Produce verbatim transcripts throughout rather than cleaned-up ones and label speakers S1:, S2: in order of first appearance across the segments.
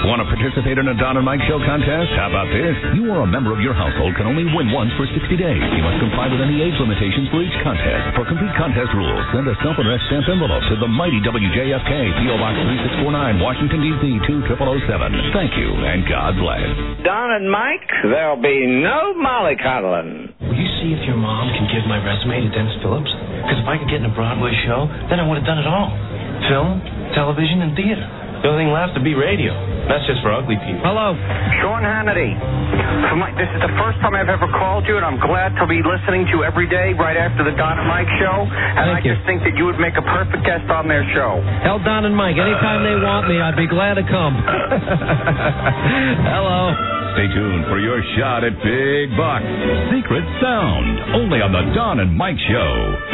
S1: Want to participate in a Don and Mike Show contest? How about this? You or a member of your household can only win once for sixty days. You must comply with any age limitations for each contest. For complete contest rules, send a self-addressed stamp envelope to the mighty W J F K, P O Box three six four nine, Washington, D C two zero zero zero seven. Thank you, and God bless.
S2: Don and Mike, there'll be no mollycoddling.
S3: Will you see if your mom can give my resume to Dennis Phillips? Because if I could get in a Broadway show, then I would have done it all. Film, television, and theater. The only thing left to be radio. That's just for ugly people.
S4: Hello.
S5: Sean Hannity. For my, this is the first time I've ever called you, and I'm glad to be listening to you every day right after the Don and Mike show. And
S4: Thank
S5: I
S4: you.
S5: just think that you would make a perfect guest on their show.
S4: Tell Don and Mike, anytime they want me, I'd be glad to come. Hello.
S1: Stay tuned for your shot at big bucks. Secret Sound, only on the Don and Mike Show.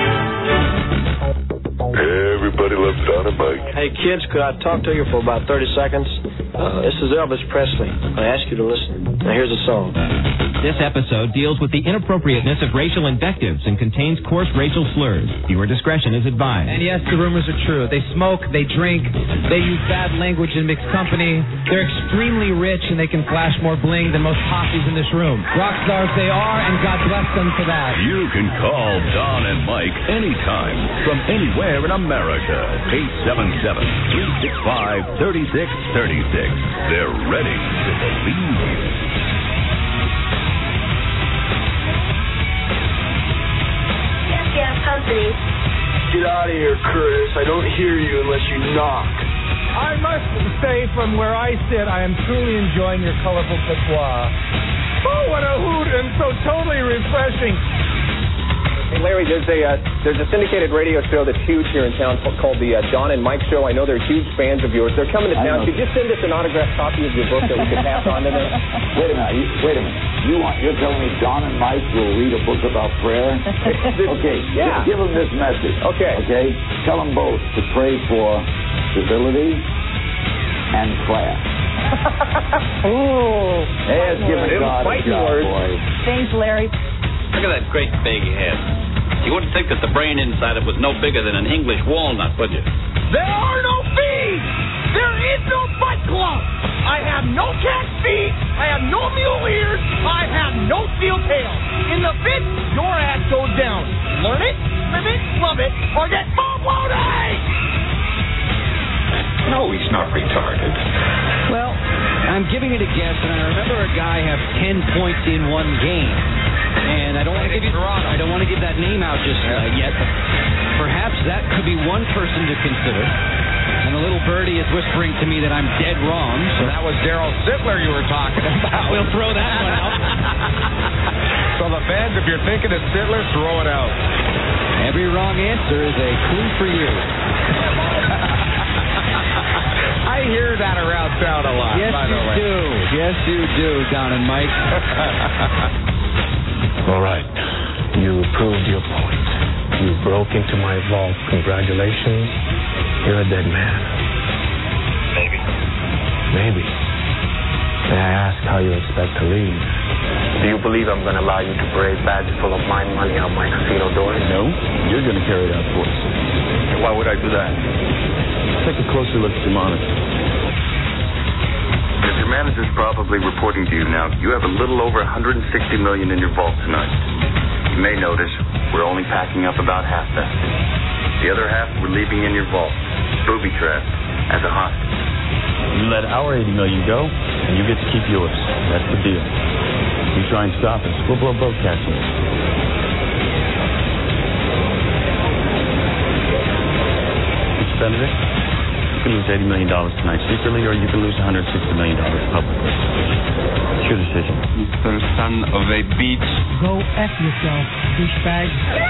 S6: Everybody loves Don and Mike.
S7: Hey, kids, could I talk to you for about thirty seconds? Uh, this is Elvis Presley. I ask you to listen. Now, here's a song.
S8: This episode deals with the inappropriateness of racial invectives and contains coarse racial slurs. Viewer discretion is advised.
S4: And yes, the rumors are true. They smoke, they drink, they use bad language in mixed company. They're extremely rich, and they can flash more bling than most posses in this room. Rock stars they are, and God bless them for that.
S1: You can call Don and Mike anytime from anywhere in America. eight seven seven, three six five, three six three six. They're ready to believe you.
S9: Yes, yes, company.
S7: Get out of here, Chris. I don't hear you unless you knock.
S10: I must say, from where I sit, I am truly enjoying your colorful patois. Oh, what a hoot, and so totally refreshing.
S11: Hey, Larry, there's a uh, there's a syndicated radio show that's huge here in town called the uh, Don and Mike Show. I know they're huge fans of yours. They're coming to town. Could you send us an autographed copy of your book that we could pass on to them?
S12: Wait a minute. You, wait a minute. You want you're telling me Don and Mike will read a book about prayer? Okay.
S11: Yeah.
S12: Give them this message.
S11: Okay.
S12: Okay. Tell them both to pray for civility and class.
S11: Oh.
S12: Yes, give it God a job, boy.
S9: Thanks, Larry.
S13: Look at that great big head. You wouldn't think that the brain inside it was no bigger than an English walnut, would you?
S10: There are no feet! There is no butt glove! I have no cat feet! I have no mule ears! I have no steel tail! In the pit, your ass goes down. Learn it, live it, love it, or get bomb loaded!
S14: No, he's not retarded.
S15: Well, I'm giving it a guess, and I remember a guy have ten points in one game. And I don't want to give you, I don't want to give that name out just uh, yet, but perhaps that could be one person to consider. And a little birdie is whispering to me that I'm dead wrong. So
S16: that was Daryl Sittler you were talking about.
S15: We'll throw that one out.
S16: So the fans, if you're thinking it's Sittler, throw it out.
S15: Every wrong answer is a clue for you.
S16: I hear that around town a lot.
S15: Yes,
S16: by
S15: you
S16: the way.
S15: do. Yes, you do, Don and Mike.
S17: All right. You proved your point. You broke into my vault. Congratulations. You're a dead man.
S12: Maybe.
S17: Maybe. May I ask how you expect to leave?
S12: Do you believe I'm going to allow you to parade bags full of my money out my casino doors?
S17: No. You're going to carry it out for us.
S12: Why would I do that?
S17: Take a closer look at your monitor.
S18: If your manager's probably reporting to you now, you have a little over one hundred sixty million dollars in your vault tonight. You may notice we're only packing up about half that. The other half we're leaving in your vault, booby-trapped, as a hostage.
S17: You let our eighty million dollars go, and you get to keep yours. That's the deal. You try and stop us, we'll blow both cats in. Mister Benedict, you can lose eighty million dollars tonight secretly, or you can lose one hundred sixty million dollars publicly. It's your decision.
S13: Mister Son of a Beach.
S4: Go F yourself, douchebag.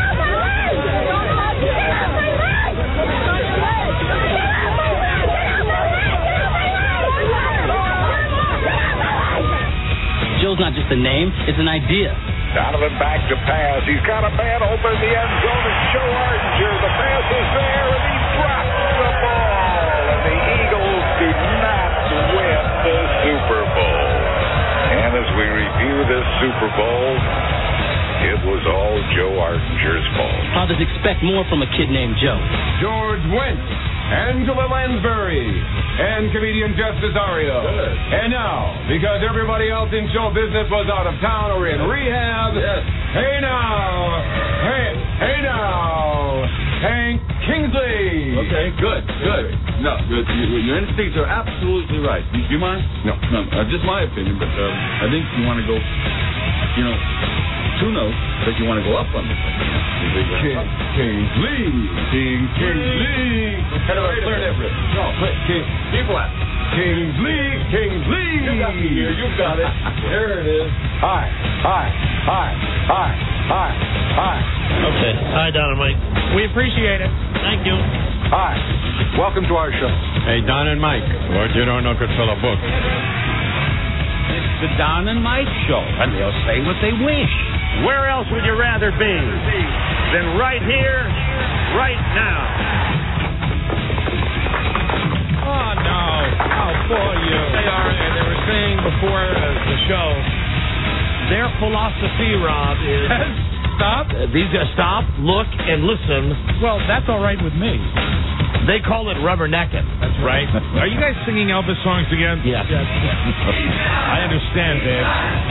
S13: Joe's not just a name, it's an idea.
S6: Donovan back to pass. He's got a man open in the end zone. It's Joe Archer. The pass is there, and he drops the ball. And the Eagles do not win the Super Bowl. And as we review this Super Bowl, it was all Joe Archer's fault.
S13: Fathers expect more from a kid named Joe.
S16: George Wentz
S14: Angela Lansbury, and comedian Jeff Cesario. Good. And now, because everybody else in show business was out of town or in rehab, yes. hey now, hey, hey now, Hank Kingsley.
S17: Okay, good, good. No, good. Your instincts are absolutely right. Do you mind?
S14: No.
S17: No, uh, just my opinion, but uh, I think you want to go, you know, two notes, but you want to go up on this thing.
S14: King, Kingsley. King Kingsley.
S17: Kind of a clear difference.
S14: No, play King.
S17: B flat.
S14: Kingsley. Kingsley.
S17: You got me here. You got it. There it is.
S14: Hi. Hi. Hi. Hi. Hi. Hi.
S19: Okay. Hi, Don and Mike. We appreciate it. Thank you.
S14: Hi. Welcome to our show.
S20: Hey, Don and Mike. What you don't know could fill a book.
S21: It's the Don and Mike Show, and they'll say what they wish.
S19: Where else would you rather be than right here, right now?
S20: Oh, no. Oh, boy, you.
S19: They are, and they were saying before uh, the show, their philosophy, Rob, is...
S20: Stop?
S19: Uh, these uh, stop, look, and listen.
S20: Well, that's all right with me.
S19: They call it rubbernecking.
S20: That's right. Are you guys singing Elvis songs again?
S19: Yes.
S20: yes. I understand, Dave.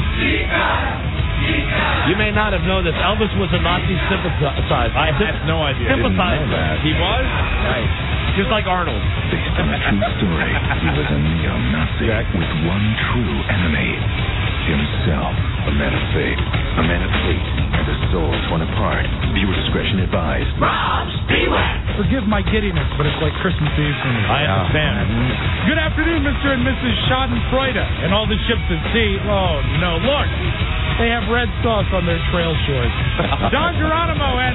S19: You may not have known this. Elvis was a Nazi sympathizer.
S20: I had no idea.
S19: Sympathizer.
S20: He was?
S19: Right. Just like Arnold.
S1: Based on a true story, he was a neo-Nazi with one true enemy. Himself, a man of faith, a man of hate, and a soul torn apart. Viewer discretion advised.
S19: Rob's beware.
S20: Forgive my giddiness, but it's like Christmas Eve for me. I understand. Mm-hmm. Good afternoon, Mister and Missus Schadenfreude, and all the ships at sea. Oh, no, look. They have red sauce on their trail shorts. John Geronimo and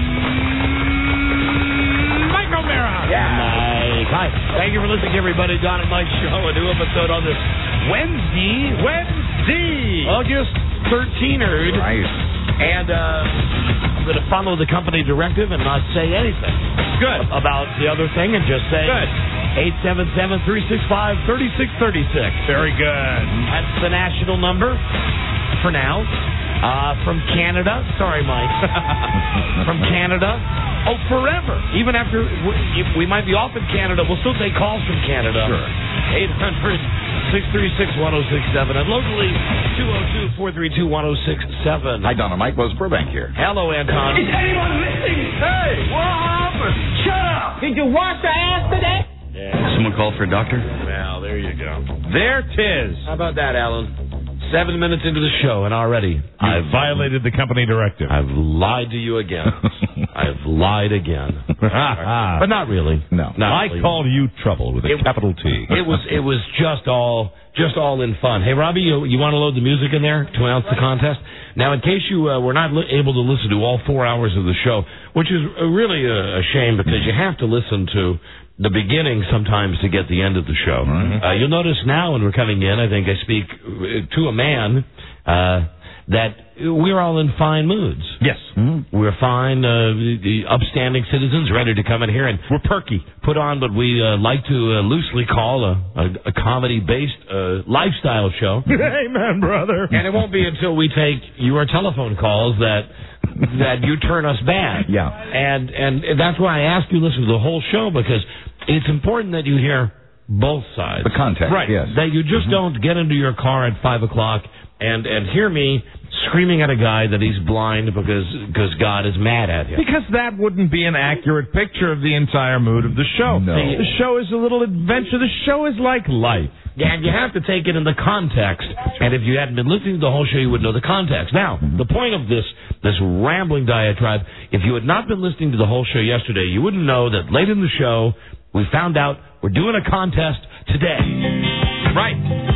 S20: Mike O'Mara.
S19: Yeah. Mike. Hi. Thank you for listening, everybody. Don and Mike Show, a new episode on this Wednesday. Wednesday. August thirteenth.
S21: Right.
S19: And uh, I'm going to follow the company directive and not say anything.
S20: Good.
S19: About the other thing and just say...
S20: Good.
S19: eight seven seven, three six five, three six three six.
S20: Very good.
S19: That's the national number for now. Uh, from Canada. Sorry, Mike. From Canada. Oh, forever. Even after we, we might be off in Canada, we'll still take calls from Canada.
S20: Sure.
S19: eight hundred, six three six, one oh six seven. And locally, two oh two, four three two, one oh six seven.
S21: Hi, Don and Mike. Buzz Burbank here.
S19: Hello, Anton.
S10: Is anyone listening? Hey, what happened? Shut up. Did you wash your ass today?
S19: Yeah.
S17: Someone call for a doctor?
S19: Well, there you go.
S20: There 'tis.
S19: How about that, Alan? Seven minutes into the show, and already
S20: I've violated the company directive.
S19: I've lied to you again. I've lied again. But not really.
S21: No.
S19: Not
S20: I
S19: really.
S20: called you trouble with a
S19: It-
S20: capital T.
S19: It was it was just all just all in fun. Hey, Robbie, you, you want to load the music in there to announce the contest? Now, in case you uh, were not li- able to listen to all four hours of the show, which is uh, really a, a shame because you have to listen to the beginning sometimes to get the end of the show.
S20: Mm-hmm.
S19: Uh, you'll notice now when we're coming in, I think I speak to a man, uh, that we're all in fine moods.
S20: Yes.
S19: Mm-hmm. We're fine, uh, the upstanding citizens ready to come in here and
S20: we're perky.
S19: Put on what we uh, like to uh, loosely call a, a, a comedy-based uh, lifestyle show.
S20: Amen, brother.
S19: And it won't be until we take your telephone calls that that you turn us bad.
S21: Yeah.
S19: And and that's why I ask you to listen to the whole show, because it's important that you hear both sides.
S21: The context,
S19: right?
S21: yes.
S19: That you just mm-hmm. don't get into your car at five o'clock and and hear me screaming at a guy that he's blind because because God is mad at him.
S20: Because that wouldn't be an accurate picture of the entire mood of the show.
S21: No.
S20: The show is a little adventure. The show is like life.
S19: Yeah, and you have to take it in the context. And if you hadn't been listening to the whole show, you would know the context. Now,
S21: Mm-hmm.
S19: the point of this this rambling diatribe, if you had not been listening to the whole show yesterday, you wouldn't know that late in the show, we found out we're doing a contest today. Right.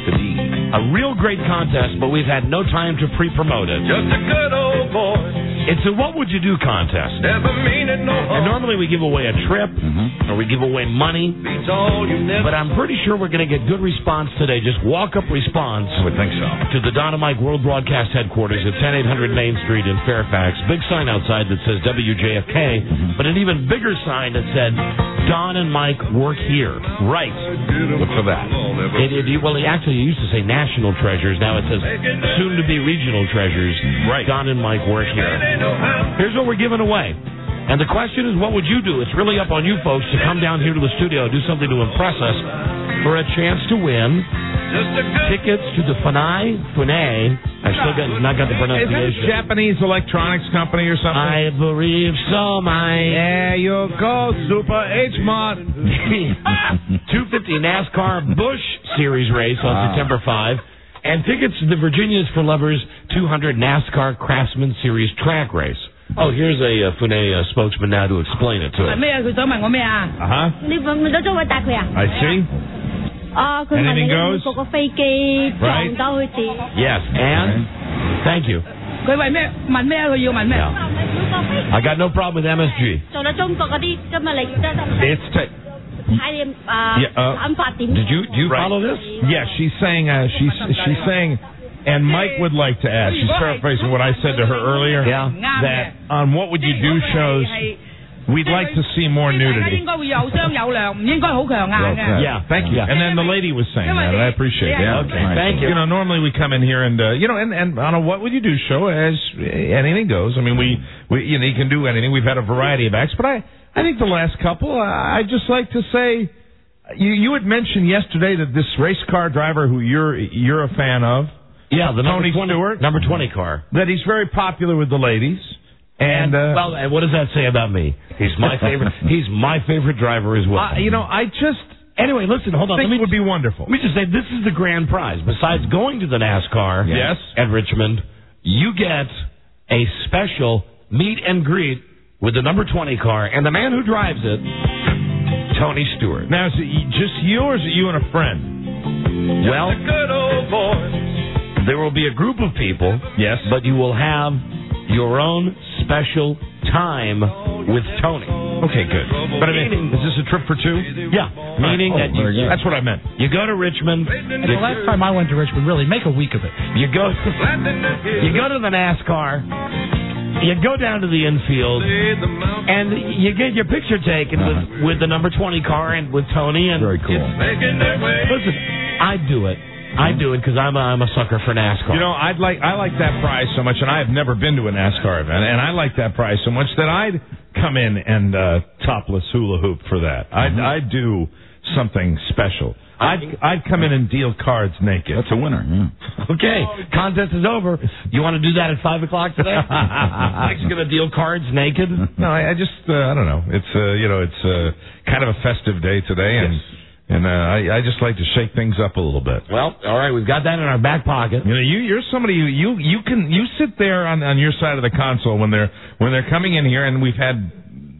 S19: A real great contest, but we've had no time to pre-promote it.
S10: Just a good old boy.
S19: It's a what would you do contest.
S10: Never meaning no harm.
S19: And normally we give away a trip, mm-hmm. or we give away money.
S10: Beats all you never.
S19: But I'm pretty sure we're going to get good response today. Just walk-up response.
S21: I would think so.
S19: To the Don and Mike World Broadcast Headquarters at ten eight hundred Main Street in Fairfax. Big sign outside that says W J F K, mm-hmm. but an even bigger sign that said Don and Mike work here. Right.
S21: Look for that.
S19: It, it, well, it actually used to say National Treasures. Now it says soon-to-be Regional Treasures.
S20: Right.
S19: Don and Mike work here. Here's what we're giving away. And the question is, what would you do? It's really up on you folks to come down here to the studio, do something to impress us for a chance to win tickets to the Funai, Funai. I still got, not got the pronunciation.
S2: Is that a Japanese electronics company or something?
S19: I believe so, my.
S2: There you go, Super H-Mart.
S19: two fifty NASCAR Busch Series race on wow. September fifth. And tickets to the Virginia's for Lovers two hundred NASCAR Craftsman Series track race. Oh, here's a uh, Funai uh, spokesman now to explain it to us.
S2: Uh-huh. I see. Anything goes? Right?
S19: Yes, and thank you. Yeah. I got no problem with M S G.
S2: It's t- yeah, uh,
S19: did you do you
S2: right.
S19: follow this?
S2: Yeah, she's saying uh, she's she's saying, and Mike would like to ask. She's paraphrasing what I said to her earlier.
S19: Yeah.
S2: That on What Would You Do shows, we'd like to see more nudity.
S19: Yeah,
S2: thank you.
S19: Yeah.
S2: And then the lady was saying that, and I appreciate that.
S19: Okay, thank you.
S2: You know, normally we come in here and, uh, you know, and, and on a What Would You Do show, as anything goes, I mean, we, we you know, you can do anything. We've had a variety of acts, but I, I think the last couple, uh, I'd just like to say, you, you had mentioned yesterday that this race car driver who you're, you're a fan of,
S19: yeah, the
S2: Tony
S19: number twenty,
S2: Stewart,
S19: number twenty car,
S2: that he's very popular with the ladies. And, uh,
S19: well, and what does that say about me? He's my favorite. He's my favorite driver as well.
S2: Uh, you know, I just
S19: anyway. Listen, hold on.
S2: Think
S19: let me,
S2: it would be wonderful.
S19: Let me just say, this is the grand prize. Besides going to the NASCAR,
S2: yes.
S19: at Richmond, you get a special meet and greet with the number twenty car and the man who drives it, Tony Stewart.
S2: Now, is it just you, or is it you and a friend?
S19: Well, there will be a group of people.
S2: Yes,
S19: but you will have your own special time with Tony.
S2: Okay, good. But I mean, is this a trip for two?
S19: Yeah. Meaning
S2: oh,
S19: that you,
S2: that's what I meant.
S19: You go to Richmond.
S20: And the last time I went to Richmond, really, make a week of it.
S19: You go you go to the NASCAR. You go down to the infield, and you get your picture taken with, with the number twenty car and with Tony. And
S2: very cool.
S19: Listen, I do it. I do it because I'm a, I'm a sucker for NASCAR.
S2: You know, I'd like I like that prize so much, and I have never been to a NASCAR event, and I like that prize so much that I'd come in and uh, topless hula hoop for that. I'd mm-hmm. I'd do something special. I'd I'd come in and deal cards naked.
S12: That's a winner. Yeah.
S19: Okay, contest is over. You want to do that at five o'clock today? Mike's gonna deal cards naked.
S2: No, I, I just uh, I don't know. It's uh, you know it's uh, kind of a festive day today, and.
S19: Yes.
S2: And uh, I, I just like to shake things up a little bit.
S19: Well, all right, we've got that in our back pocket.
S2: You know, you, you're somebody who you you can you sit there on, on your side of the console when they're when they're coming in here, and we've had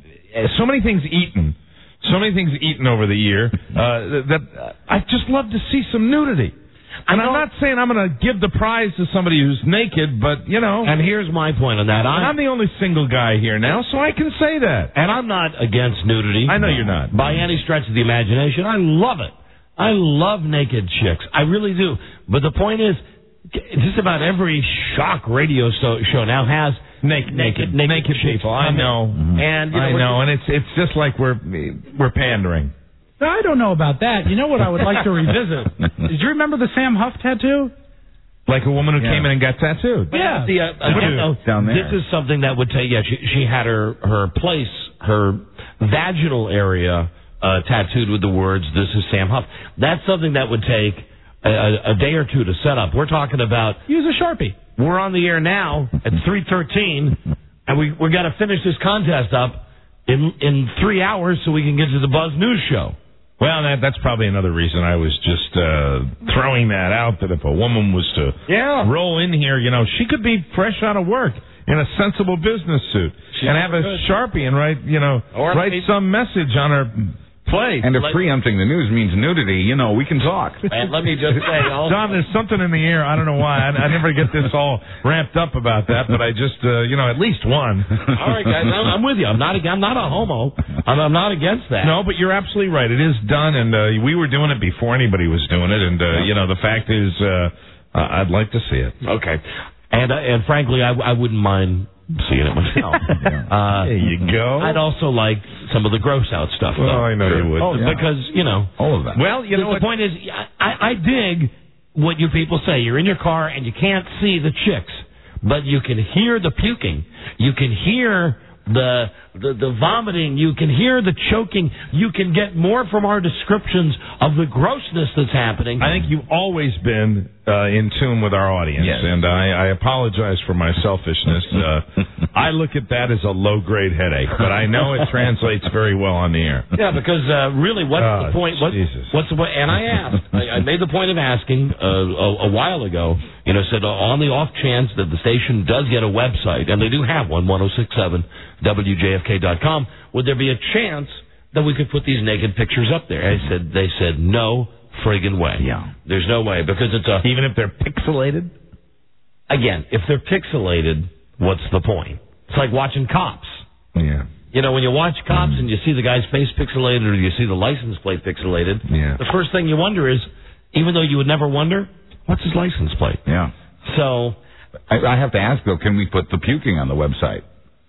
S2: so many things eaten, so many things eaten over the year uh, that uh, I just love to see some nudity. And I'm not saying I'm going to give the prize to somebody who's naked, but, you know.
S19: And here's my point on that. I'm,
S2: I'm the only single guy here now, so I can say that.
S19: And I'm not against nudity.
S2: I know you're not.
S19: By any stretch of the imagination. I love it. I love naked chicks. I really do. But the point is, just about every shock radio show, show now has naked, naked, naked, naked people.
S2: I know.
S19: And you know,
S2: I know, and it's it's just like we're we're pandering.
S20: I don't know about that. You know what I would like to revisit? Did you remember the Sam Huff tattoo?
S2: Like a woman who
S20: yeah.
S2: came in and got tattooed.
S20: Yeah.
S19: The, uh, again, though,
S12: down there.
S19: This is something that would take, yeah, she, she had her, her place, her vaginal area uh, tattooed with the words, "This is Sam Huff." That's something that would take a, a day or two to set up. We're talking about...
S20: Use a Sharpie.
S19: We're on the air now at three thirteen, and we we got to finish this contest up in in three hours so we can get to the Buzz News Show.
S2: Well, that, that's probably another reason I was just uh, throwing that out, that if a woman was to
S19: yeah.
S2: roll in here, you know, she could be fresh out of work in a sensible business suit
S19: She's
S2: and have a
S19: good.
S2: Sharpie and write, you know,
S19: or
S2: write some message on her plate.
S12: And if preempting the news means nudity, you know, we can talk.
S19: And let me just say, also,
S2: Don, there's something in the air. I don't know why. I, I never get this all ramped up about that, but I just, uh, you know, at least one.
S19: All right, guys, I'm, I'm with you. I'm not, I'm not a homo. I'm, I'm not against that.
S2: No, but you're absolutely right. It is done, and uh, we were doing it before anybody was doing it, and, uh, you know, the fact is, uh, I'd like to see it.
S19: Okay. And, uh, and frankly, I, I wouldn't mind seeing it myself. uh,
S2: there you go.
S19: I'd also like some of the gross out stuff.
S2: Well,
S19: though.
S2: I know you would.
S19: Oh, yeah. Because, you know.
S12: All of that.
S2: Well, you
S19: the,
S2: know
S19: the point is, I, I dig what you people say. You're in your car and you can't see the chicks, but you can hear the puking. You can hear the, the the vomiting. You can hear the choking. You can get more from our descriptions of the grossness that's happening.
S2: I think you've always been uh, in tune with our audience,
S3: Yes.
S2: and I, I apologize for my selfishness. Uh, I look at that as a low-grade headache, but I know it translates very well on the air.
S19: Yeah, because uh, really, what's
S2: Oh,
S19: the point? What,
S2: Jesus.
S19: what's the point? And I asked. I, I made the point of asking uh, a, a while ago. You know, said uh, on the off chance that the station does get a website, and they do have one, ten sixty-seven W J F K dot com, would there be a chance that we could put these naked pictures up there? I said. They said no friggin' way.
S3: Yeah.
S19: There's no way because it's a
S2: Even if they're pixelated?
S19: again. If they're pixelated, what's the point? It's like watching Cops.
S2: Yeah.
S19: You know, when you watch Cops and you see the guy's face pixelated or you see the license plate pixelated,
S2: Yeah.
S19: the first thing you wonder is, even though you would never wonder, what's his license plate?
S3: Yeah.
S19: So,
S3: I, I have to ask, though, can we put the puking on the website?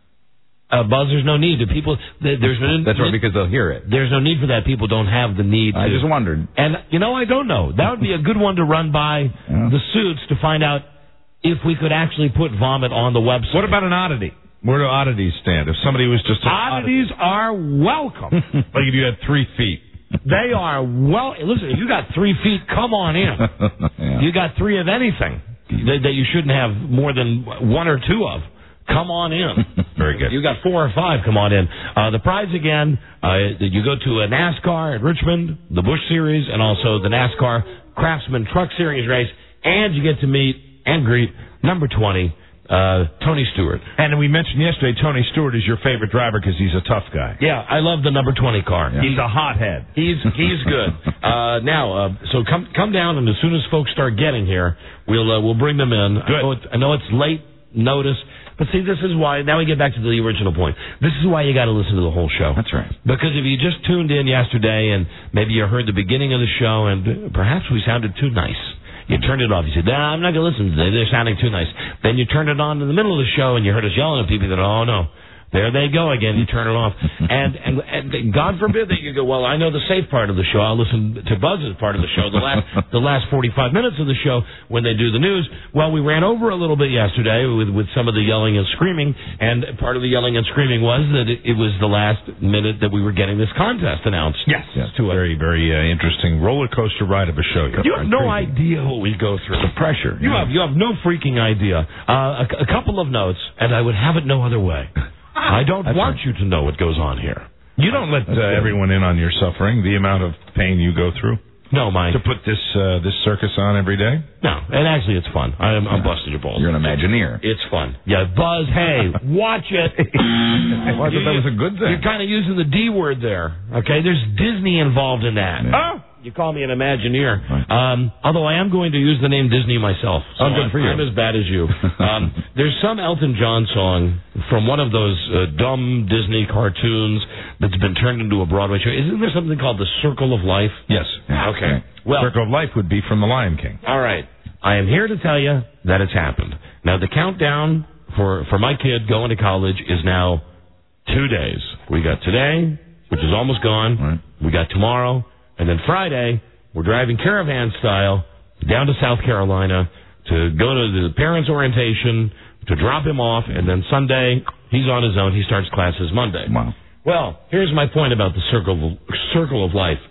S19: uh, Buzz, there's no need. Do people? there- There's no.
S3: That's right, because they'll hear it.
S19: There's no need for that. People don't have the need.
S3: I
S19: to.
S3: just wondered.
S19: And you know, I don't know. That would be a good one to run by
S3: Yeah.
S19: the suits to find out if we could actually put vomit on the website.
S2: What about an oddity? Where do oddities stand? If somebody was just... an
S19: Oddities are welcome.
S2: oddity, like if you had three feet.
S19: They are well. Listen, if you got three feet, come on in.
S3: Yeah.
S19: You got three of anything that, that you shouldn't have more than one or two of. Come on in.
S2: Very good.
S19: You got four or five. Come on in. Uh, the prize again. Uh, you go to a NASCAR at Richmond, the Busch Series, and also the NASCAR Craftsman Truck Series race, and you get to meet and greet number twenty. Uh, Tony Stewart.
S2: And we mentioned yesterday, Tony Stewart is your favorite driver because he's a tough guy.
S19: Yeah, I love the number twenty car.
S2: He's a hothead.
S19: He's he's good. Uh, now, uh, so come come down, and as soon as folks start getting here, we'll uh, we'll bring them in.
S2: Good.
S19: I know, it's, I know it's late notice, but see, this is why. Now we get back to the original point. This is why you got to listen to the whole show.
S3: That's right.
S19: Because if you just tuned in yesterday and maybe you heard the beginning of the show and perhaps we sounded too nice. You turned it off. You said, nah, I'm not going to listen today. They're sounding too nice. Then you turned it on in the middle of the show, and you heard us yelling at people that, oh, no, there they go again. You turn it off. And, and and God forbid that you go, well, I know the safe part of the show. I'll listen to Buzz's part of the show, the last the last forty-five minutes of the show when they do the news. Well, we ran over a little bit yesterday with, with some of the yelling and screaming, and part of the yelling and screaming was that it, it was the last minute that we were getting this contest announced.
S2: Yes. yes. To a very, very uh, interesting roller coaster ride of a show.
S19: You have no idea what we go through.
S3: The pressure.
S19: You have you have no freaking idea. Uh, a, a couple of notes, and I would have it no other way. I don't
S2: That's
S19: want
S2: right.
S19: you to know what goes on here.
S2: You don't let uh, everyone in on your suffering, the amount of pain you go through.
S19: No, Mike.
S2: To put this uh, this circus on every day?
S19: No, and actually it's fun. I'm, I'm busting your balls.
S3: You're an Imagineer.
S19: It's fun. Yeah, Buzz, hey, watch it.
S3: Well, I thought that was a good thing.
S19: You're kind of using the D word there, okay? There's Disney involved in that.
S3: Yeah.
S19: Oh, you call me an Imagineer. Um, although I am going to use the name Disney myself. So
S3: Oh, good
S19: I'm,
S3: for you.
S19: I'm as bad as you. Um, there's some Elton John song from one of those uh, dumb Disney cartoons that's been turned into a Broadway show. Isn't there something called The Circle of Life?
S2: Yes.
S19: Okay. Well,
S2: Circle of Life would be from The Lion King.
S19: all right. I am here to tell you that it's happened. Now, the countdown for, for my kid going to college is now two days. We got today, which is almost gone.
S3: Right.
S19: We got tomorrow. And then Friday, we're driving caravan style down to South Carolina to go to the parents' orientation, to drop him off. And then Sunday, he's on his own. He starts classes Monday.
S3: Wow.
S19: Well, here's my point about the circle of, circle of life.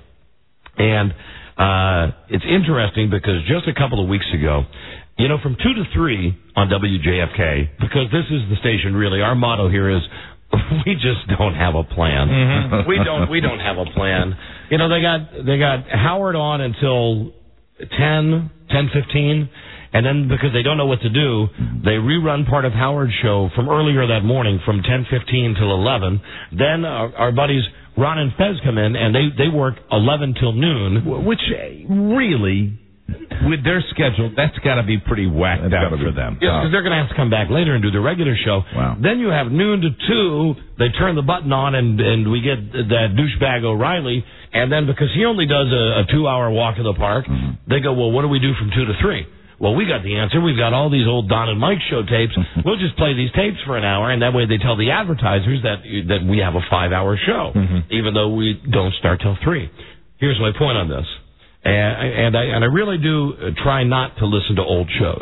S19: And uh, it's interesting because just a couple of weeks ago, you know, from two to three on W J F K, because this is the station really, our motto here is we just don't have a plan.
S2: Mm-hmm.
S19: we don't we don't have a plan. You know, they got they got Howard on until ten, ten fifteen, and then because they don't know what to do, they rerun part of Howard's show from earlier that morning from ten fifteen till eleven. Then our, our buddies Ron and Fez come in, and they, they work eleven till noon.
S2: Which uh, really, with their schedule, that's got to be pretty whacked
S3: That's
S2: out
S3: gotta
S2: for
S3: be.
S2: them.
S19: Yes, because they're going to have to come back later and do their regular show.
S3: Wow.
S19: Then you have noon to two. They turn the button on, and, and we get that douchebag O'Reilly. And then because he only does a, a two-hour walk in the park,
S3: Mm-hmm.
S19: they go, well, what do we do from two to three? Well, we got the answer. We've got all these old Don and Mike show tapes. We'll just play these tapes for an hour, and that way they tell the advertisers that that we have a five-hour show,
S2: Mm-hmm.
S19: even though we don't start till three. Here's my point on this. And, and I and I really do try not to listen to old shows.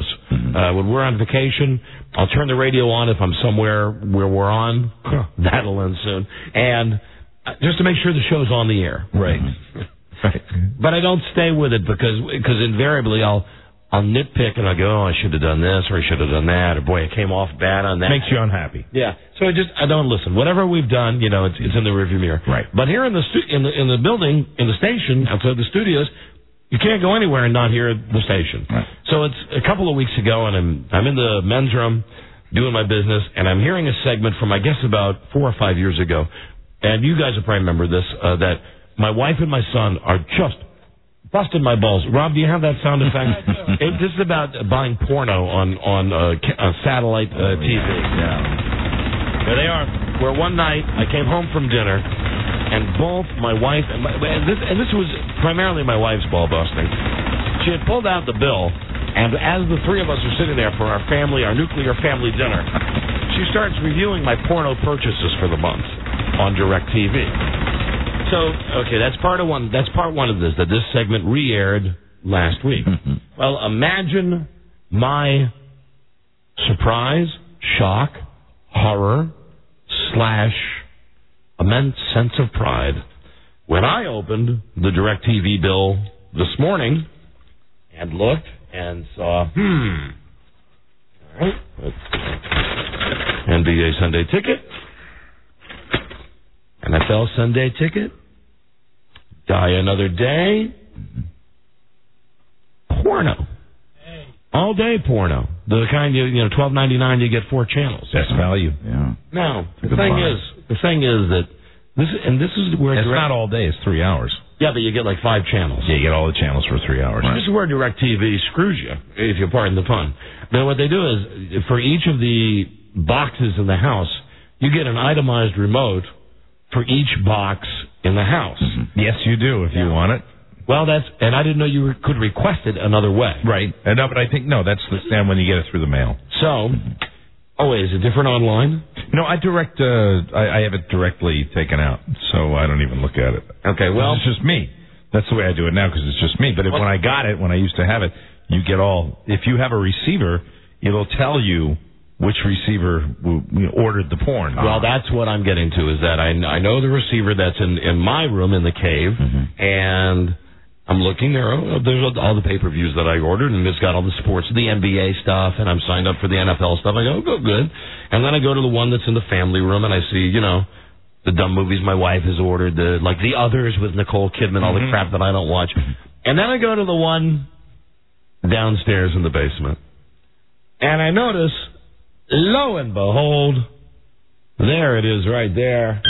S19: Uh, when we're on vacation, I'll turn the radio on if I'm somewhere where we're on. That'll end soon. And uh, just to make sure the show's on the air.
S2: Right. Right.
S19: But I don't stay with it because because invariably I'll I'll nitpick and I'll go, oh, I should have done this or I should have done that, or boy, I came off bad on that.
S2: Makes you unhappy.
S19: Yeah. So I just I don't listen. Whatever we've done, you know, it's it's in the rearview mirror.
S2: Right.
S19: But here in the stu- in the in the building, in the station, outside the studios, you can't go anywhere and not hear the station.
S2: Right.
S19: So it's a couple of weeks ago, and I'm I'm in the men's room doing my business, and I'm hearing a segment from I guess about four or five years ago, and you guys will probably remember this uh, that. My wife and my son are just busting my balls. Rob, do you have that sound effect? it, this is about buying porno on on uh, ca- uh, satellite uh, T V.
S2: Yeah.
S19: There they are. Where one night I came home from dinner, and both my wife and, my, and this and this was primarily my wife's ball busting. She had pulled out the bill, and as the three of us are sitting there for our family, our nuclear family dinner, she starts reviewing my porno purchases for the month on DirecTV. So, okay, that's part of one. That's part one of this. That this segment re-aired last week.
S2: Mm-hmm.
S19: Well, imagine my surprise, shock, horror, slash immense sense of pride when I opened the DirecTV bill this morning and looked and saw, hmm, all right, N B A Sunday Ticket. N F L Sunday Ticket, Die Another Day, porno, all day porno. The kind you you know twelve ninety-nine you get four channels.
S2: Best value.
S19: Yeah. Now the thing buy. is the thing is that this and this is where
S2: it's
S19: direct,
S2: not all day. It's three hours.
S19: Yeah, but you get like five channels.
S2: Yeah, you get all the channels for three hours.
S19: Right. This is where DirecTV screws you, if you pardon the pun. Now what they do is for each of the boxes in the house, you get an itemized remote for each box in the house.
S2: Mm-hmm. Yes, you do, if yeah. you want it.
S19: Well, that's, and I didn't know you could request it another way.
S2: Right. And no, but I think, no, that's the stand when you get it through the mail.
S19: So, oh, wait, is it different online?
S2: No, I direct, uh, I, I have it directly taken out, so I don't even look at it.
S19: Okay, well.
S2: It's just me. That's the way I do it now, because it's just me. But if, when I got it, when I used to have it, you get all, if you have a receiver, it'll tell you which receiver ordered the porn.
S19: Well, that's what I'm getting to, is that I, I know the receiver that's in, in my room in the cave, mm-hmm. and I'm looking there. Oh, there's all the pay-per-views that I ordered, and it's got all the sports, the N B A stuff, and I'm signed up for the N F L stuff. I go, oh, good. And then I go to the one that's in the family room, and I see, you know, the dumb movies my wife has ordered, the like The Others with Nicole Kidman, all mm-hmm. the crap that I don't watch. And then I go to the one downstairs in the basement, and I notice, lo and behold, there it is right there.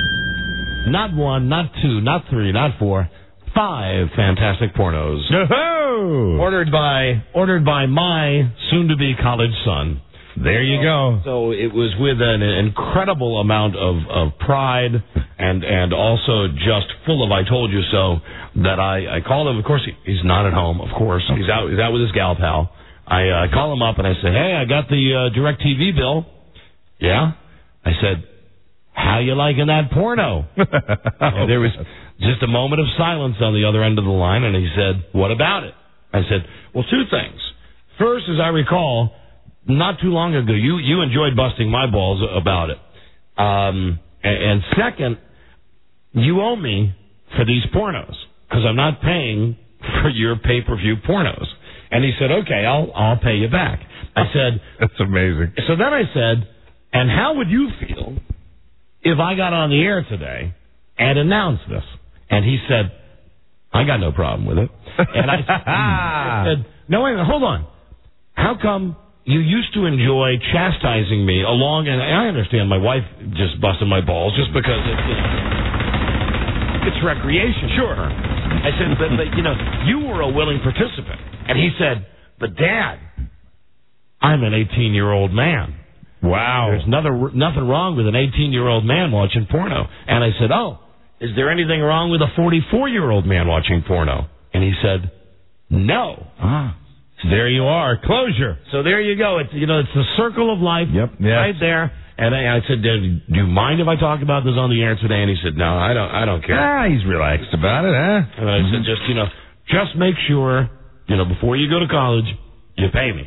S19: Not one, not two, not three, not four, five fantastic pornos.
S2: Oh!
S19: Ordered by ordered by my soon-to-be college son.
S2: There you go.
S19: So it was with an incredible amount of, of pride and and also just full of I told you so that I, I called him. Of course, he, he's not at home, of course. He's out, he's out with his gal pal. I uh, call him up and I say, hey, I got the uh, DirecTV bill. Yeah? I said, how you liking that porno? And there was just a moment of silence on the other end of the line, and he said, what about it? I said, well, two things. First, as I recall, not too long ago, you, you enjoyed busting my balls about it. Um, and, and second, you owe me for these pornos, because I'm not paying for your pay-per-view pornos. And he said, okay, I'll I'll pay you back. I said...
S2: That's amazing.
S19: So then I said, and how would you feel if I got on the air today and announced this? And he said, I got no problem with it. And I, I said, no, wait a minute, hold on. How come you used to enjoy chastising me along, and I understand my wife just busted my balls just because it's, it's, it's recreation. Sure. I said, but, but, you know, you were a willing participant. And he said, but Dad, I'm an eighteen-year-old man.
S2: Wow.
S19: There's nothing, nothing wrong with an eighteen-year-old man watching porno. And I said, oh, is there anything wrong with a forty-four-year-old man watching porno? And he said, no.
S2: Ah. There you are. Closure.
S19: So there you go. It's, you know, it's the circle of life.
S2: Yep. Yes.
S19: Right there. And I, I said, do you mind if I talk about this on the air today? And he said, no, I don't I don't care.
S2: Ah, he's relaxed about it, huh?
S19: And I said, just, you know, just make sure, you know, before you go to college, you pay me.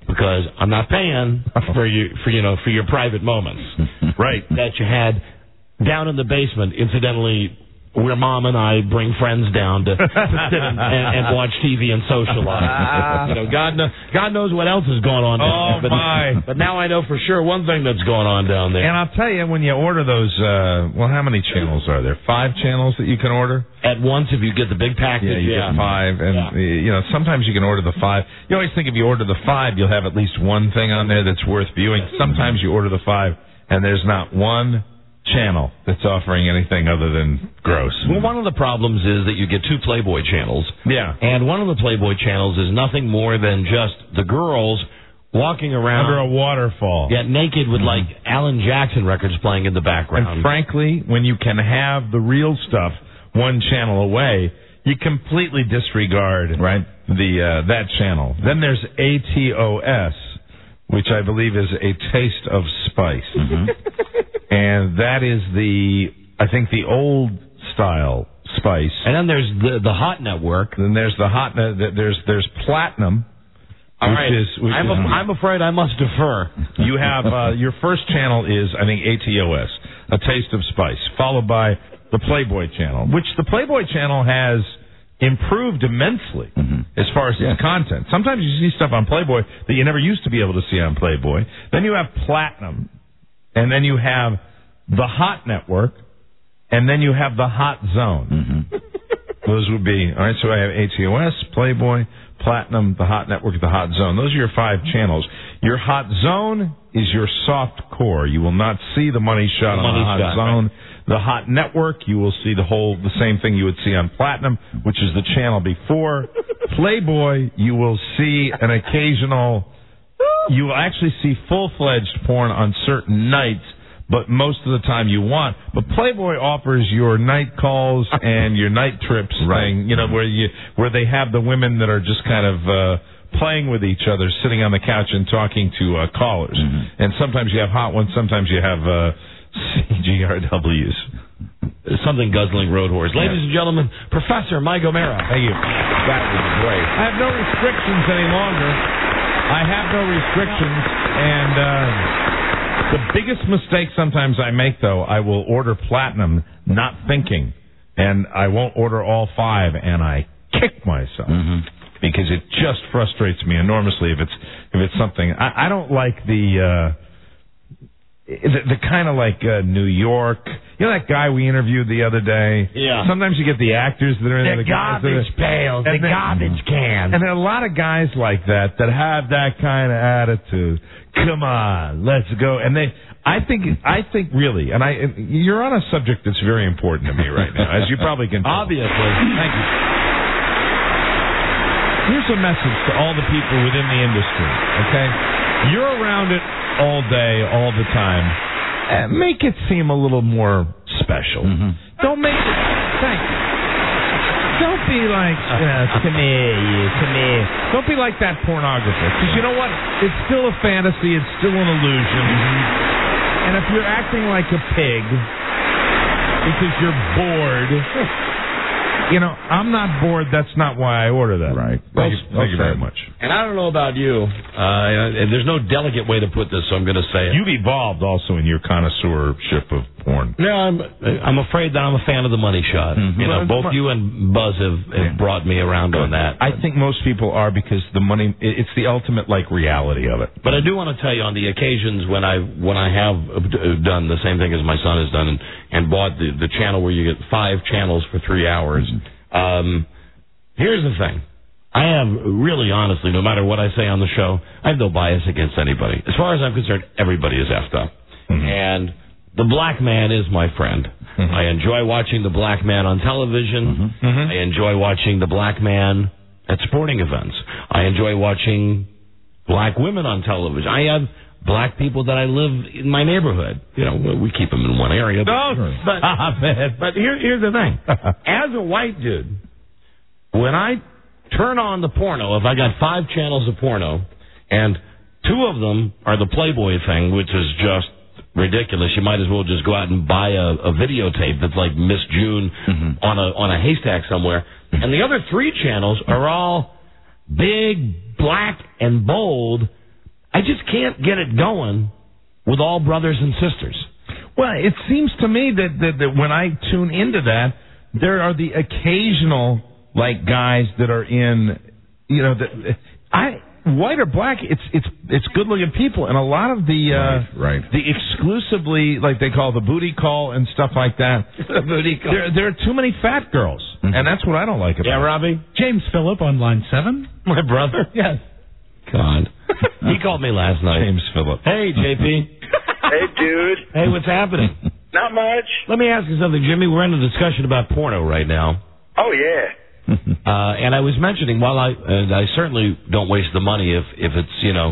S19: because I'm not paying for you for you know for your private moments,
S2: right?
S19: That you had down in the basement, incidentally. Where Mom and I bring friends down to, to sit and, and, and watch T V and socialize. You know, God, know, God knows what else is going on down
S2: oh,
S19: there. But,
S2: my.
S19: but now I know for sure one thing that's going on down there.
S2: And I'll tell you, when you order those, uh, well, how many channels are there? Five channels that you can order?
S19: At once, if you get the big package,
S2: yeah. you
S19: yeah.
S2: get five. And, yeah. you know, sometimes you can order the five. You always think if you order the five, you'll have at least one thing on there that's worth viewing. Sometimes you order the five, and there's not one channel that's offering anything other than gross.
S19: Well, one of the problems is that you get two Playboy channels.
S2: Yeah.
S19: And one of the Playboy channels is nothing more than just the girls walking around
S2: under a waterfall.
S19: Yeah, naked with mm-hmm. like Alan Jackson records playing in the background.
S2: And frankly, when you can have the real stuff one channel away, you completely disregard right the uh, that channel. Then there's A T O S, which I believe is a taste of spice. Mm-hmm. And that is the, I think, the old style spice.
S19: And then there's the the Hot Network.
S2: Then there's the Hot Net. There's there's Platinum.
S19: All
S2: which
S19: right.
S2: Is, which
S19: I'm,
S2: is,
S19: a, I'm afraid I must defer.
S2: You have uh, your first channel is I think A T O S, a taste of spice, followed by the Playboy channel, which the Playboy channel has improved immensely mm-hmm. as far as yeah. its content. Sometimes you see stuff on Playboy that you never used to be able to see on Playboy. Then you have Platinum. And then you have the Hot Network, and then you have the Hot Zone. Mm-hmm. Those would be, all right, so I have A T O S, Playboy, Platinum, the Hot Network, the Hot Zone. Those are your five channels. Your Hot Zone is your soft core. You will not see the money shot the on money the Hot shot, Zone. Right. The Hot Network, you will see the whole, the same thing you would see on Platinum, which is the channel before. Playboy, you will see an occasional... You will actually see full-fledged porn on certain nights, but most of the time you want. But Playboy offers your night calls and your night trips right. thing, you know, where you where they have the women that are just kind of uh, playing with each other, sitting on the couch and talking to uh, callers. Mm-hmm. And sometimes you have hot ones, sometimes you have uh, C G R Ws.
S19: Something guzzling road horse. Ladies yeah. and gentlemen, Professor Mike O'Mara.
S2: Thank you. That was great. I have no restrictions any longer. I have no restrictions, and uh, the biggest mistake sometimes I make, though, I will order Platinum not thinking, and I won't order all five, and I kick myself mm-hmm. because it just frustrates me enormously if it's if it's something. I, I don't like the... Uh, The, the kind of like uh, New York, you know that guy we interviewed the other day?
S19: Yeah.
S2: Sometimes you get the actors that are in
S19: the,
S2: the
S19: garbage pails, the then, garbage can.
S2: And there are a lot of guys like that that have that kind of attitude. Come on, let's go. And they, I think, I think really, and I, you're on a subject that's very important to me right now, as you probably can tell.
S19: Obviously.
S2: Thank you. Here's a message to all the people within the industry, okay? You're around it all day, all the time. Uh, make it seem a little more special. Mm-hmm. Don't make it... Thank you. Don't be like, you know, come here, you, come here. Don't be like that pornographer. Because you know what? It's still a fantasy. It's still an illusion. Mm-hmm. And if you're acting like a pig because you're bored... You know, I'm not bored. That's not why I order that.
S3: Right.
S2: Thank, you, thank you very much.
S19: And I don't know about you. Uh, there's no delicate way to put this, so I'm going to say it.
S2: You've evolved also in your connoisseurship of porn.
S19: No, I'm I'm afraid that I'm a fan of the money shot. Mm-hmm. You know, both you and Buzz have, have brought me around on that.
S2: I think most people are because the money, it's the ultimate, like, reality of it.
S19: But I do want to tell you on the occasions when I when I have done the same thing as my son has done and, and bought the, the channel where you get five channels for three hours. Um, here's the thing. I have really, honestly, no matter what I say on the show, I have no bias against anybody. As far as I'm concerned, everybody is effed up. Mm-hmm. And the black man is my friend. Mm-hmm. I enjoy watching the black man on television. Mm-hmm. Mm-hmm. I enjoy watching the black man at sporting events. I enjoy watching black women on television. I have black people that I live in my neighborhood. You know, we keep them in one area.
S2: But,
S19: no, but, but here, here's the thing. As a white dude, when I turn on the porno, if I got five channels of porno, and two of them are the Playboy thing, which is just ridiculous. You might as well just go out and buy a, a videotape that's like Miss June mm-hmm. on a on a haystack somewhere. And the other three channels are all big, black, and bold I just can't get it going with all brothers and sisters.
S2: Well, it seems to me that, that, that when I tune into that, there are the occasional, like, guys that are in, you know, the, I... white or black, it's it's it's good looking people, and a lot of the uh,
S3: right, right.
S2: the exclusively, like they call the booty call and stuff like that.
S19: The booty call.
S2: There, there are too many fat girls, mm-hmm. and that's what I don't like about.
S19: Yeah,
S2: it.
S19: Robbie.
S20: James Phillip on line seven.
S19: My brother.
S20: Yes.
S19: God, he called me last night.
S2: James Phillip.
S19: Hey, J P.
S5: Hey, dude.
S19: Hey, what's happening?
S5: Not much.
S19: Let me ask you something, Jimmy. We're in a discussion about porno right now.
S5: Oh yeah.
S19: Uh, and I was mentioning, while I uh, I certainly don't waste the money if, if it's, you know,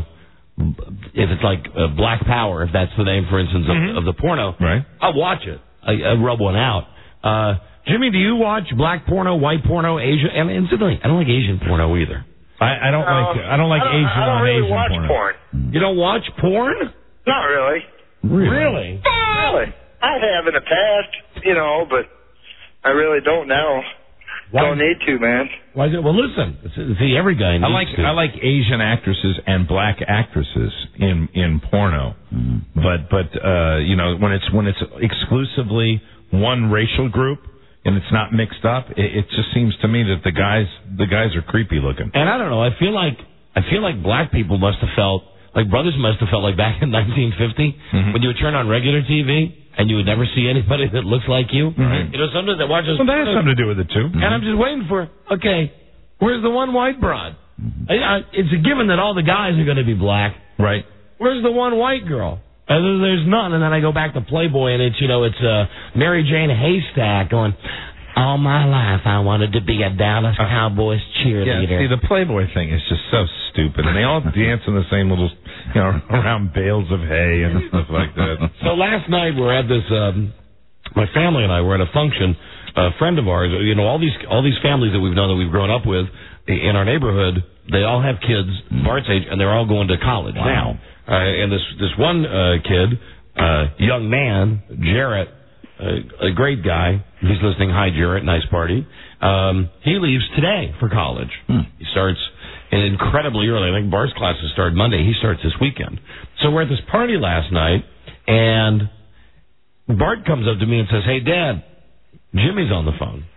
S19: if it's like uh, Black Power, if that's the name, for instance, of,
S2: mm-hmm.
S19: of the porno,
S2: right?
S19: I'll watch it. I, I rub one out. Uh, Jimmy, do you watch black porno, white porno, Asian? And incidentally, I don't like Asian porno either.
S2: I, I don't
S5: no,
S2: like I don't like
S5: I don't,
S2: Asian
S5: I don't
S2: on
S5: really
S2: Asian
S5: watch
S2: porno.
S5: porn.
S19: You don't watch porn?
S5: Not really.
S2: Really?
S19: Really?
S5: Really? I have in the past, you know, but I really don't now.
S19: Why?
S5: Don't need to, man.
S19: Why is it? Well, listen. See, every guy needs
S2: I like
S19: to.
S2: I like Asian actresses and black actresses in in porno, mm-hmm. but but uh, you know when it's when it's exclusively one racial group and it's not mixed up, it, it just seems to me that the guys the guys are creepy looking.
S19: And I don't know. I feel like I feel like black people must have felt like brothers must have felt like back in nineteen fifty mm-hmm. when you would turn on regular T V. And you would never see anybody that looks like you.
S2: Right.
S19: You know, sometimes that watches.
S2: Well, that has something to do with it, too.
S19: And I'm just waiting for, okay, where's the one white broad? Mm-hmm. I, I, it's a given that all the guys are going to be black.
S2: Right.
S19: Where's the one white girl? And there's none. And then I go back to Playboy, and it's, you know, it's uh, Mary Jane Haystack going, all my life I wanted to be a Dallas Cowboys cheerleader.
S2: Yeah, see, the Playboy thing is just so stupid. And they all dance in the same little, you know, around bales of hay and stuff like that.
S19: So last night we were at this, um, my family and I were at a function. A friend of ours, you know, all these all these families that we've known that we've grown up with in our neighborhood, they all have kids Bart's age, and they're all going to college wow. now. Uh, and this, this one uh, kid, uh, young man, Jarrett, Uh, a great guy. He's listening. Hi, Jarrett. Nice party. Um, he leaves today for college. Hmm. He starts incredibly early. I think Bart's classes start Monday. He starts this weekend. So we're at this party last night, and Bart comes up to me and says, "Hey, Dad, Jimmy's on the phone."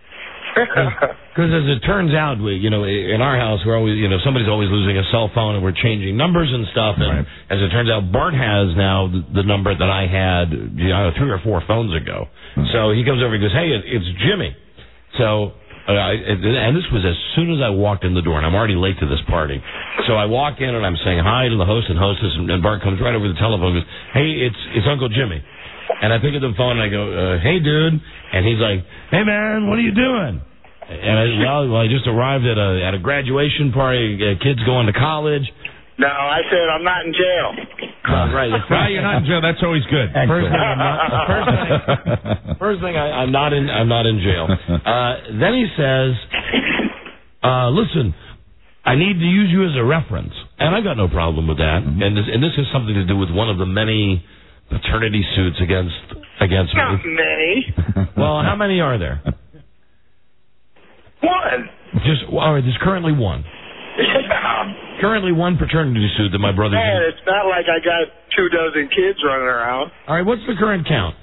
S19: Because as it turns out, we, you know, in our house, we're always, you know, somebody's always losing a cell phone, and we're changing numbers and stuff. And right. as it turns out, Bart has now the, the number that I had, you know, three or four phones ago. Mm-hmm. So he comes over and goes, "Hey, it, it's Jimmy." So, uh, I, and this was as soon as I walked in the door, and I'm already late to this party. So I walk in and I'm saying hi to the host and hostess, and, and Bart comes right over the telephone and goes, "Hey, it's it's Uncle Jimmy." And I pick up the phone and I go, uh, "Hey, dude," and he's like, "Hey, man, what are you doing?" And I, well, well, I just arrived at a at a graduation party. Uh, kids going to college.
S5: No, I said I'm not in jail.
S19: Uh, right.
S2: Well, you're not in jail. That's always good.
S19: First thing, I'm not, first thing, first thing I, I'm not in. I'm not in jail. Uh, then he says, uh, "Listen, I need to use you as a reference," and I got no problem with that. Mm-hmm. And this, and this has something to do with one of the many paternity suits against against
S5: not
S19: me.
S5: many.
S19: Well, how many are there?
S5: One.
S19: Just all right. There's currently one.
S5: Yeah.
S19: Currently one paternity suit that my brother.
S5: Man, it's not like I got two dozen kids running around.
S19: All right. What's the current count?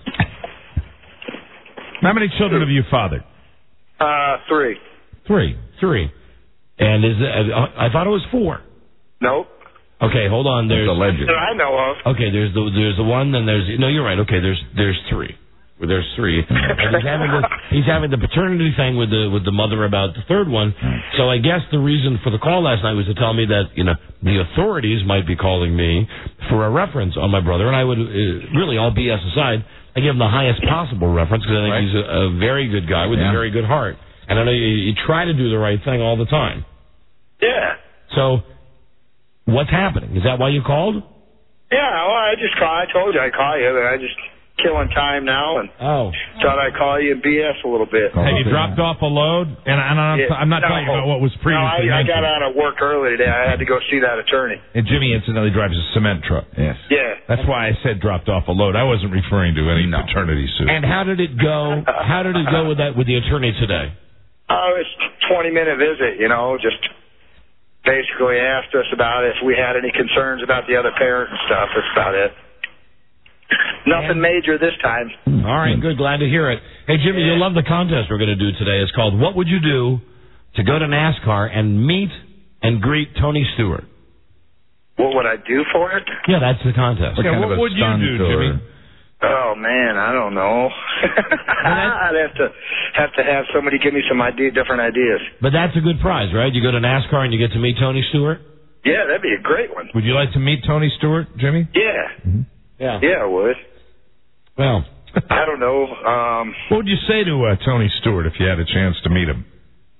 S2: How many children have you fathered?
S5: Uh, three.
S19: Three. Three. And is it, I thought it was four.
S5: Nope.
S19: Okay, hold on. There's
S3: the legend
S5: that I know of.
S19: Okay, there's the there's the one. Then there's no. You're right. Okay, there's there's three. There's three. And he's having the he's having the paternity thing with the with the mother about the third one. So I guess the reason for the call last night was to tell me that, you know, the authorities might be calling me for a reference on my brother, and I would uh, really, all B S aside, I give him the highest possible reference because I think right. he's a, a very good guy with yeah. a very good heart, and I know you, you try to do the right thing all the time.
S5: Yeah.
S19: So, what's happening? Is that why you called?
S5: Yeah. Well, I just call. I told you I'd call you, but I just. Killing time now, and
S19: oh.
S5: thought I'd call you and B S a little bit.
S2: Have you dropped off a load? And, and I'm,
S5: yeah.
S2: I'm not
S5: no,
S2: talking about what was previously
S5: No, I, I
S2: mentioned.
S5: got out of work early today. I had to go see that attorney.
S2: And Jimmy incidentally drives a cement truck.
S3: Yes.
S5: Yeah.
S2: That's why I said dropped off a load. I wasn't referring to any no. paternity suit.
S19: And how did it go? How did it go with that with the attorney today?
S5: Oh, it's a twenty minute visit. You know, just basically asked us about if we had any concerns about the other parent and stuff. That's about it. Nothing major this time.
S19: All right, good. Glad to hear it. Hey, Jimmy, you'll love the contest we're going to do today. It's called What Would You Do to Go to NASCAR and Meet and Greet Tony Stewart?
S5: What would I do for it?
S19: Yeah, that's the contest.
S2: What, yeah, what would you do, tour? Jimmy?
S5: Oh man, I don't know. I'd have to have to have somebody give me some idea, different ideas.
S19: But that's a good prize, right? You go to NASCAR and you get to meet Tony Stewart.
S5: Yeah, that'd be a great one.
S2: Would you like to meet Tony Stewart, Jimmy?
S5: Yeah.
S19: Mm-hmm. Yeah.
S5: Yeah, I would.
S19: Well,
S5: I don't know. Um,
S2: what would you say to uh, Tony Stewart if you had a chance to meet him?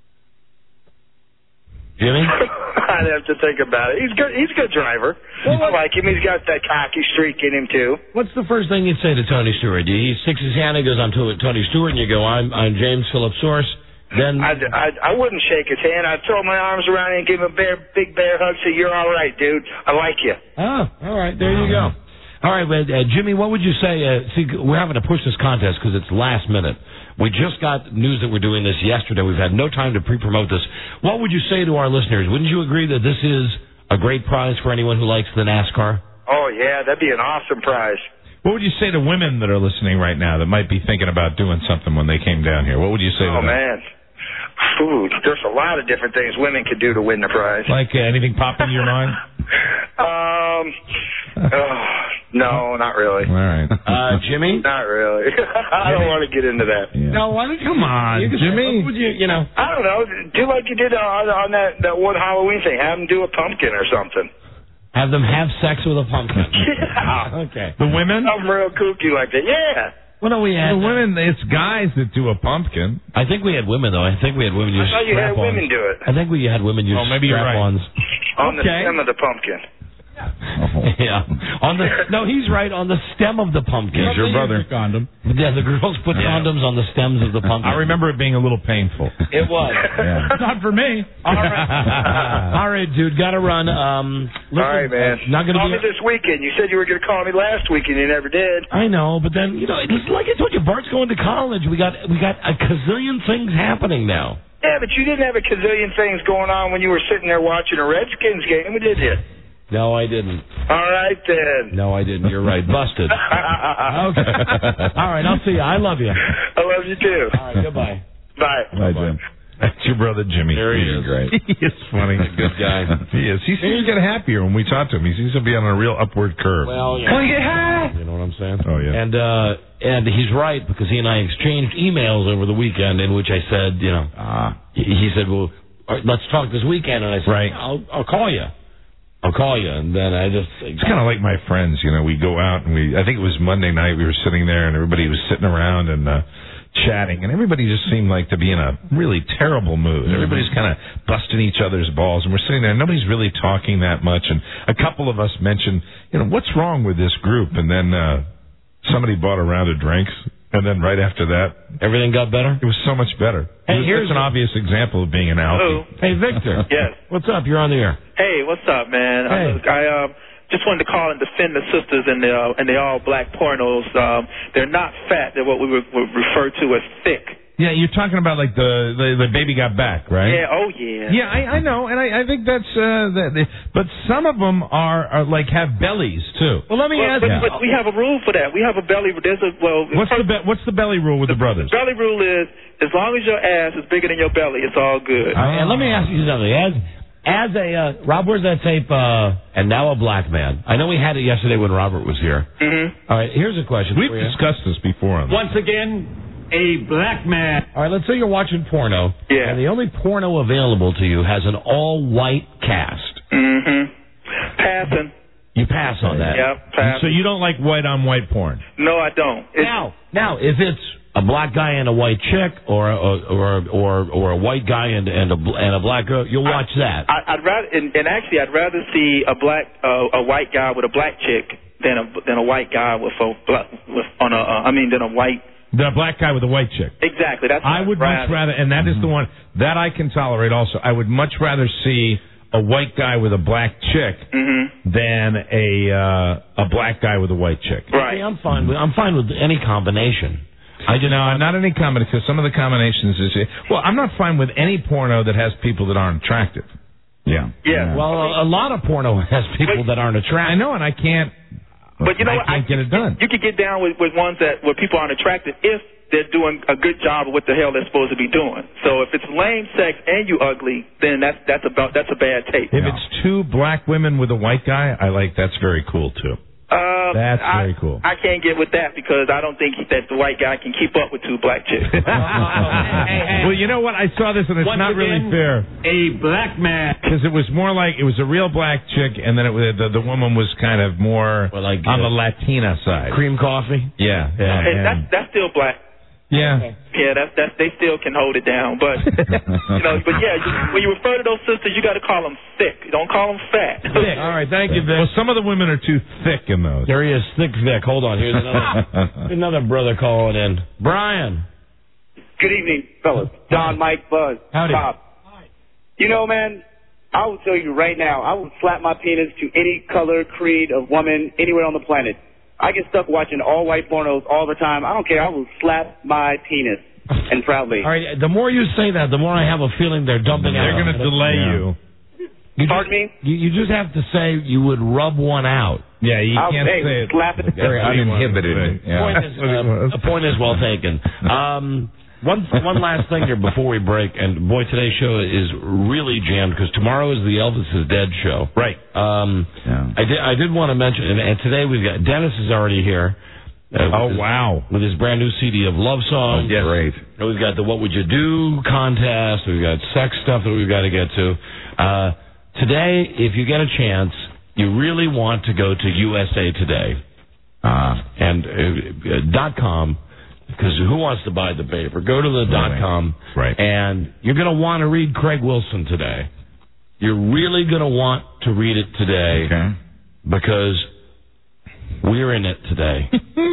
S19: Jimmy?
S5: I'd have to think about it. He's good. He's a good driver. Well, I like him. He's got that cocky streak in him too.
S19: What's the first thing you'd say to Tony Stewart? He sticks his hand and goes, "I'm Tony Stewart," and you go, "I'm I'm James Philip Source." Then
S5: I'd, I'd, I wouldn't shake his hand. I'd throw my arms around him and give him a bear, big bear hug. Say, "You're all right, dude. I like you."
S19: Oh, all right. There you go. All right, well, uh, Jimmy, what would you say? Uh, see, we're having to push this contest because it's last minute. We just got news that we're doing this yesterday. We've had no time to pre-promote this. What would you say to our listeners? Wouldn't you agree that this is a great prize for anyone who likes the NASCAR?
S5: Oh, yeah, that'd be an awesome prize.
S2: What would you say to women that are listening right now that might be thinking about doing something when they came down here? What would you say
S5: oh,
S2: to them?
S5: Oh, man. Food. There's a lot of different things women could do to win the prize.
S2: Like uh, anything pop into your mind?
S5: um, oh, no, not really.
S2: All right.
S19: Uh, Jimmy?
S5: Not really. I don't want to get into that.
S2: Yeah.
S19: No, why don't you?
S2: Come on,
S19: you
S2: Jimmy.
S19: Would you, you know?
S5: I don't know. Do like you did on, on that, that one Halloween thing. Have them do a pumpkin or something.
S19: Have them have sex with a pumpkin.
S5: Yeah.
S19: Okay.
S2: The women?
S5: Something real kooky like that. Yeah.
S19: Well, no, we had
S2: the women. It's guys that do a pumpkin.
S19: I think we had women though. I think we had women use.
S5: I thought you had women do it.
S19: I think we had women use.
S2: Oh, maybe you're right.
S19: Strap-ons.
S5: On
S2: okay.
S5: the stem of the pumpkin.
S2: Oh.
S19: Yeah. On the no, he's right. On the stem of the pumpkin.
S2: He's your brother.
S20: Condom.
S19: Yeah, the girls put
S2: yeah.
S19: condoms on the stems of the pumpkin.
S2: I remember it being a little painful.
S19: It was.
S2: Yeah.
S20: Not for me.
S19: All right. All right, dude. Got to run. Um, listen,
S5: All right, man.
S19: Uh, not gonna
S5: call
S19: be
S5: me this weekend. You said you were going to call me last week, and you never did.
S19: I know, but then you know, it's like I told you, Bart's going to college. We got we got a gazillion things happening now.
S5: Yeah, but you didn't have a gazillion things going on when you were sitting there watching a Redskins game, did you?
S19: No, I didn't.
S5: All right, then.
S19: No, I didn't. You're right. Busted. Okay. All right, I'll see you. I love you.
S5: I love you, too.
S19: All right, goodbye.
S5: Bye.
S2: Bye, Jim. That's your brother, Jimmy.
S19: There he
S2: He's
S19: is.
S2: Great. He is funny.
S19: Good guy.
S2: He is. He seems to get happier when we talk to him. He seems to be on a real upward curve.
S19: Well, yeah.
S5: Can we get high?
S19: You know what I'm saying?
S2: Oh, yeah.
S19: And, uh, and he's right, because he and I exchanged emails over the weekend in which I said, you know,
S2: ah.
S19: he said, well, let's talk this weekend. And I said,
S2: right.
S19: I'll, I'll call you. I'll call you. And then I just...
S2: It's kind of like my friends, you know, we go out and we, I think it was Monday night, we were sitting there and everybody was sitting around and, uh, chatting, and everybody just seemed like to be in a really terrible mood. Mm-hmm. Everybody's kind of busting each other's balls, and we're sitting there, and nobody's really talking that much, and a couple of us mentioned, you know, what's wrong with this group? And then uh, somebody bought a round of drinks, and then right after that...
S19: Everything got better?
S2: It was so much better.
S19: Hey,
S2: was,
S19: here's
S2: an
S19: a...
S2: obvious example of being an alky.
S19: Hey, Victor.
S8: Yes.
S19: What's up? You're on the air.
S8: Hey, what's up, man?
S19: Hey.
S8: I, I uh, just wanted to call and defend the sisters and the uh, and the all black pornos. Um, they're not fat. They're what we would, would refer to as thick.
S2: Yeah, you're talking about like the the, the baby got back, right?
S8: Yeah. Oh, yeah.
S2: Yeah, I, I know, and I, I think that's. Uh, that, but some of them are, are like have bellies too.
S19: Well, let me
S8: well,
S19: ask.
S8: But,
S19: Yeah.
S8: but we have a rule for that. We have a belly. There's a well.
S2: What's the be- what's the belly rule with the, the brothers?
S8: The belly rule is as long as your ass is bigger than your belly, it's all good.
S19: Uh, and let me ask you something. As as a uh, Rob, where's that tape? Uh, and now a black man. I know we had it yesterday when Robert was here.
S8: Mm-hmm.
S19: All right, here's a question.
S2: We've
S19: for you.
S2: discussed this before. On
S8: Once again, a black man.
S19: All right, let's say you're watching porno.
S8: Yeah.
S19: And the only porno available to you has an all-white cast.
S8: Mm-hmm. Passing.
S19: You pass on that.
S8: Yep, passing.
S2: So you don't like white-on-white porn?
S8: No, I don't. It's,
S19: Now, now, if it's a black guy and a white chick, or a, or or or a white guy and and a and a black girl, you'll watch
S8: I,
S19: that.
S8: I, I'd rather, and, and actually, I'd rather see a black, uh, a white guy with a black chick than a than a white guy with a black with on a. Uh, I mean, than a white.
S2: The black guy with a white chick.
S8: Exactly. That's.
S2: I would much rather, and that is the one that I can tolerate. Also, I would much rather see a white guy with a black chick
S8: mm-hmm.
S2: than a uh, a black guy with a white chick.
S8: Right.
S19: See, I'm fine. With, I'm fine with any combination.
S2: I just no, not any combination because some of the combinations is well, I'm not fine with any porno that has people that aren't attractive.
S3: Yeah.
S5: Yeah.
S19: Well, a, a lot of porno has people that aren't attractive.
S2: I know, and I can't.
S5: But you know
S2: I
S5: what?
S2: can't
S5: I,
S2: get it done.
S5: You could get down with, with ones that where people aren't attractive if they're doing a good job of what the hell they're supposed to be doing. So if it's lame sex and you ugly, then that's that's about that's a bad tape.
S2: If it's two black women with a white guy, I like that's very cool too.
S5: Uh,
S2: That's
S5: I,
S2: very cool.
S5: I can't get with that because I don't think that the white guy can keep up with two black chicks.
S2: Well, you know what? I saw this, and it's
S21: Once
S2: not really
S21: again,
S2: fair.
S21: A black man.
S2: Because it was more like it was a real black chick, and then it was, the, the woman was kind of more
S19: Well, like,
S2: on
S19: uh,
S2: the Latina side.
S19: Cream coffee.
S2: Yeah, yeah,
S5: and
S2: and-
S5: that's that's still black.
S2: yeah.
S5: Yeah, that's that's they still can hold it down, but you know, but yeah, you, when you refer to those sisters, you got to call them thick. You don't call them fat.
S2: Thick. All right, thank you, Vic. Well, some of the women are too thick in those.
S19: There he is, Thick Vic. Hold on, here's another another brother calling in. Brian.
S7: Good evening, fellas. Don, Mike, Buzz,
S19: Howdy.
S7: Bob. You know, man, I will tell you right now, I will slap my penis to any color, creed of woman anywhere on the planet. I get stuck watching all-white pornos all the time. I don't care. I will slap my penis, and proudly.
S19: All right, the more you say that, the more I have a feeling they're dumping
S2: They're
S19: out.
S2: going to delay
S19: Yeah.
S2: you.
S19: You
S7: Pardon
S19: just,
S7: me?
S19: You, you just have to say you would rub one out.
S2: Yeah, you
S7: I'll
S2: can't
S7: say,
S2: say it.
S7: slap it.
S3: Very uninhibited. Yeah.
S19: Point is, uh, the point is well taken. Um, one one last thing here before we break, and boy, today's show is really jammed because tomorrow is the Elvis is Dead show.
S2: Right.
S19: Um,
S3: Yeah.
S19: I did I did want to mention, and, and today we've got Dennis is already here. Uh, with
S2: Oh,
S19: his-
S2: wow.
S19: With his brand new C D of love songs.
S3: Yes. Great.
S19: And we've got the What Would You Do contest. We've got sex stuff that we've got to get to. Uh, today, if you get a chance, you really want to go to U S A Today
S3: Uh,
S19: and uh, dot com, because who wants to buy the paper? Go to the dot com,
S2: Right.
S19: and you're going to want to read Craig Wilson today. You're really going to want to read it today
S3: okay.
S19: because we're in it today.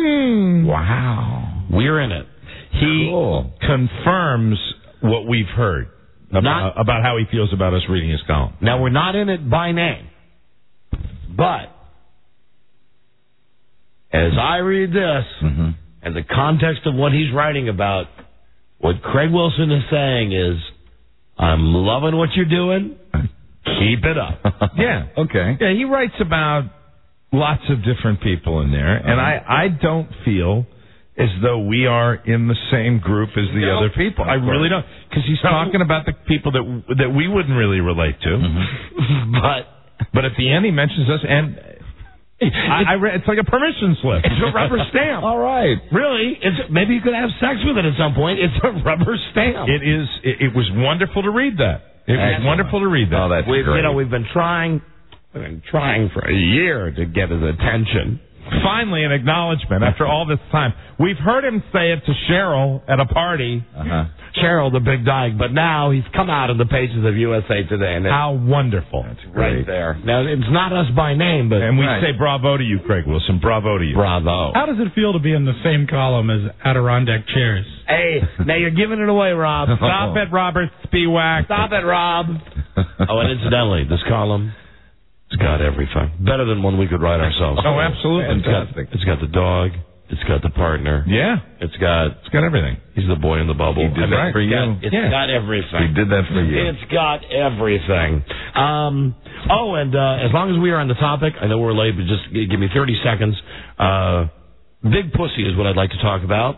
S3: Wow.
S19: We're in it.
S2: He
S3: Cool.
S2: confirms what we've heard about,
S19: Not-
S2: about how he feels about us reading his column.
S19: Now, we're not in it by name, but as I read this,
S3: Mm-hmm.
S19: and the context of what he's writing about, what Craig Wilson is saying is, I'm loving what you're doing. Keep it up.
S2: Yeah.
S3: Okay.
S2: Yeah, he writes about lots of different people in there, and I, I don't feel as though we are in the same group as the
S19: No.
S2: other people. I really don't, because he's talking about the people that that we wouldn't really relate to.
S19: But
S2: but at the end, he mentions us, and I, I read, it's like a permission slip.
S19: it's a rubber stamp.
S3: All right.
S19: Really, it's, maybe you could have sex with it at some point. It's a rubber stamp.
S2: It is. It, it was wonderful to read that. It was
S3: Excellent.
S2: wonderful to read that.
S3: Oh, that's
S19: We've,
S3: great.
S19: you know, we've been trying, we've been trying for a year to get his attention.
S2: Finally, an acknowledgement after all this time. We've heard him say it to Cheryl at a party.
S3: Uh-huh.
S19: Cheryl, the big dog, but now he's come out in the pages of U S A Today, and it's
S2: How wonderful.
S19: right there. Now, it's not us by name, but
S2: And we
S3: Right.
S2: say bravo to you, Craig Wilson. Bravo to you.
S19: bravo.
S20: How does it feel to be in the same column as Adirondack Chairs?
S19: Hey, now you're giving it away, Rob.
S2: Stop it, Robert Spiewak.
S19: Stop it, Rob. Oh, and incidentally, this column, it's got everything. Better than one we could write ourselves.
S2: Oh, absolutely.
S19: It's got, it's got the dog. It's got the partner.
S2: Yeah.
S19: It's got
S2: It's got everything.
S19: he's the boy in the bubble.
S3: He did
S19: I mean,
S3: that for
S19: it's
S3: you.
S19: got- It's
S2: Yeah.
S19: got everything.
S3: He did that for you.
S19: It's got everything. Um, oh, and uh, as long as we are on the topic, I know we're late, but just g- give me thirty seconds. Uh, Big Pussy is what I'd like to talk about.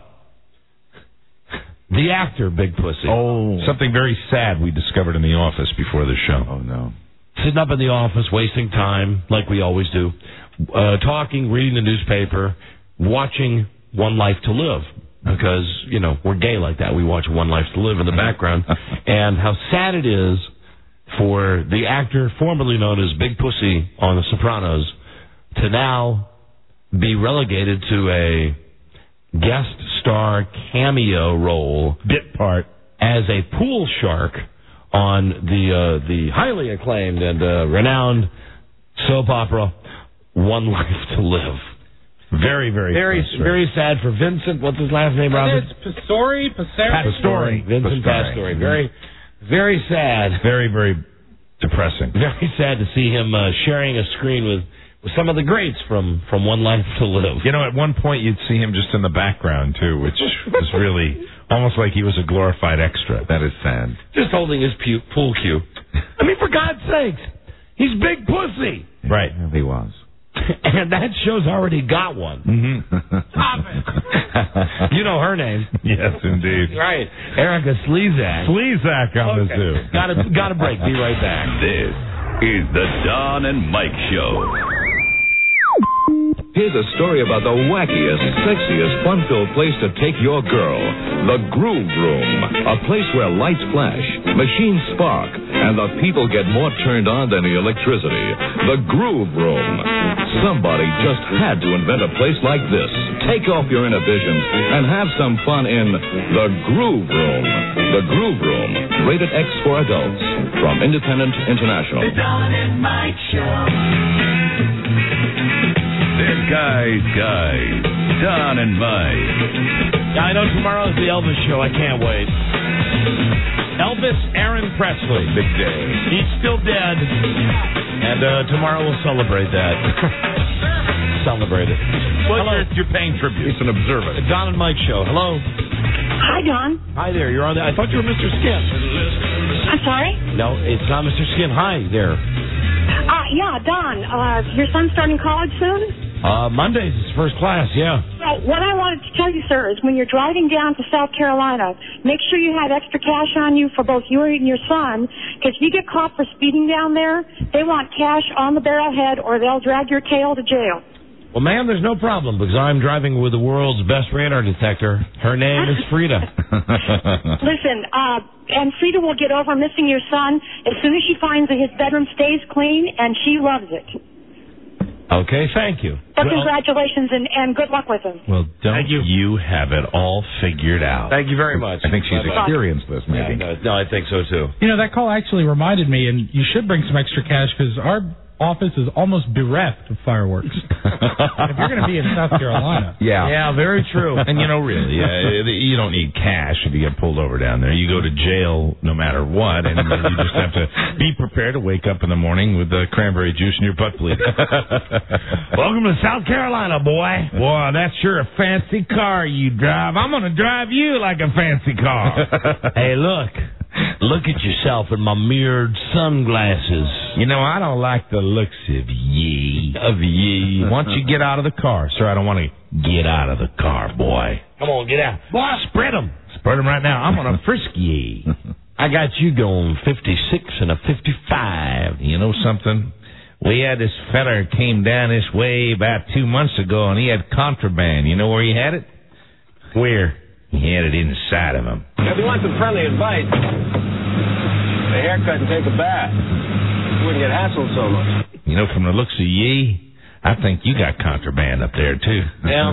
S19: The actor Big Pussy.
S2: Oh. Something very sad we discovered in the office before the show.
S3: Oh, no.
S19: Sitting up in the office, wasting time, like we always do, uh, talking, reading the newspaper, watching One Life to Live. Because, you know, we're gay like that. We watch One Life to Live in the background. And how sad it is for the actor formerly known as Big Pussy on The Sopranos to now be relegated to a guest star cameo role,
S2: Bit part.
S19: as a pool shark on the uh, the highly acclaimed and uh, renowned soap opera One Life to Live.
S2: Very, very
S19: Very,
S2: frustrating.
S19: very sad for Vincent. What's his last name, Robert?
S20: It's Pastore, Pastore.
S19: Pastore. Vincent
S3: Pastore.
S19: Pastore. Very, very sad.
S2: Very, very depressing.
S19: Very sad to see him uh, sharing a screen with, with some of the greats from, from One Life to Live.
S2: You know, at one point you'd see him just in the background, too, which was really Almost like he was a glorified extra.
S3: That is sad.
S19: Just holding his pu- pool cue. I mean, for God's sakes, he's big pussy.
S2: Right.
S3: Yeah, he was.
S19: And that show's already got one.
S2: Mm-hmm.
S19: Stop it. You know her name.
S2: Yes, indeed.
S19: Right. Erica Slezak.
S2: Slezak on
S19: Okay.
S2: the zoo.
S19: Got to got to break. Be right back.
S1: This is the Don and Mike Show.
S11: Here's a story about the wackiest, sexiest, fun-filled place to take your girl. The Groove Room. A place where lights flash, machines spark, and the people get more turned on than the electricity. The Groove Room. Somebody just had to invent a place like this. Take off your inhibitions and have some fun in The Groove Room. The Groove Room. Rated X for adults. From Independent International.
S1: The Don and Mike Show. They're guys, guys. Don and Mike.
S19: I know tomorrow's the Elvis show. I can't wait. Elvis Aaron Presley.
S3: Big day.
S19: He's still dead. And uh, tomorrow we'll celebrate that. Celebrate it.
S2: Well,
S19: Hello.
S2: you're, you're paying tribute.
S3: He's an observer.
S19: The Don and Mike show. Hello.
S9: Hi, Don.
S19: Hi there. You're on the... I thought you were Mister Skin.
S9: I'm sorry?
S19: No, it's not Mister Skin. Hi there.
S9: Uh, yeah, Don. Uh, your son's starting college soon?
S19: Uh, Mondays is first class, yeah.
S9: So what I wanted to tell you, sir, is when you're driving down to South Carolina, make sure you have extra cash on you for both you and your son, because if you get caught for speeding down there, they want cash on the barrelhead or they'll drag your tail to jail.
S19: Well, ma'am, there's no problem, because I'm driving with the world's best radar detector. Her name is Frida.
S9: Listen, uh, and Frida will get over missing your son as soon as she finds that his bedroom stays clean, and she loves it.
S19: Okay, thank you.
S9: But
S19: Well-
S9: congratulations and, and good luck with him.
S2: Well, don't
S19: Thank you.
S2: you have it all figured out?
S19: Thank you very much.
S3: I think she's
S19: Bye-bye.
S3: experienced this, maybe.
S19: Yeah, no, no, I think so, too.
S20: You know, that call actually reminded me, and you should bring some extra cash because our office is almost bereft of fireworks. If you're going to be in South Carolina.
S3: Yeah.
S2: Yeah, very true. And, you know, really, uh, you don't need cash if you get pulled over down there. You go to jail no matter what, and you just have to be prepared to wake up in the morning with the cranberry juice in your butt bleeding.
S19: Welcome to South Carolina, boy.
S2: Boy, that's sure a fancy car you drive. I'm going to drive you like a fancy car.
S19: Hey, look. Look at yourself in my mirrored sunglasses.
S2: You know, I don't like the looks of ye. Of ye. Once you get out of the car, sir, I don't want to get out of the car, boy.
S19: Come on, get out. Boy, spread them.
S2: Spread them right now. I'm going to frisk ye.
S19: I got you going fifty-six and a fifty-five.
S2: You know something? We had this feller came down this way about two months ago, and he had contraband. You know where he had it?
S19: Where?
S2: He had it inside of him.
S22: If you want some friendly advice, a haircut and take a bath. You wouldn't get hassled so much.
S2: You know, from the looks of ye, I think you got contraband up there, too.
S19: Yeah.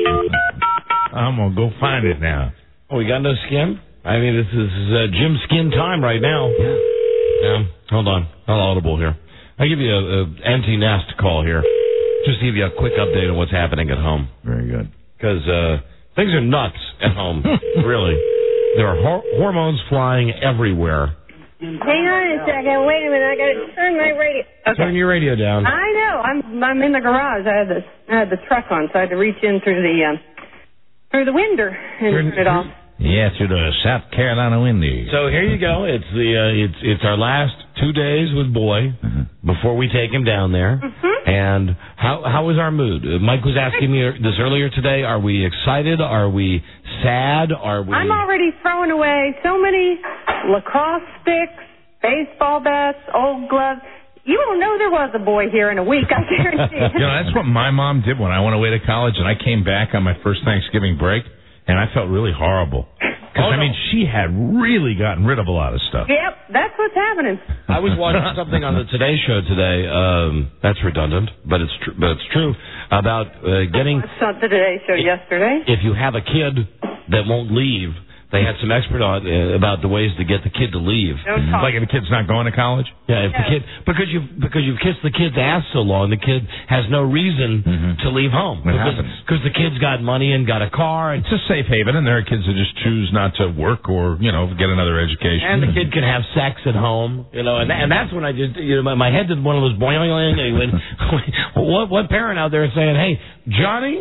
S2: I'm going to go find it now.
S19: Oh, we got no skin? I mean, this is uh, Jim Skin time right now. Yeah. Yeah. Hold on. Not audible here. I'll give you a, a anti-nest call here. Just to give you a quick update on what's happening at home.
S3: Very good.
S19: Because uh, things are nuts at home. Really. There are hor- hormones flying everywhere.
S23: Hang on a second. Wait a minute. I got to turn my radio. Okay.
S19: Turn your radio down.
S23: I know. I'm I'm in the garage. I had the I had the truck on, so I had to reach in through the um, through the window and turn it off.
S2: Yeah, through the South Carolina windy.
S19: So here you go. It's the uh, it's it's our last two days with Boy
S2: mm-hmm.
S19: before we take him down there.
S23: Mm-hmm.
S19: And how how is our mood? Uh, Mike was asking me this earlier today. Are we excited? Are we sad? Are we?
S23: I'm already throwing away so many lacrosse sticks, baseball bats, old gloves. You won't know there was a boy here in a week, I guarantee.
S2: You know, that's what my mom did when I went away to college, and I came back on my first Thanksgiving break, and I felt really horrible. Because,
S19: Oh,
S2: I mean, she had really gotten rid of a lot of stuff.
S23: Yep, that's what's happening.
S19: I was watching something on the Today Show today. Um, that's redundant, but it's tr- but it's true about uh, getting.
S23: I saw the Today Show yesterday.
S19: If you have a kid that won't leave, they had some expert on uh, about the ways to get the kid to leave.
S23: No talk.
S2: Like if the kid's not going to college?
S19: Yeah, if the kid because you because you've kissed the kid's ass so long, the kid has no reason
S2: Mm-hmm.
S19: to leave home.
S2: It
S19: because,
S2: happens.
S19: because the kid's got money and got a car, and
S2: It's a safe haven, and there are kids that just choose not to work or, you know, get another education.
S19: and the kid can have sex at home, you know, and and that's when I just you know my, my head did one of those boing, and when what what parent out there is saying, hey Johnny,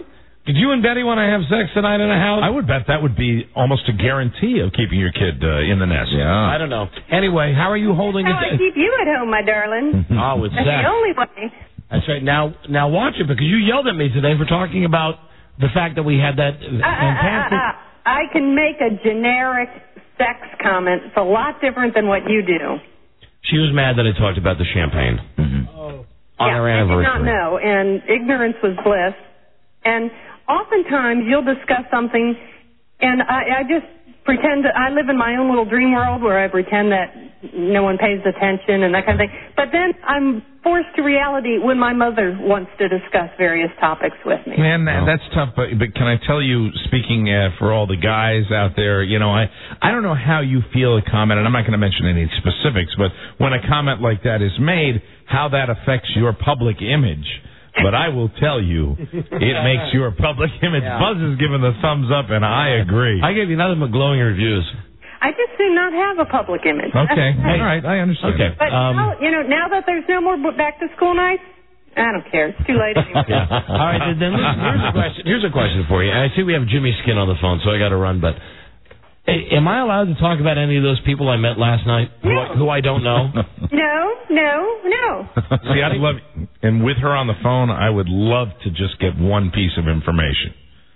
S19: Did you and Betty want to have sex tonight in a house?
S2: I would bet that would be almost a guarantee of keeping your kid uh, in the nest.
S19: Yeah. I don't know. Anyway, how are you holding
S23: How
S19: it?
S23: I keep you at home, my darling.
S19: Oh, with
S23: That's
S19: sex.
S23: the only way.
S19: That's right. Now, now watch it, because you yelled at me today for talking about the fact that we had that
S23: Uh, uh,
S19: fantastic...
S23: uh, uh, I can make a generic sex comment. It's a lot different than what you do.
S19: She was mad that I talked about the champagne
S23: Mm-hmm.
S19: on
S23: yeah,
S19: our
S23: I did
S19: anniversary.
S23: not know, and ignorance was bliss. And oftentimes you'll discuss something, and I, I just pretend that I live in my own little dream world where I pretend that no one pays attention and that kind of thing. But then I'm forced to reality when my mother wants to discuss various topics with me.
S2: Man, that, that's tough. But, but can I tell you, speaking uh, for all the guys out there, you know, I I don't know how you feel a comment, and I'm not going to mention any specifics, but when a comment like that is made, how that affects your public image. But I will tell you, it makes your public image.
S19: Yeah.
S2: Buzz is giving the thumbs up, and I agree.
S19: I gave you nothing but glowing reviews.
S23: I just do not have a public image.
S2: Okay, all right, I understand.
S19: Okay.
S23: But
S19: Um,
S23: now, you know, now that there's no more back to school nights, I don't care. It's too late anyway.
S19: Yeah. All right, then, then listen, here's a question. Here's a question for you. I see we have Jimmy Skin on the phone, so I got to run. But hey, am I allowed to talk about any of those people I met last night who, I, who I don't know?
S23: No, no, no.
S2: See, I'd love, and with her on the phone, I would love to just get one piece of information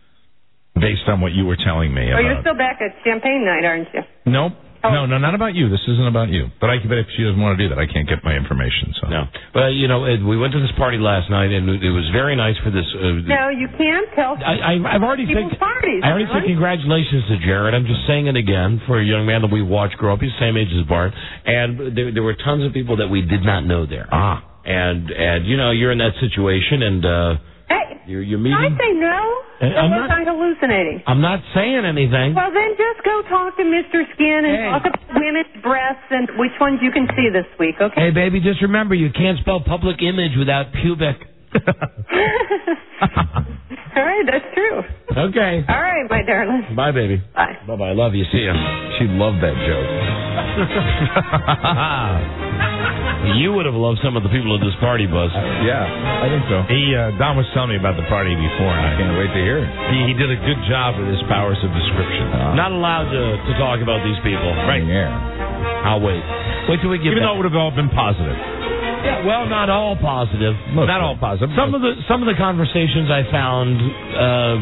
S2: based on what you were telling me
S23: Oh,
S2: about.
S23: you're still back at champagne night, aren't you?
S2: Nope. No, no, not about you. This isn't about you. But I, but if she doesn't want to do that, I can't get my information. So
S19: No. Well, you know, Ed, we went to this party last night, and it was very nice for this. Uh,
S23: No, you can't tell
S19: I, I, I've already
S23: people's
S19: said.
S23: parties.
S19: I already said
S23: really?
S19: congratulations to Jared. I'm just saying it again for a young man that we watched grow up. He's the same age as Bart, and there, there were tons of people that we did not know there.
S2: Ah.
S19: And and you know, you're in that situation, and uh,
S23: Hey,
S19: you're you're
S23: did I
S19: meeting.
S23: say no?
S19: Uh,
S23: Or
S19: I'm
S23: was
S19: not-
S23: I hallucinating?
S19: I'm not saying anything.
S23: Well, then just go talk to Mister Skin and
S19: Hey.
S23: talk about women's breasts and which ones you can see this week, okay?
S19: Hey, baby, just remember you can't spell public image without pubic.
S23: All right, that's true.
S19: Okay.
S23: All right, my darling.
S19: Bye, baby.
S23: Bye.
S19: Bye, bye. Love you. See ya.
S3: She loved that joke.
S19: You would have loved some of the people at this party, Buzz.
S3: Yeah, I think so.
S2: He, uh, Don was telling me about the party before, and I
S3: Can't wait to hear it.
S2: He, he did a good job with his powers of description.
S19: Not allowed to, to talk about these people.
S2: Right.
S3: Yeah.
S19: I'll wait. Wait till we get
S2: Even
S19: back.
S2: though it would have all been positive.
S19: Yeah, well, not all positive.
S2: Not all positive.
S19: Some of the some of the conversations I found uh,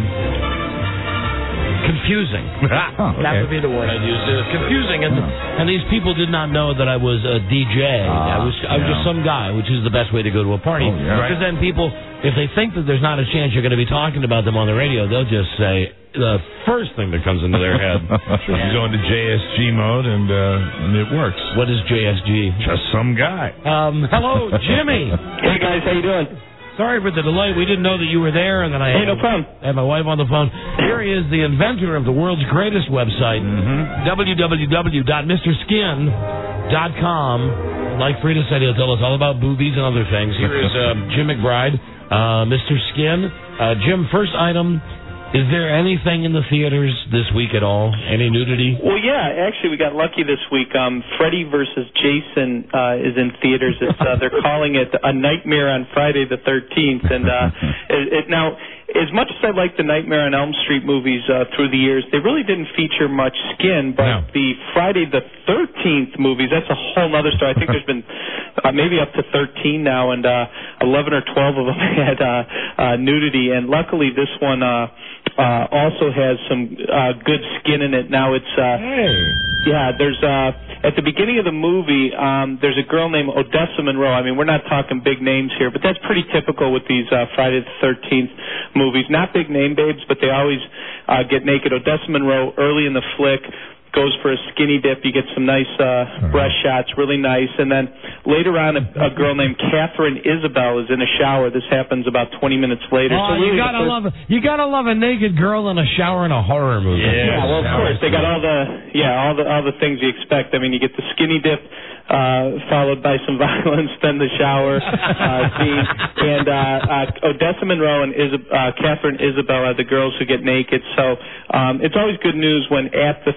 S19: confusing.
S3: Oh, okay.
S19: That would be the word I'd use. Uh, confusing, and and these people did not know that I was a D J. I
S3: Ah,
S19: was I was
S3: yeah.
S19: just some guy, which is the best way to go to a party.
S3: Oh, yeah.
S19: Because then people, if they think that there's not a chance you're going to be talking about them on the radio, they'll just say the first thing that comes into their head.
S2: You go into J S G mode, and, uh, and it works.
S19: What is J S G?
S2: Just some guy.
S19: Um, hello, Jimmy.
S4: Hey guys, how you doing?
S19: Sorry for the delay. We didn't know that you were there, and then I
S4: Hey,
S19: had,
S4: no problem.
S19: I had my wife on the phone. Here he is, the inventor of the world's greatest website,
S2: Mm-hmm.
S19: w w w dot mister skin dot com. Like Frida said, he'll tell us all about boobies and other things. Here is uh, Jim McBride, uh, Mister Skin. Uh, Jim, first item. Is there anything in the theaters this week at all? Any nudity?
S8: Well, yeah, actually, we got lucky this week. Um, Freddy versus Jason uh, is in theaters. It's, uh, they're calling it A Nightmare on Friday the thirteenth. And uh, it, it, now, as much as I like the Nightmare on Elm Street movies uh, through the years, they really didn't feature much skin. But
S2: No.
S8: the Friday the thirteenth movies, that's a whole other story. I think there's been uh, maybe up to thirteen now, and uh, eleven or twelve of them had uh, uh, nudity. And luckily, this one uh, uh, also has some uh, good skin in it. Now it's uh, yeah. There's uh, at the beginning of the movie, um, there's a girl named Odessa Monroe. I mean, we're not talking big names here, but that's pretty typical with these uh, Friday the thirteenth movies. Not big name babes, but they always uh, get naked. Odessa Monroe early in the flick goes for a skinny dip. You get some nice uh, breast shots, really nice. And then later on, a, a girl named Catherine Isabel is in a shower. This happens about twenty minutes later.
S19: Oh,
S8: so really
S19: you gotta
S8: the first-
S19: love it. You gotta love a naked girl in a shower in a horror movie.
S8: Yeah, well, of course they got all the yeah all the all the things you expect. I mean, you get the skinny dip, uh, followed by some violence, then the shower uh, scene, and uh, uh, Odessa Monroe and Isab- uh, Catherine Isabel are the girls who get naked. So um, it's always good news when at the theater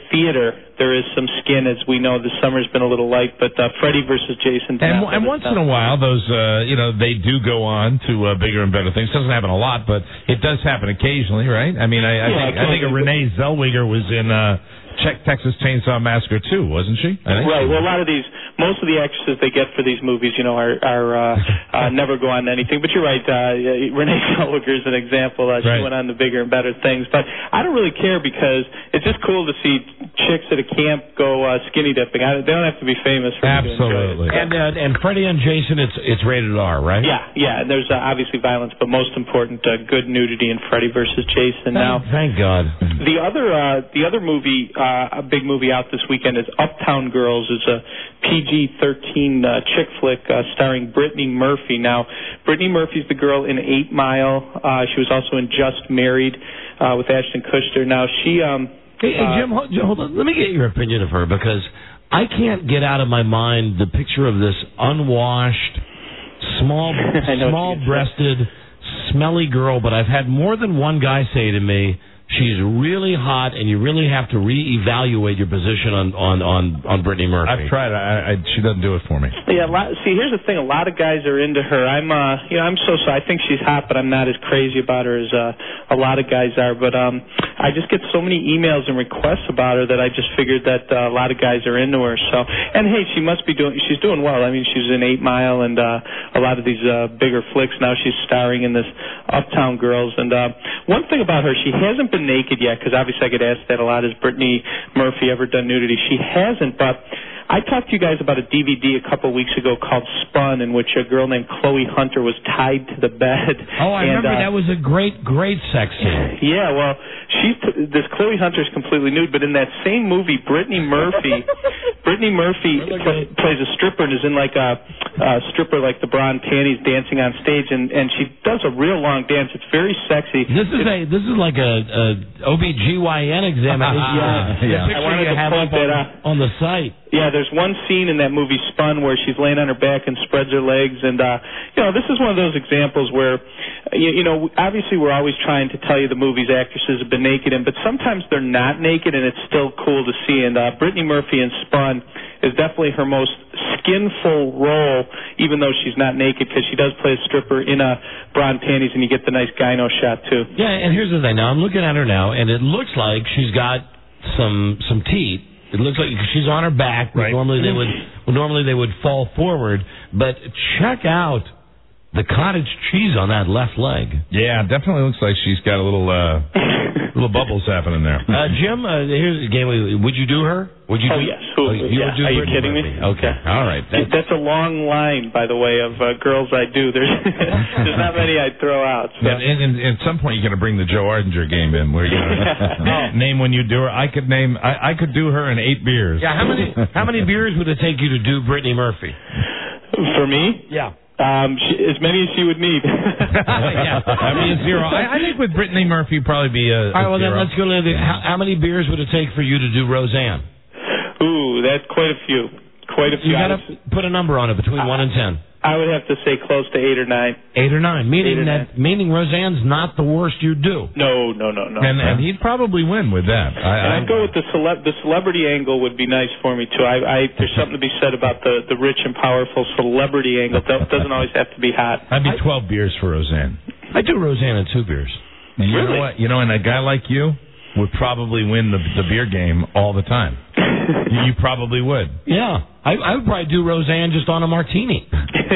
S8: there there is some skin, as we know. This summer's been a little light, but uh, Freddy versus Jason.
S2: And, and once in a while, those uh, you know they do go on to uh, bigger and better things. Doesn't happen a lot, but it does happen occasionally, right? I mean, I, I
S8: Yeah,
S2: think I think Renee Zellweger was in uh, Czech Texas Chainsaw Massacre too, wasn't she? I think
S8: Right.
S2: so.
S8: Well, a lot of these, most of the actresses they get for these movies, you know, are, are uh, uh, never go on to anything. But you're right. Uh, Renee Zellweger is an example. Uh, she
S2: Right.
S8: went on to bigger and better things. But I don't really care because it's just cool to see chicks at a camp go uh, skinny dipping. I, they don't have to be famous for me to enjoy it.
S19: And uh, and Freddie and Jason, it's it's rated R, right?
S8: Yeah, yeah. And there's uh, obviously violence, but most important, uh, good nudity in Freddy versus Jason. Now,
S19: Thank God.
S8: the other uh, the other movie, uh, a big movie out this weekend is Uptown Girls. It's a P G thirteen uh, chick flick uh, starring Brittany Murphy. Now, Brittany Murphy's the girl in Eight Mile. Uh, she was also in Just Married uh, with Ashton Kutcher. Now, she... Um,
S19: Hey, hey Jim, hold, hold on. Let me get your opinion of her, because I can't get out of my mind the picture of this unwashed, small, small-breasted, smelly girl. But I've had more than one guy say to me, she's really hot, and you really have to reevaluate your position on on on, on Brittany Murphy.
S2: I've tried. I, I, she doesn't do it for me.
S8: Yeah, a lot, see, here's the thing. A lot of guys are into her. I'm, uh, you know, I'm so, so I think she's hot, but I'm not as crazy about her as uh, a lot of guys are. But um, I just get so many emails and requests about her that I just figured that uh, a lot of guys are into her. So, and hey, she must be doing. She's doing well. I mean, she's in Eight Mile and uh, a lot of these uh, bigger flicks. Now she's starring in this Uptown Girls. And uh, one thing about her, she hasn't been naked yet, because obviously I get asked that a lot. Has Brittany Murphy ever done nudity? She hasn't, but I talked to you guys about a D V D a couple of weeks ago called Spun, in which a girl named Chloe Hunter was tied to the bed.
S19: Oh, I
S8: and,
S19: remember
S8: uh,
S19: that was a great, great sex scene.
S8: Yeah, well, she's this Chloe Hunter's completely nude, but in that same movie, Brittany Murphy, Brittany Murphy play, plays a stripper and is in like a, a stripper like the bra and panties dancing on stage, and and she does a real long dance. It's very sexy.
S19: This is a this is like a, a O B G Y N examination.
S8: Yeah, yeah.
S19: The
S8: I wanted
S19: picture you
S8: to
S19: have
S8: point
S19: up on,
S8: that out.
S19: on the site.
S8: Yeah, there's one scene in that movie Spun where she's laying on her back and spreads her legs, and uh, you know, this is one of those examples where, you, you know, obviously we're always trying to tell you the movies actresses have been naked in, but sometimes they're not naked, and it's still cool to see. And uh, Brittany Murphy in Spun is definitely her most skinful role, even though she's not naked, because she does play a stripper in a bra and panties, and you get the nice gyno shot too.
S19: Yeah, and here's the thing. Now I'm looking at her now, and it looks like she's got some some teeth. It looks like she's on her back. Right. Normally they would well, normally they would fall forward, but check out the cottage cheese on that left leg.
S2: Yeah, definitely looks like she's got a little uh, little bubbles happening there.
S19: Uh, Jim, uh, here's a game. Would you do her? Would you?
S8: Oh
S19: do,
S8: yes. Who,
S19: oh, you
S8: yeah.
S19: would do
S8: Are you
S19: Brittany
S8: kidding
S19: Murphy.
S8: me?
S19: Okay. All right.
S8: That's, that's a long line, by the way, of uh, girls I do. There's there's not many I'd throw out. So.
S2: Yeah, and, and, and at some point you're going to bring the Joe Ardinger game in, where you're going to name when you do her. I could name. I, I could do her in eight beers.
S19: Yeah. How many how many beers would it take you to do Brittany Murphy?
S8: For me?
S19: Yeah.
S8: Um, she, as many as she would need.
S2: Yeah, I mean, zero. I, I think with Brittany Murphy, probably be a.
S19: All right, well,
S2: zero.
S19: then let's go to the. How, how many beers would it take for you to do Roseanne?
S8: Ooh, that's quite a few. Quite a few.
S19: You got to put a number on it between uh, one and ten.
S8: I would have to say close to eight or nine.
S19: Eight or nine, meaning
S8: or
S19: that
S8: nine.
S19: meaning Roseanne's not the worst you do.
S8: No, no, no, no.
S2: And, and he'd probably win with that. I,
S8: and I'd go with the celeb. The celebrity angle would be nice for me too. I, I there's something to be said about the the rich and powerful celebrity angle. That doesn't always have to be hot.
S2: I'd be twelve beers for Roseanne.
S19: I do Roseanne in two beers.
S2: And you
S8: really?
S2: know what? You know, and a guy like you would probably win the the beer game all the time. You probably would.
S19: Yeah, I, I would probably do Roseanne just on a martini.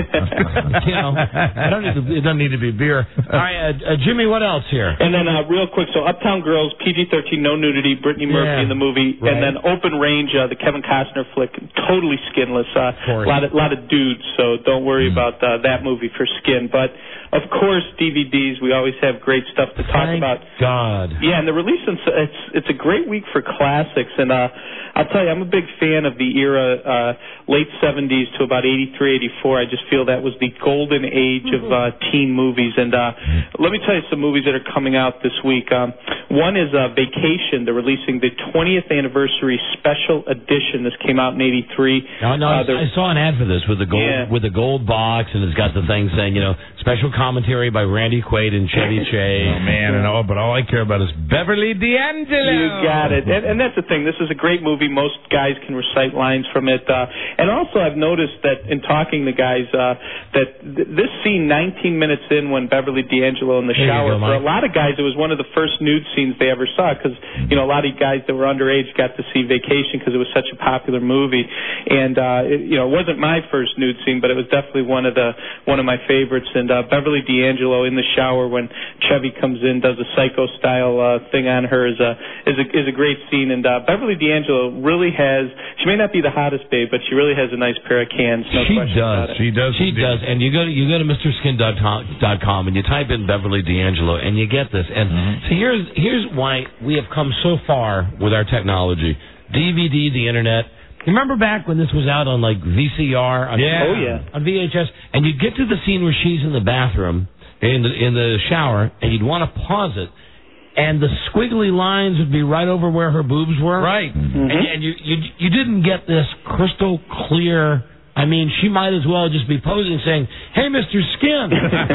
S19: You know, I don't need to, it doesn't need to be beer. All right, uh, uh, Jimmy, what else here?
S8: And then uh, real quick, so Uptown Girls, P G thirteen, no nudity, Brittany Murphy
S19: Yeah,
S8: in the movie,
S19: right.
S8: and then Open Range, uh, the Kevin Costner flick, totally skinless. Uh, a lot of lot of dudes, so don't worry mm. about uh, that movie for skin. But of course, D V Ds, we always have great stuff to talk
S19: Thank
S8: about.
S19: God.
S8: Yeah, and the release, it's it's a great week for classics, and uh, I'll tell you, I'm a big fan of the era uh, late seventies to about eighty-three, eighty-four. I just feel that was the golden age of uh, teen movies. And uh, let me tell you some movies that are coming out this week. Um, one is uh, Vacation. They're releasing the twentieth anniversary special edition. This came out in eighty-three.
S19: No, no, uh, I saw an ad for this with the gold
S8: yeah.
S19: with the gold box, and it's got the thing saying, you know, special commentary by Randy Quaid and Chevy Chase.
S2: Oh man, and all, but all I care about is Beverly D'Angelo.
S8: You got it, and, and that's the thing. This is a great movie. Most guys can recite lines from it, uh, and also I've noticed that in talking to guys uh, that th- this scene, nineteen minutes in, when Beverly D'Angelo in the
S19: There you
S8: shower,
S19: go,
S8: for
S19: Mike.
S8: a lot of guys, it was one of the first nude scenes they ever saw because you know a lot of guys that were underage got to see Vacation because it was such a popular movie, and uh, it, you know it wasn't my first nude scene, but it was definitely one of the one of my favorites. And uh, Beverly D'Angelo in the shower when Chevy comes in, does a psycho style uh, thing on her is a is a is a great scene. And uh, Beverly D'Angelo really has. She may not be the hottest babe, but she really has a nice pair of cans. No
S19: she
S8: question
S19: does.
S8: about it.
S2: She does.
S19: She does. And you go to you go to Mister Skin dot com and you type in Beverly D'Angelo and you get this. And
S2: Mm-hmm.
S19: so here's here's why we have come so far with our technology. D V D, the internet. Remember back when this was out on like V C R? On,
S2: Yeah.
S8: Oh, yeah.
S19: On V H S, and you'd get to the scene where she's in the bathroom, in the in the shower, and you'd want to pause it, and the squiggly lines would be right over where her boobs were.
S2: Right.
S19: And, and you, you you didn't get this crystal clear. I mean, she might as well just be posing saying, "Hey, Mister Skin,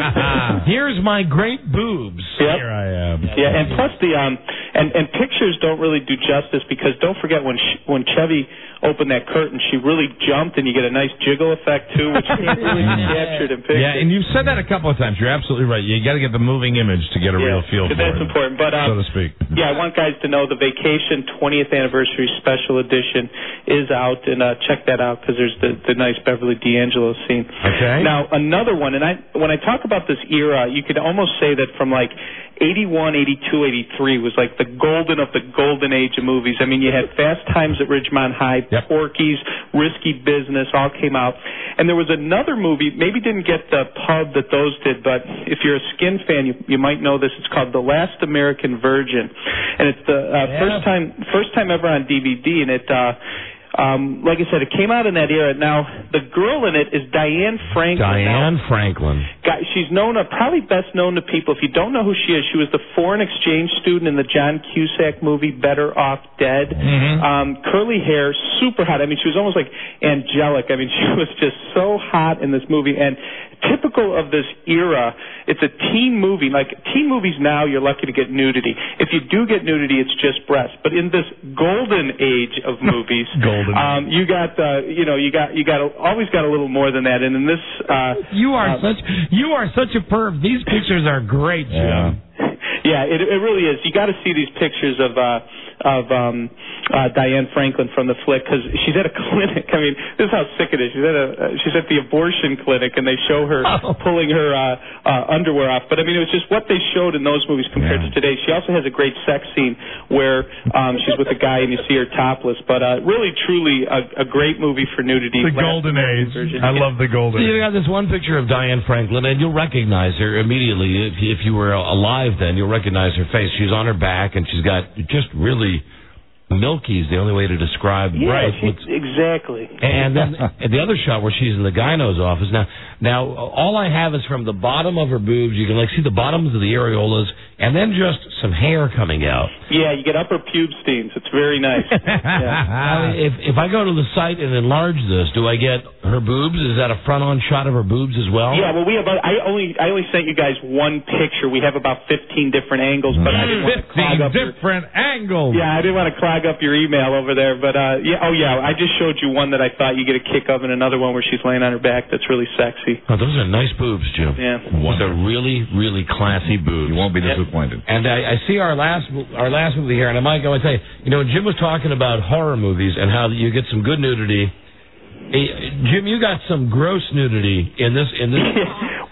S19: here's my great boobs."
S8: Yep.
S2: Here I am.
S8: Yeah, and plus the um and and pictures don't really do justice because don't forget when she, when Chevy opened that curtain, she really jumped, and you get a nice jiggle effect too, which can't really be captured in pictures.
S2: Yeah, and you've said that a couple of times. You're absolutely right. You got to get the moving image to get a
S8: Yeah,
S2: real feel for
S8: that's
S2: it.
S8: important. But um,
S2: so to speak.
S8: yeah, I want guys to know the Vacation twentieth anniversary special edition is out, and uh, check that out because there's the, the nice Beverly D'Angelo scene.
S2: Okay.
S8: Now another one, and I when I talk about this era, you could almost say that from like eighty-one, eighty-two, eighty-three was like the golden of the golden age of movies. I mean, you had Fast Times at Ridgemont High,
S2: Yep.
S8: Porky's, Risky Business, all came out. And there was another movie, maybe didn't get the pub that those did, but if you're a Skin fan, you, you might know this. It's called The Last American Virgin. And it's the uh,
S19: Yeah.
S8: first time first time ever on D V D, and it... Uh, Um, like I said, it came out in that era. Now, the girl in it is Diane Franklin.
S19: Diane
S8: Now,
S19: Franklin.
S8: Guy- she's known, uh, probably best known to people. If you don't know who she is, she was the foreign exchange student in the John Cusack movie Better Off Dead.
S2: Mm-hmm.
S8: Um, curly hair, super hot. I mean, she was almost like angelic. I mean, she was just so hot in this movie. And typical of this era, it's a teen movie. Like teen movies now, you're lucky to get nudity. If you do get nudity, it's just breasts. But in this golden age of movies,
S2: Golden.
S8: um, you got, uh, you know, you got, you got a, always got a little more than that. And in this, uh,
S19: You are
S8: uh,
S19: such you are such a perv. These pictures are great, Jim.
S8: yeah, it, it really is. You got to see these pictures of uh, of um, uh, Diane Franklin from the flick because she's at a clinic. I mean, this is how sick it is. She's at a uh, she's at the abortion clinic, and they show her
S19: Oh.
S8: pulling her uh, uh, underwear off. But I mean, it was just what they showed in those movies compared
S2: Yeah.
S8: to today. She also has a great sex scene where um, she's with a guy and you see her topless. But uh, really, truly, a, a great movie for nudity.
S2: The
S8: Last
S2: golden age.
S8: version.
S2: I love the golden
S19: So you
S2: age.
S19: got this one picture of Diane Franklin, and you'll recognize her immediately. If, if you were alive then, you'll recognize her face. She's on her back, and she's got just really milky is the only way to describe.
S8: Yeah,
S19: right.
S8: she, exactly.
S19: And then and the other shot where she's in the gyno's office. Now, now all I have is from the bottom of her boobs. You can like see the bottoms of the areolas, and then just some hair coming out.
S8: Yeah, you get upper pube steams. It's very nice. yeah.
S19: Now, if if I go to the site and enlarge this, do I get her boobs? Is that a front-on shot of her boobs as well?
S8: Yeah, well, we have. I only I only sent you guys one picture. We have about fifteen different angles, but I didn't want to clog
S2: Fifteen
S8: up your,
S2: different angles.
S8: Yeah, I didn't want to clog up your email over there, but uh, yeah. Oh, yeah. I just showed you one that I thought you get a kick of, and another one where she's laying on her back. That's really sexy.
S19: Oh, those are nice boobs, Jim.
S8: Yeah.
S19: Those are really, really classy boobs.
S3: You won't be disappointed.
S19: And I, I see our last our last movie here, and I might go and tell you, you know, Jim was talking about horror movies and how you get some good nudity. Hey, Jim, you got some gross nudity in this. In this.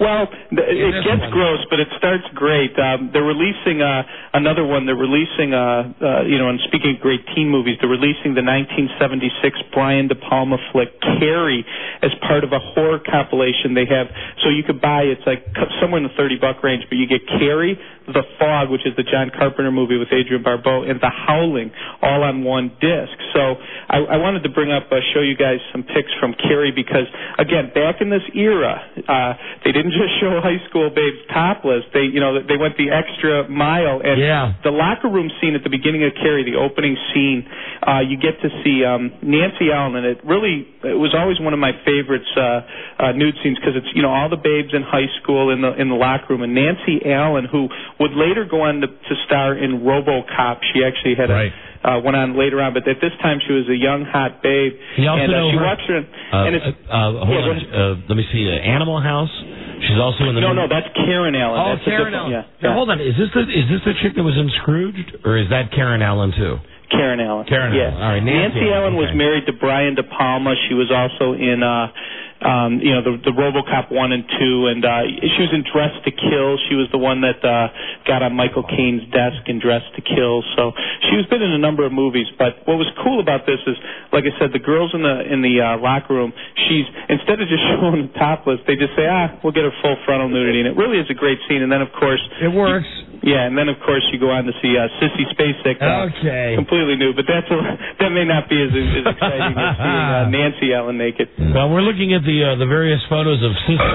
S8: Well, th- it gets one. gross, but it starts great. Um, they're releasing uh, another one. They're releasing, uh, uh, you know, and speaking of great teen movies, they're releasing the nineteen seventy-six Brian De Palma flick Carrie as part of a horror compilation they have. So you could buy, it's like somewhere in the thirty buck range, but you get Carrie, The Fog, which is the John Carpenter movie with Adrienne Barbeau, and The Howling, all on one disc. So I, I wanted to bring up, uh, show you guys some pics from Carrie because, again, back in this era, uh, they didn't just show high school babes topless. They, you know, they went the extra mile. And
S19: yeah.
S8: the locker room scene at the beginning of Carrie, the opening scene, uh, you get to see um, Nancy Allen, and it really, it was always one of my favorites, uh, uh, nude scenes because it's, you know, all the babes in high school in the in the locker room, and Nancy Allen, who would later go on to, to star in RoboCop. She actually had
S19: right.
S8: a uh, went on later on, but at this time she was a young hot babe.
S19: You also
S8: and uh,
S19: know
S8: she
S19: her,
S8: watched her.
S19: Uh,
S8: and it's,
S19: uh, hold
S8: yeah,
S19: on, uh, let me see. Uh, Animal House. She's also in the.
S8: No,
S19: movie.
S8: no, that's Karen Allen.
S19: Oh,
S8: that's
S19: Karen Allen.
S8: Yeah.
S19: Now, hold on. Is this the is this the chick that was in Scrooged, or is that Karen Allen too?
S8: Karen Allen.
S19: Karen
S8: yes.
S19: Allen. All right.
S8: Nancy, Nancy Allen
S19: okay.
S8: was married to Brian De Palma. She was also in, uh, um, you know, the, the RoboCop one and two, and uh, she was in Dress to Kill. She was the one that uh, got on Michael Caine's desk in Dress to Kill. So she was been in a number of movies. But what was cool about this is, like I said, the girls in the in the uh, locker room. She's instead of just showing the topless, they just say, ah, we'll get her full frontal nudity, and it really is a great scene. And then of course
S2: it works.
S8: You, Yeah, and then of course you go on to see uh, Sissy Spacek, uh,
S19: okay,
S8: completely new, but that's a, that may not be as, as exciting as seeing uh, Nancy Allen naked.
S19: Well, we're looking at the uh, the various photos of Sissy.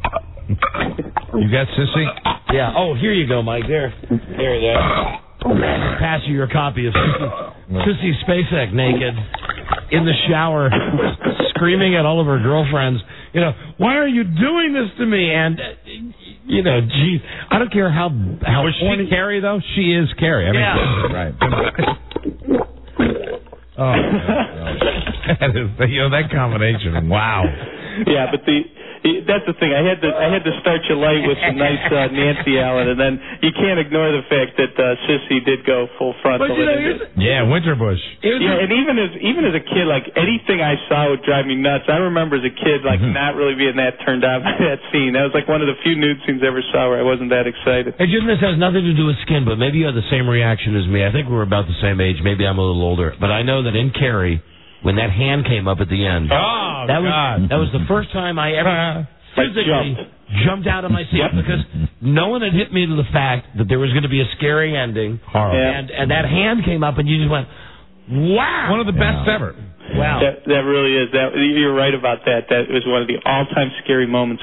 S2: You got Sissy?
S19: Yeah. Oh, here you go, Mike. There, there, there. Pass you your copy of Sissy, Sissy Spacek naked in the shower, screaming at all of her girlfriends. You know, why are you doing this to me? And. Uh, You know, geez, I don't care how how.
S2: Was she Carrie though? She is Carrie. I mean,
S19: yeah.
S2: right. Oh, that is, you know, that combination. Wow.
S8: Yeah, but the that's the thing. I had to I had to start you light with some nice uh, Nancy Allen, and then you can't ignore the fact that uh, Sissy did go full frontal.
S19: But you know, here's,
S2: yeah, Winterbush.
S8: Yeah, and even as even as a kid, like anything I saw would drive me nuts. I remember as a kid, like mm-hmm. not really being that turned on by that scene. That was like one of the few nude scenes I ever saw where I wasn't that excited.
S19: Hey, Jim, this has nothing to do with skin, but maybe you had the same reaction as me. I think we're about the same age. Maybe I'm a little older, but I know that in Carrie, when that hand came up at the end,
S2: oh
S19: that was
S2: God.
S19: that was the first time I ever. physically
S8: jumped.
S19: jumped out of my seat yep. because no one had hit me to the fact that there was going to be a scary ending.
S2: Horrible.
S19: And and that hand came up and you just went, wow.
S2: One of the best
S19: yeah.
S2: ever.
S19: Wow.
S8: That, that really is. That You're right about that. That was one of the all-time scary moments.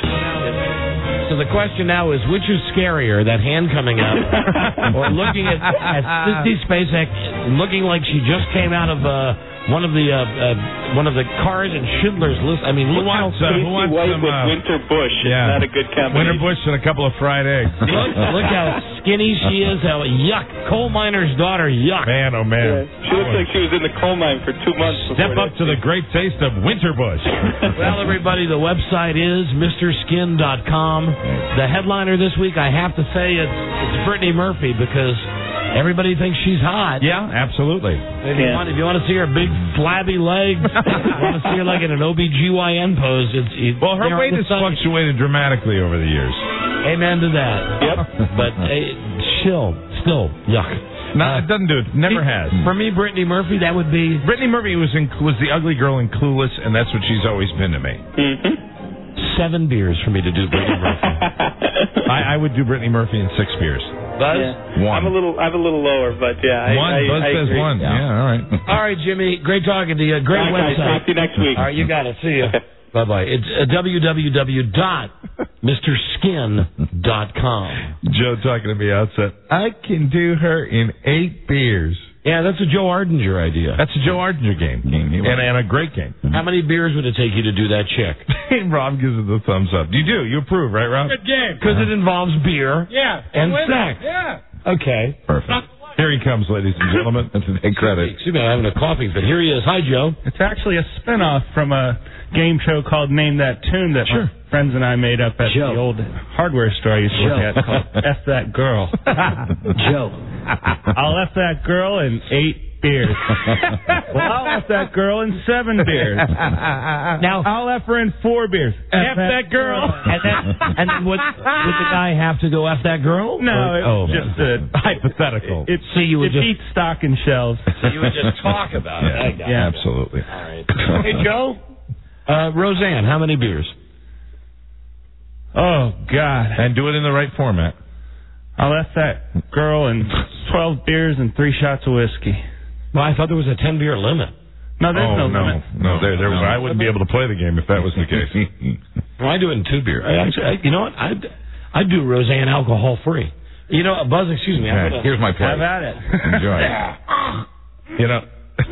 S19: So the question now is, which is scarier, that hand coming up or looking at, at Sissy Spacek looking like she just came out of... Uh, One of the uh, uh, one of the cars in Schindler's List. I mean,
S2: who
S19: look
S2: wants,
S19: how
S2: uh, who wants
S8: White
S2: some,
S8: with
S2: uh,
S8: Winter Bush.
S2: Yeah.
S8: It's not a good combination.
S2: Winter Bush and a couple of fried eggs.
S19: look, look how skinny she is. How yuck! Coal miner's daughter. Yuck.
S2: Man, oh man.
S8: Yeah. She looks like she was in the coal mine for two months.
S2: Step up to the great taste of Winter Bush.
S19: Well, everybody, the website is Mister Skin dot com. The headliner this week, I have to say, it's it's Brittany Murphy because. Everybody thinks she's hot.
S2: Yeah, absolutely.
S19: If you, yeah. want, if you want to see her big, flabby legs, if you want to see her like in an O B G Y N pose, it's... it's
S2: well, her weight has fluctuated dramatically over the years.
S19: Amen to that.
S8: Yep.
S19: But uh, still, still, yuck.
S2: No,
S19: uh,
S2: it doesn't do it. Never
S19: see,
S2: has.
S19: For me, Brittany Murphy, that would be...
S2: Brittany Murphy was in, was the ugly girl in Clueless, and that's what she's always been to me.
S8: Mm-hmm.
S19: Seven beers for me to do Brittany Murphy.
S2: I, I would do Brittany Murphy in six beers.
S19: Buzz?
S8: Yeah.
S2: One.
S8: I'm a little, I'm a little lower, but yeah. I,
S2: one.
S8: I,
S2: Buzz
S8: I
S2: says
S8: agree.
S2: one. Yeah. yeah, all right.
S19: All right, Jimmy. Great talking to you. Great
S8: all right,
S19: website.
S8: guys, talk to you next week.
S19: All right, you got it. See you.
S8: Okay.
S19: Bye-bye. It's uh, w w w dot mister skin dot com.
S2: Joe talking to me outside. I can do her in eight beers.
S19: Yeah, that's a Joe Ardinger idea.
S2: That's a Joe Ardinger game. game. And, and a great game.
S19: How many beers would it take you to do that chick?
S2: Rob gives it the thumbs up. You do. You approve, right, Rob?
S20: Good game.
S19: Because it involves beer
S20: yeah,
S19: and
S20: winner.
S19: sex.
S20: Yeah.
S19: Okay.
S2: Perfect. Here he comes, ladies and gentlemen. That's an big credit.
S19: Excuse me, I'm having a coughing fit. Here he is. Hi, Joe.
S4: It's actually a spinoff from a game show called Name That Tune that
S19: sure.
S4: my friends and I made up at
S19: Joe.
S4: the old hardware store I used to work at called F That Girl.
S19: Joe.
S4: I'll F that girl in eight eight beers. Well, I'll F that girl in seven beers.
S19: Now
S4: I'll F her in four beers. F, F that girl.
S19: And then, and then would, would the guy have to go F that girl?
S4: No,
S19: Or-
S4: it
S19: oh,
S4: was just a
S2: hypothetical.
S4: It,
S19: So you would
S4: it
S19: just-
S4: beats stocking shelves.
S19: So you would just talk about it. I got
S2: Yeah,
S19: it.
S2: absolutely.
S19: All right. Hey, Joe? Uh, Roseanne, how many beers?
S4: Oh, God.
S2: And do it in the right format.
S4: I'll F that girl in twelve beers and three shots of whiskey.
S19: Well, I thought there was a ten-beer limit.
S4: No, there's
S2: oh,
S4: no,
S2: no
S4: limit.
S2: No, there, there, I wouldn't be able to play the game if that was the case.
S19: Well, I do it in two beer. I actually, I, you know what? I'd, I'd do Roseanne alcohol-free. You know, Buzz, excuse me. I'm
S2: Okay,
S19: gonna,
S2: here's my plate.
S4: Have at it.
S2: Enjoy. You know.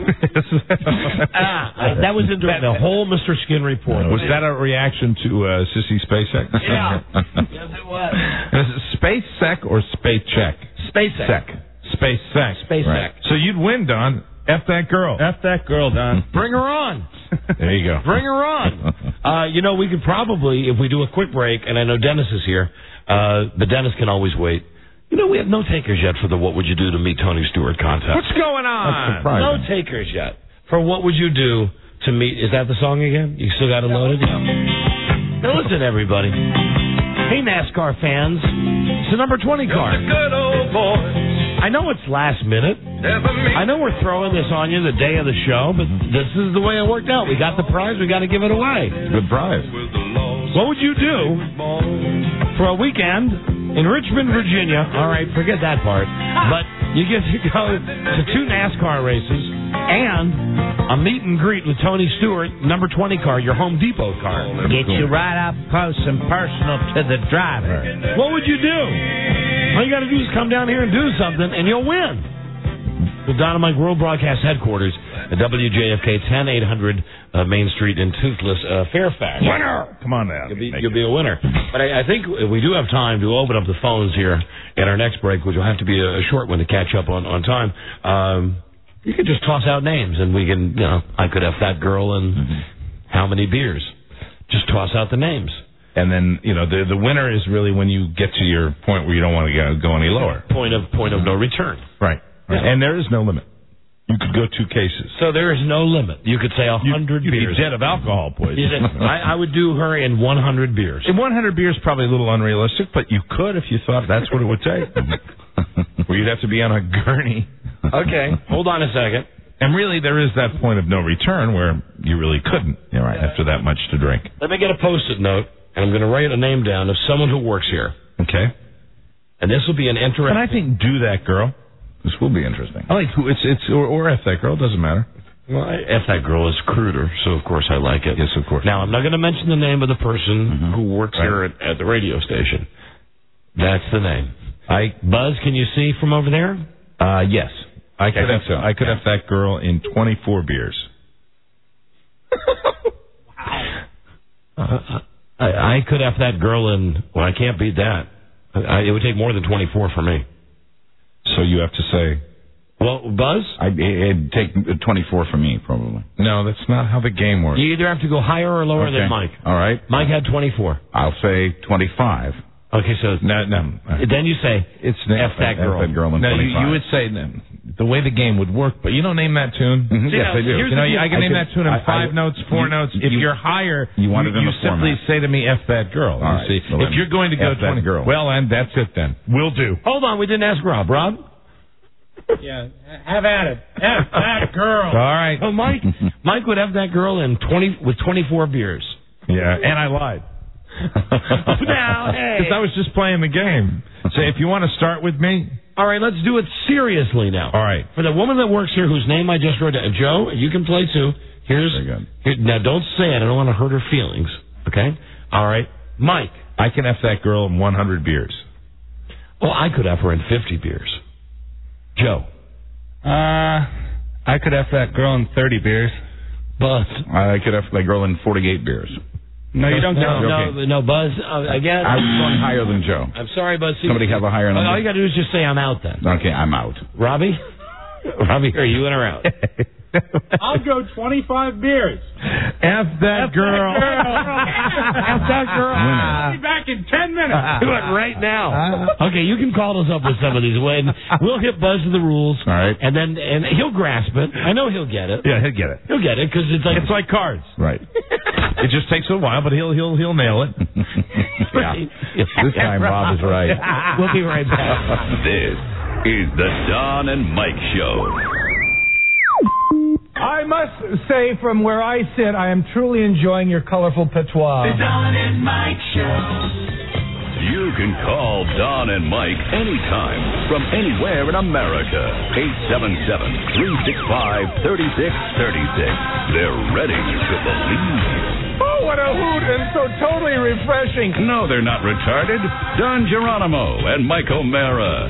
S19: ah, that was in the whole Mister Skin report.
S2: Was that a reaction to uh, Sissy Spacek?
S19: Yeah. Yes, it was.
S2: Is it Space Sec or Space Check?
S19: Space
S2: Sec. Space Sec.
S19: Space
S2: Right.
S19: Sec.
S2: So you'd win, Don. F that girl.
S4: F that girl, Don.
S19: Bring her on.
S2: There you go.
S19: Bring her on. Uh, you know, we could probably, if we do a quick break, and I know Dennis is here, uh, but Dennis can always wait. You know, we have no takers yet for the What Would You Do to Meet Tony Stewart contest.
S2: What's going on?
S19: No takers yet for What Would You Do to Meet. Is that the song again? You still got it loaded? Yeah. Now listen, everybody. Hey, NASCAR fans. It's the number twenty car.
S10: Good old boy.
S19: I know it's last minute. I know we're throwing this on you the day of the show, but this is the way it worked out. We got the prize. We got to give it away.
S2: Good prize.
S19: What would you do for a weekend in Richmond, Virginia? All right, forget that part. But you get to go to two NASCAR races and a meet and greet with Tony Stewart, number twenty car, your Home Depot car.
S6: Get you right up close and personal to the driver.
S19: What would you do? All you got to do is come down here and do something, and you'll win. The Dynamite World Broadcast Headquarters at W J F K, ten eight hundred uh, Main Street in Toothless, uh, Fairfax.
S2: Winner! Come on now.
S19: You'll be, you'll be a winner. But I, I think we do have time to open up the phones here at our next break, which will have to be a short one to catch up on, on time. Um, you could just toss out names, and we can, you know, I could F that girl and mm-hmm. how many beers. Just toss out the names.
S2: And then, you know, the the winner is really when you get to your point where you don't want to go, go any lower.
S19: Point of point of no return.
S2: Right. right.
S19: Yeah.
S2: And there is no limit. You could go two cases.
S19: So there is no limit. You could say a hundred beers.
S2: You'd be dead of alcohol poisoning.
S19: I, I would do her in one hundred beers.
S2: In one hundred beers, probably a little unrealistic, but you could if you thought that's what it would take. Or you'd have to be on a gurney.
S19: Okay. Hold on a second.
S2: And really, there is that point of no return where you really couldn't yeah, right. after that much to drink.
S19: Let me get a Post-it note, and I'm going to write a name down of someone who works here.
S2: Okay.
S19: And this will be an interesting...
S2: And I think do that girl.
S3: This will be interesting.
S2: I like who it's it's or, or F that girl, doesn't matter.
S19: Well, I, F that girl is cruder, so of course I like it.
S2: Yes, of course.
S19: Now, I'm not going to mention the name of the person mm-hmm. who works right. here at, at the radio station. That's the name.
S2: I
S19: Buzz, can you see from over there?
S2: Uh, yes. I could
S3: I
S2: F
S3: so.
S2: I could
S3: yeah.
S2: F that girl in twenty-four beers.
S19: uh, I, I could F that girl in... Well, I can't beat that. I, it would take more than twenty-four for me.
S2: So you have to say...
S19: Well, Buzz?
S3: I'd, it'd take twenty-four for me, probably.
S2: No, that's not how the game works.
S19: You either have to go higher or lower
S3: okay.
S19: than Mike.
S3: All right.
S19: Mike had twenty-four.
S3: I'll say twenty-five.
S19: Okay, so...
S2: No, no.
S19: Then you say,
S2: it's
S19: F that girl.
S3: F that girl in
S2: no, you,
S3: twenty-five.
S2: you would say the way the game would work, but you don't name that tune.
S3: Mm-hmm.
S19: See,
S3: yes,
S19: now,
S3: I do.
S2: You know, I can
S3: I
S2: name
S3: could,
S2: that tune in
S3: I,
S2: five
S3: I,
S2: notes, four
S3: you,
S2: notes. If
S3: you,
S2: you're higher,
S3: you, want it in
S2: you
S3: the
S2: simply
S3: format.
S2: say to me, F that girl.
S3: All right.
S2: See,
S3: Well,
S2: if you're going to go
S3: F that
S2: twenty,
S3: girl.
S2: well, and that's it then. We'll do.
S19: Hold on, we didn't ask Rob. Rob?
S20: Yeah, have at it. F that girl.
S2: All right.
S19: Oh, Mike, Mike would have that girl in twenty with twenty-four beers.
S2: Yeah, and I lied.
S19: Now, hey.
S2: Because I was just playing the game. So if you want to start with me.
S19: All right, let's do it seriously now.
S2: All right.
S19: For the woman that works here whose name I just wrote down. Joe, you can play too. Here's here, now don't say it. I don't want to hurt her feelings. Okay? All right. Mike.
S2: I can F that girl in one hundred beers.
S19: Well, I could F her in fifty beers. Joe.
S4: Uh, I could F that girl in thirty beers.
S19: Buzz.
S3: I could F that girl in forty-eight beers.
S4: No, you don't.
S19: No, no,
S3: okay.
S19: no, Buzz. Uh, again.
S3: I was going higher than Joe.
S19: I'm sorry, Buzz.
S3: Somebody have a higher number.
S19: All you got to do is just say I'm out then.
S3: Okay, I'm out.
S19: Robbie? Robbie, are you in or out?
S20: I'll go twenty-five beers.
S2: F that girl.
S20: F that girl. I'll be back in ten minutes.
S19: Do it right now. Okay, you can call us up with some of these. When we'll hit Buzz to the rules.
S2: All right.
S19: And then and he'll grasp it. I know he'll get it.
S2: Yeah, he'll get it.
S19: He'll get it because it's like
S2: it's like cards. Right. It just takes a while, but he'll he'll he'll nail it.
S19: Yeah.
S3: This time Rob is right.
S19: We'll be right back.
S1: This is the Don and Mike Show.
S10: I must say, from where I sit, I am truly enjoying your colorful patois.
S1: The Don and Mike Show. You can call Don and Mike anytime from anywhere in America. eight seven seven, three six five, three six three six. They're ready to believe.
S10: Oh, what a hoot, and so totally refreshing.
S1: No, they're not retarded. Don Geronimo and Mike O'Mara.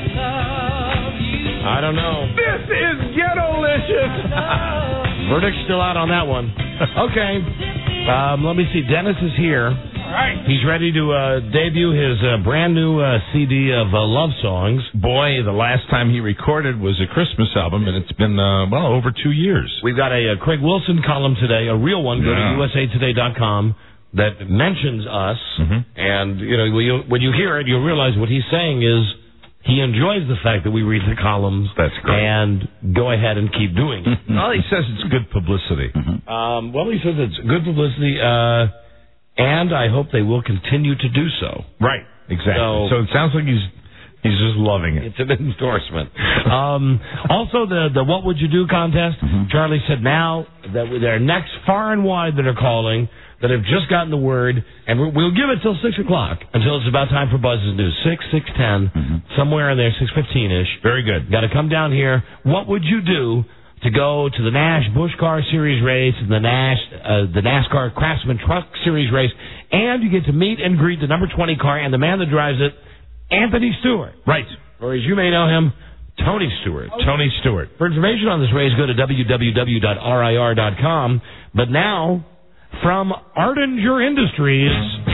S19: I don't know.
S10: This is ghetto-licious.
S19: Verdict's still out on that one. Okay. Um, let me see. Dennis is here.
S20: All right.
S19: He's ready to uh, debut his uh, brand new uh, C D of uh, love songs.
S2: Boy, the last time he recorded was a Christmas album, and it's been, uh, well, over two years.
S19: We've got a, a Craig Wilson column today, a real one. Go
S2: Yeah.
S19: to U S A Today dot com that mentions us.
S2: Mm-hmm.
S19: And, you know, when you, when you hear it, you'll realize what he's saying is he enjoys the fact that we read the columns.
S2: That's great.
S19: And go ahead and keep doing it.
S2: Well, he says it's good publicity.
S19: Mm-hmm. Um, well, he says it's good publicity, uh, and I hope they will continue to do so.
S2: Right, exactly.
S19: So,
S2: So, it sounds like he's he's just loving it.
S19: it's an endorsement. um, also, the the What Would You Do contest,
S2: Mm-hmm.
S19: Charlie said now that they're next far and wide that are calling, that have just gotten the word, and we'll, we'll give it till six o'clock, until it's about time for Buzz's News. six, six ten,
S2: Mm-hmm.
S19: somewhere in there, six fifteen-ish.
S2: Very good.
S19: Got to come down here. What would you do to go to the Nash Busch Car Series race and the Nash uh, the NASCAR Craftsman Truck Series race, and you get to meet and greet the number twenty car and the man that drives it, Anthony Stewart.
S2: Right.
S19: Or as you may know him, Tony Stewart.
S2: Tony Stewart.
S19: For information on this race, go to w w w dot r i r dot com. But now, from Ardinger Industries,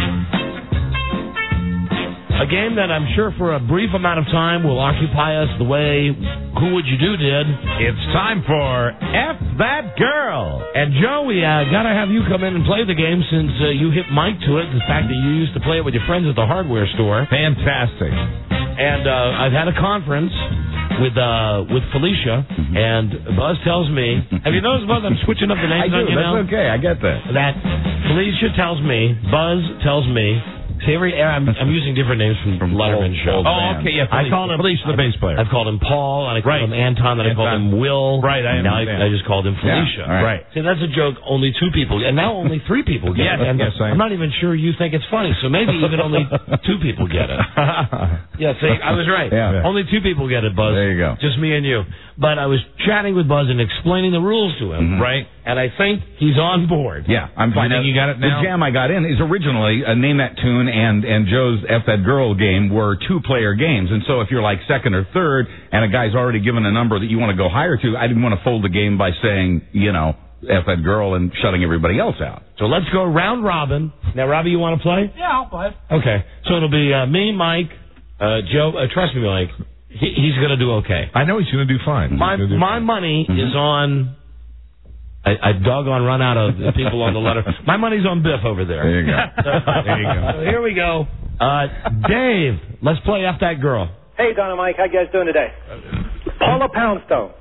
S19: a game that I'm sure for a brief amount of time will occupy us the way Who Would You Do did.
S2: It's time for F That Girl.
S19: And Joe, we uh, got to have you come in and play the game since uh, you hit Mike to it. The fact that you used to play it with your friends at the hardware store.
S2: Fantastic.
S19: And uh, I've had a conference with uh, with Felicia,
S3: Mm-hmm.
S19: and Buzz tells me, have you noticed, Buzz, I'm switching up the names
S3: I do.
S19: on you
S3: That's
S19: now?
S3: okay. I get that.
S19: That Felicia tells me, Buzz tells me, see, every I'm, I'm using different names from, from Letterman
S3: old-
S19: show.
S3: old
S2: Oh, okay, yeah.
S19: I
S2: Felicia,
S19: call him
S2: Felicia, the bass player.
S19: I've called him Paul, and I called
S2: Right.
S19: him Anton, and I called
S2: Anton.
S19: him Will.
S2: Right, I
S19: Now I,
S2: understand.
S19: I just called him Felicia.
S3: Yeah, right.
S19: See, that's a joke only two people, and now only three people get
S2: Yes,
S19: it. And
S2: yes, I-
S19: I'm not even sure you think it's funny, so maybe even only two people get it. Yeah, see, I was right.
S3: Yeah.
S19: Only two people get it, Buzz.
S3: There you go.
S19: Just me and you. But I was chatting with Buzz and explaining the rules to him.
S3: Mhm.
S2: Right.
S19: And I think he's on board.
S3: Yeah, I'm fine.
S2: You think you got it now?
S3: The jam I got in is originally uh, Name That Tune and and Joe's F That Girl game were two-player games, and so if you're like second or third, and a guy's already given a number that you want to go higher to, I didn't want to fold the game by saying, you know, F That Girl and shutting everybody else out.
S19: So let's go round robin. Now, Robbie, you want to play?
S20: Yeah, I'll play.
S19: Okay. So it'll be uh, me, Mike, uh, Joe. Uh, trust me, Mike. He, he's going to do okay.
S2: I know he's going to do fine.
S19: My
S2: He's gonna do
S19: my
S2: fine.
S19: money is on. I, I doggone run out of people on the letter. My money's on Biff over there.
S3: There you go.
S2: There you go.
S19: So here we go. Uh, Dave, let's play F That Girl.
S13: Hey, Don and Mike, how you guys doing today? Paula Poundstone.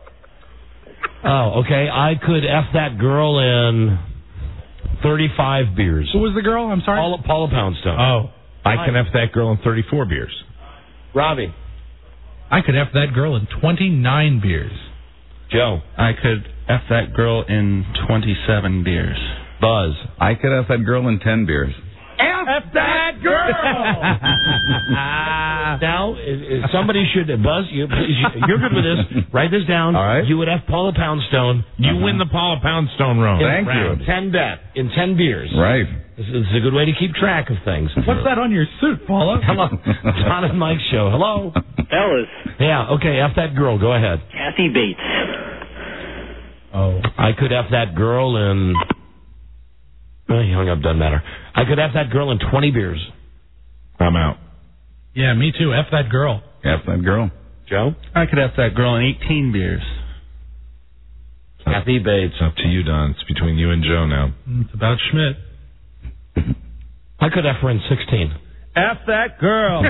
S19: Oh, okay. I could F that girl in thirty-five beers.
S20: Who was the girl? I'm sorry.
S19: Paula, Paula Poundstone.
S2: Oh, I can F that girl in thirty-four beers.
S19: Robbie.
S20: I could F that girl in twenty-nine beers.
S19: Joe.
S17: I could F that girl in twenty-seven beers.
S19: Buzz.
S3: I could F that girl in ten beers.
S19: F that girl! Now, if- if somebody should, Buzz, you, please, you- you're good with this. Write this down.
S3: All right.
S19: You would F Paula Poundstone.
S2: You win the Paula Poundstone round.
S19: in
S3: Thank you.
S19: ten bet, in ten beers.
S3: Right.
S19: This is a good way to keep track of things.
S20: What's that on your suit, Paula?
S19: Hello. Don and Mike show. Hello.
S13: Fellas,
S19: Yeah, okay, F that girl. Go ahead.
S13: Kathy Bates.
S20: Oh.
S19: I could F that girl in... Oh, he hung up, doesn't matter. I could F that girl in twenty beers.
S2: I'm out.
S20: Yeah, me too. F that girl.
S3: F that girl.
S19: Joe?
S17: I could F that girl in eighteen beers.
S19: Kathy Bates.
S2: It's up to you, Don. It's between you and Joe now.
S20: It's about Schmidt.
S19: I could F her in sixteen.
S4: F that girl.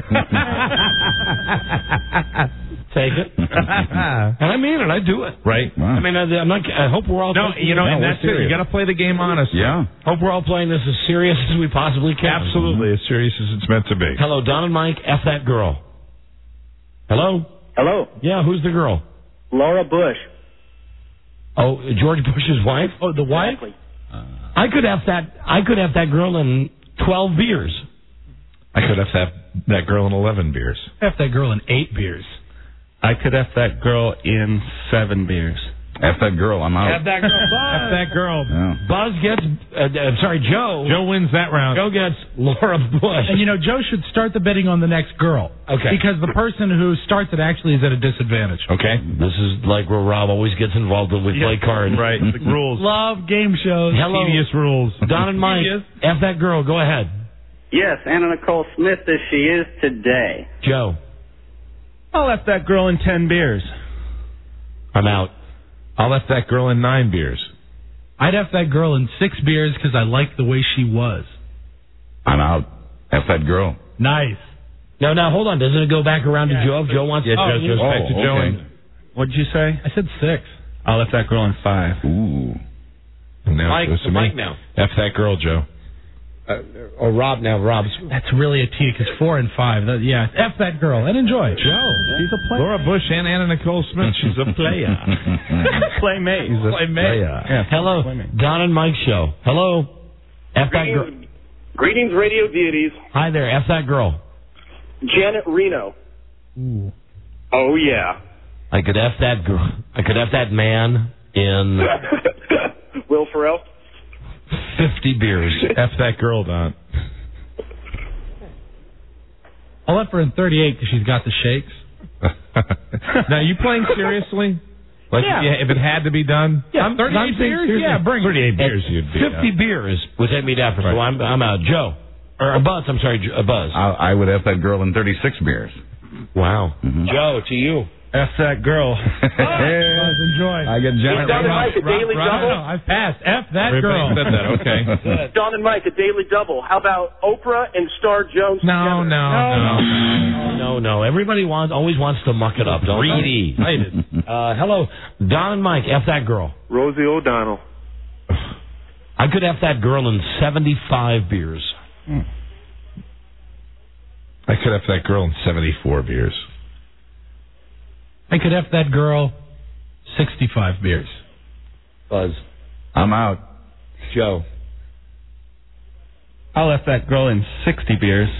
S19: Take it. And I mean it. I do it.
S2: Right.
S19: I mean, I, I'm not. I hope we're all.
S2: No, you know, and
S19: we're
S2: that's it. You
S19: serious.
S2: got to play the game honestly.
S3: Yeah.
S19: Hope we're all playing this as serious as we possibly can.
S2: Absolutely, as serious as it's meant to be.
S19: Hello, Don and Mike. F that girl. Hello.
S13: Hello.
S19: Yeah, who's the girl?
S13: Laura Bush.
S19: Oh, George Bush's wife.
S20: Oh, the wife?
S13: Exactly.
S19: I could F that. I could F that girl in twelve beers.
S2: I could have that that girl in eleven beers.
S20: F that girl in eight beers.
S4: I could F that girl in seven beers.
S3: F that girl, I'm out.
S19: F that girl.
S2: F that girl.
S3: Yeah.
S19: Buzz gets. Uh, uh, sorry, Joe.
S2: Joe wins that round.
S19: Joe gets Laura Bush.
S20: And you know, Joe should start the betting on the next girl.
S19: Okay.
S20: Because the person who starts it actually is at a disadvantage.
S2: Okay.
S19: This is like where Rob always gets involved when we
S20: Yeah.
S19: play cards.
S2: Right. The rules.
S20: Love game shows.
S19: Hello.
S2: Tedious rules.
S19: Don and Mike.
S20: Tedious.
S19: F that girl. Go ahead.
S15: Yes, Anna Nicole Smith as she is today.
S19: Joe.
S4: I'll F that girl in ten beers.
S19: I'm out.
S2: I'll let that girl in nine beers.
S20: I'd F that girl in six beers because I like the way she was.
S3: I'm out. F that girl.
S20: Nice.
S19: No, now hold on. Doesn't it go back around
S20: Yeah.
S19: to Joe if Joe wants?
S2: Yeah,
S19: oh,
S2: Joe goes back to
S3: oh,
S2: Joe.
S3: okay.
S2: And,
S4: What'd you say?
S20: I said six.
S4: I'll F that girl in five.
S3: Ooh.
S2: and now
S19: Mike,
S2: it goes to
S19: Mike
S2: me.
S19: now.
S2: F that girl, Joe.
S19: Uh, or Rob now. Rob's.
S20: That's really a T because four and five. That, yeah, F that girl and enjoy. Joe, she's a player.
S2: Laura Bush and Anna Nicole Smith. She's a player.
S4: Playmate.
S2: She's a
S20: Playmate.
S2: player.
S19: Hello, Don and Mike show. Hello. F that girl.
S13: Greetings, greetings, radio deities.
S19: Hi there. F that girl.
S13: Janet Reno.
S20: Ooh.
S13: Oh, yeah.
S19: I could F that girl. I could F that man in
S13: Will Ferrell.
S19: fifty beers.
S2: F that girl, Don.
S20: I'll F her in thirty-eight because she's got the shakes.
S2: Now, are you playing seriously? Like,
S20: Yeah.
S2: if it had to be done?
S20: Yeah,
S19: I'm-
S20: thirty-eight
S19: I'm saying
S20: beers.
S19: seriously.
S20: Yeah, bring it.
S2: thirty-eight beers,
S19: At
S2: you'd be.
S19: fifty
S2: uh,
S19: beers would take me to F her. So
S2: Right.
S19: I'm I'm out. Joe. Or a Buzz. I'm sorry, a Buzz.
S3: I, I would F that girl in thirty-six beers.
S19: Wow.
S3: Mhm.
S19: Joe, to you.
S4: F that girl.
S20: Buzz, enjoy.
S3: I get Janet.
S13: Don and Mike, a daily double.
S20: No, I've passed. F that
S2: Everybody
S20: girl.
S2: said that, okay.
S13: Don and Mike, a daily double. How about Oprah and Star Jones
S2: No,
S13: together?
S2: no, no.
S19: No, no. Everybody wants always wants to muck it up. Don't they?
S2: Greedy.
S19: Uh, hello, Don and Mike. F that girl.
S13: Rosie O'Donnell.
S19: I could F that girl in seventy-five beers.
S2: I could have that girl in seventy-four beers.
S20: I could F that girl sixty-five beers.
S19: Buzz.
S3: I'm out.
S19: Joe.
S4: I'll F that girl in sixty beers.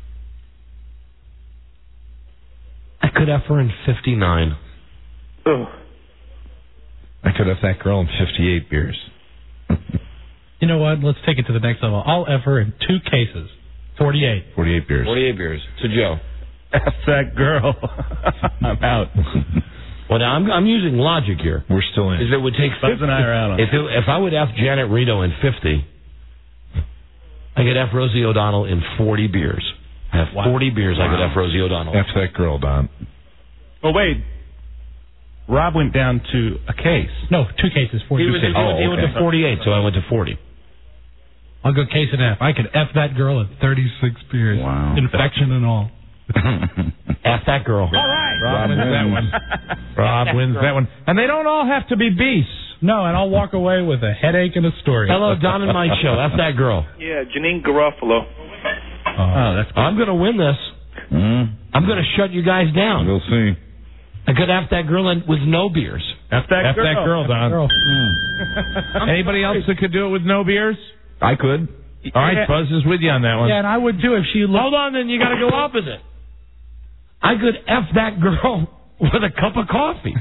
S19: I could F her in fifty-nine.
S13: Ugh.
S2: I could have that girl in fifty-eight beers.
S20: You know what? Let's take it to the next level. I'll F her in two cases. forty-eight.
S2: forty-eight beers.
S19: forty-eight beers. To Joe.
S4: F that girl. I'm out.
S19: Well, now I'm I'm using logic here.
S2: We're still in.
S19: Is it would take
S4: Buzz
S19: fifty,
S4: and I are out on
S19: if it, if I would F Janet Reno in fifty, I could F Rosie O'Donnell in forty beers. I have
S20: Wow.
S19: forty beers. I could F Rosie O'Donnell.
S2: F that girl, Don.
S4: Oh, wait. Rob went down to a case.
S20: No, two cases.
S19: He,
S20: forty-two
S19: was,
S20: cases.
S19: he, went, he went to forty-eight, so I went to forty.
S20: I'll go case and F. I could F that girl at thirty-six beers.
S3: Wow.
S20: Infection and all.
S19: F that girl.
S20: All right.
S2: Rob wins that one. Rob wins that one. And they don't all have to be beasts.
S20: No, and I'll walk away with a headache and a story.
S19: Hello, Don and Mike show. F that girl.
S5: Yeah, Janine Garofalo.
S4: Oh, that's
S19: I'm going to win this.
S3: Mm.
S19: I'm going to shut you guys down.
S3: We'll see.
S19: I could F that girl in, with no beers.
S4: F that
S2: F
S4: girl.
S2: that girl, Don.
S20: Girl.
S2: Anybody else that could do it with no beers?
S3: I could.
S2: All right, Buzz is with you on that one.
S20: Yeah, and I would too if she looked.
S19: Hold on, then you got to go opposite. I could F that girl with a cup of coffee.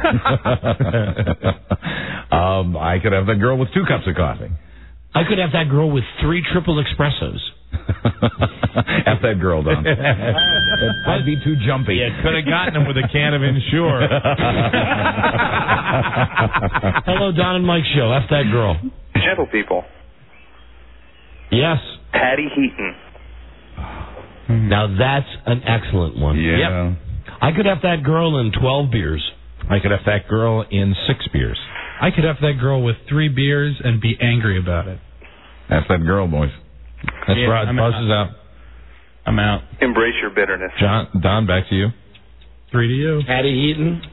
S3: um, I could have that girl with two cups of coffee.
S19: I could have that girl with three triple espressos.
S3: F that girl, Don. I'd be too jumpy.
S2: You could have gotten him with a can of Ensure.
S19: Hello, Don and Mike show. F that girl.
S5: Gentle people.
S19: Yes.
S5: Patty Heaton.
S19: Now that's an excellent one.
S3: Yeah.
S19: Yep. I could have that girl in twelve beers.
S2: I could have that girl in six beers.
S20: I could F that girl with three beers and be angry about it.
S3: That's that girl, boys.
S2: That's
S20: Yeah,
S2: Rod.
S20: I'm
S2: Buzz
S20: out.
S2: is out.
S20: I'm out.
S14: Embrace your bitterness.
S2: John, Don, back to you.
S20: Three to you.
S19: Patty Eaton.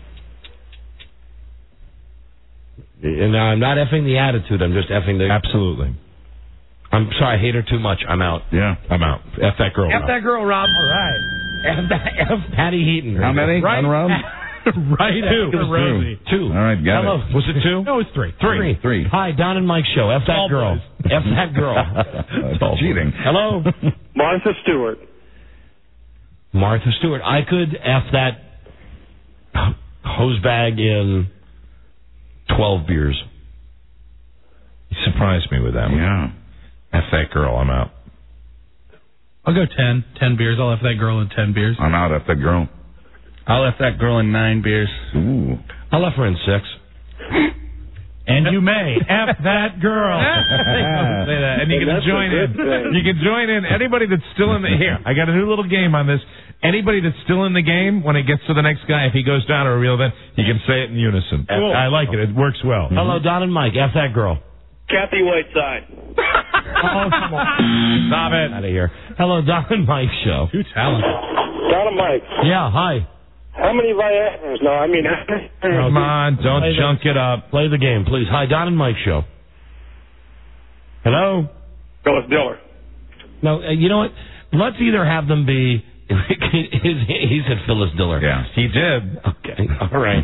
S19: And I'm not effing the attitude. I'm just effing the.
S2: Absolutely.
S19: I'm sorry. I hate her too much. I'm out.
S3: Yeah.
S2: I'm out. F that girl.
S19: F
S2: Rob.
S19: that girl, Rob. All right. F, that, F Patty Heaton.
S3: How many?
S19: Right.
S3: One round?
S20: Right
S19: Two.
S20: after Rosie.
S19: Two.
S3: All right, got
S19: Hello.
S3: it.
S19: Was it two?
S20: No, it's three.
S19: Three.
S3: Three.
S19: Hi, Don and Mike show. F that
S20: All
S19: girl.
S20: boys.
S19: F that girl.
S3: That's cheating.
S19: Hello.
S14: Martha Stewart.
S19: Martha Stewart. I could F that hose bag in twelve beers.
S2: You surprised me with that one.
S3: Yeah.
S2: F that girl. I'm out.
S20: I'll go ten. Ten beers. I'll F that girl in ten beers.
S3: I'm out. F that girl.
S4: I'll F that girl in nine beers.
S3: Ooh.
S19: I'll F her in six.
S20: And you may F that girl.
S2: Say that, and you can
S14: That's a
S2: join in.
S14: good thing.
S2: You can join in. Anybody that's still in the here, I got a new little game on this. Anybody that's still in the game, when it gets to the next guy, if he goes down to a real event, you can say it in unison.
S19: Cool.
S2: I like it. It works well.
S19: Hello, Don and Mike. F that girl.
S14: Kathy Whiteside.
S19: Oh, come on. Stop it. Out of here. Hello, Don and Mike show.
S20: Too talented.
S14: Don and Mike.
S19: Yeah, hi.
S14: How many Viagra's? No, I mean.
S2: Come on, don't
S19: Play
S2: junk
S19: the,
S2: it up.
S19: Play the game, please. Hi, Don and Mike show. Hello?
S14: Phyllis Diller.
S19: No, uh, you know what? Let's either have them be. He said Phyllis Diller.
S3: Yeah.
S2: He did.
S19: Okay. All right.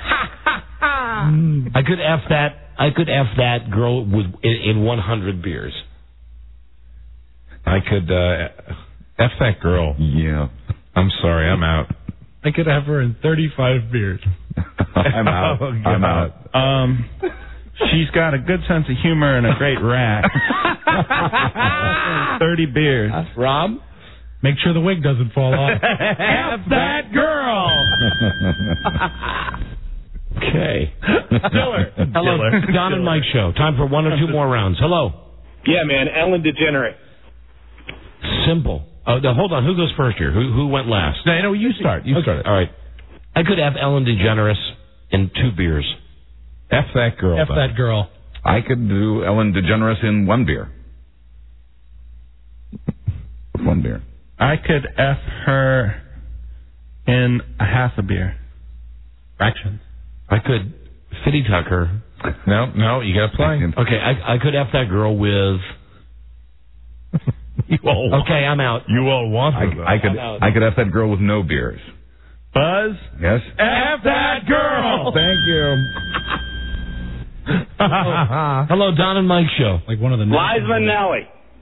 S19: I could F that. I could F that girl with in, in one hundred beers.
S2: I could uh, F that girl.
S3: Yeah.
S2: I'm sorry. I'm out.
S20: I could have her in thirty-five beers.
S3: I'm out.
S2: Oh,
S3: I'm
S2: God.
S3: out.
S4: Um, she's got a good sense of humor and a great rack. Thirty beers.
S19: Rob?
S20: Make sure the wig doesn't fall off.
S19: F that girl! Okay.
S20: Diller.
S19: Hello,
S20: Diller.
S19: Don and Mike show. Time for one or two more rounds. Hello.
S14: Yeah, man. Ellen DeGeneres.
S19: Simple. Oh, no, hold on. Who goes first here? Who who went last?
S2: No, no, you start. You
S19: Okay,
S2: start.
S19: all right. I could have Ellen DeGeneres in two beers.
S2: F that girl.
S20: F
S2: Don.
S20: that girl.
S3: I could do Ellen DeGeneres in one beer. With one beer.
S4: I could F her in a half a beer.
S20: Fraction.
S19: I could Fitty Tucker.
S2: No, no, you got to play.
S19: Okay, I, I could F that girl with.
S2: You all want,
S19: Okay, I'm out.
S2: You all want
S3: I,
S2: her,
S3: I could
S19: I'm out.
S3: I could F that girl with no beers.
S4: Buzz?
S3: Yes?
S2: F that girl.
S3: Thank you.
S19: Hello, Don and Mike show.
S20: Like one of the.
S14: Liza Minnelli.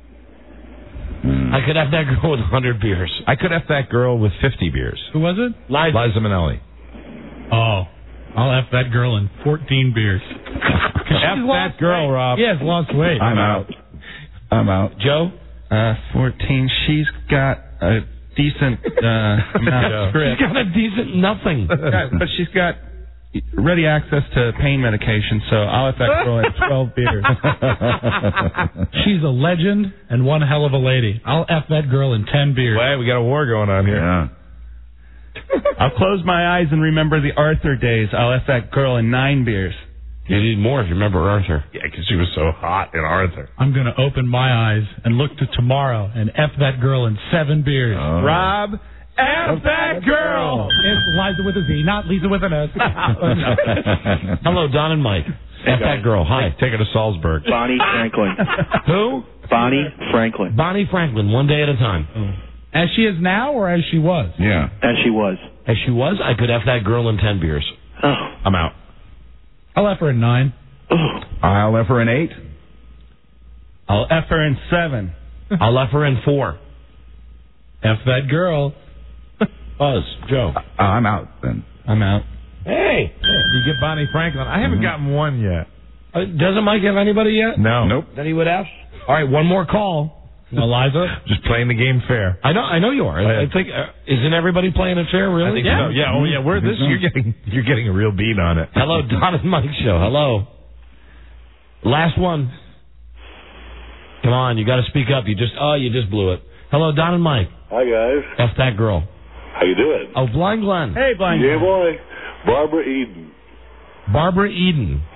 S19: I could F that girl with one hundred beers.
S2: I could F that girl with fifty beers.
S20: Who was it?
S19: Liza.
S2: Liza Minnelli.
S20: Oh. I'll F that girl in fourteen beers.
S2: F that girl, Rob.
S20: He has lost weight.
S3: I'm out. I'm out.
S19: Joe?
S4: Uh, fourteen. She's got a decent uh, amount of script.
S19: She's got a decent nothing.
S4: Yeah, but she's got ready access to pain medication, so I'll F that girl at twelve beers.
S20: She's a legend and one hell of a lady. I'll F that girl in ten beers.
S2: Wait, we got a war going on here.
S3: Yeah.
S4: I'll close my eyes and remember the Arthur days. I'll F that girl in nine beers.
S19: You need more if you remember Arthur.
S2: Yeah, because she was so hot in Arthur.
S20: I'm going to open my eyes and look to tomorrow and F that girl in seven beers.
S3: Oh.
S2: Rob, F that girl.
S20: It's Liza with a Z, not Lisa with an S.
S19: Hello, Don and Mike. F that girl. Hi.
S2: Take her to Salzburg.
S5: Bonnie Franklin.
S19: Who?
S5: Bonnie Franklin.
S19: Bonnie Franklin, one day at a time.
S20: As she is now or as she was?
S3: Yeah.
S5: As she was.
S19: As she was, I could F that girl in ten beers.
S5: Oh.
S2: I'm out.
S20: I'll F her in nine.
S5: Oh.
S3: I'll F her in eight.
S4: I'll F her in seven.
S19: I'll F her in four.
S20: F that girl.
S19: Buzz, Joe.
S3: Uh, I'm out then.
S4: I'm out.
S19: Hey.
S2: You get Bonnie Franklin. I haven't gotten one yet.
S19: Uh, doesn't Mike have anybody yet?
S2: No.
S3: Nope.
S19: That he would F? All right, one more call.
S20: Eliza?
S2: Just playing the game fair.
S19: I know, I know you are. I, I think uh, isn't everybody playing it fair? Really?
S2: I think so. Yeah. Oh, yeah. We're this. You're getting. You're getting a real beat on it.
S19: Hello, Don and Mike show. Hello. Last one. Come on, you got to speak up. You just. Oh, you just blew it. Hello, Don and Mike.
S16: Hi, guys.
S19: F that girl.
S16: How you doing?
S19: Oh, Blind Glenn.
S4: Hey, Blind
S16: Yeah, boy. Barbara Eden.
S19: Barbara Eden.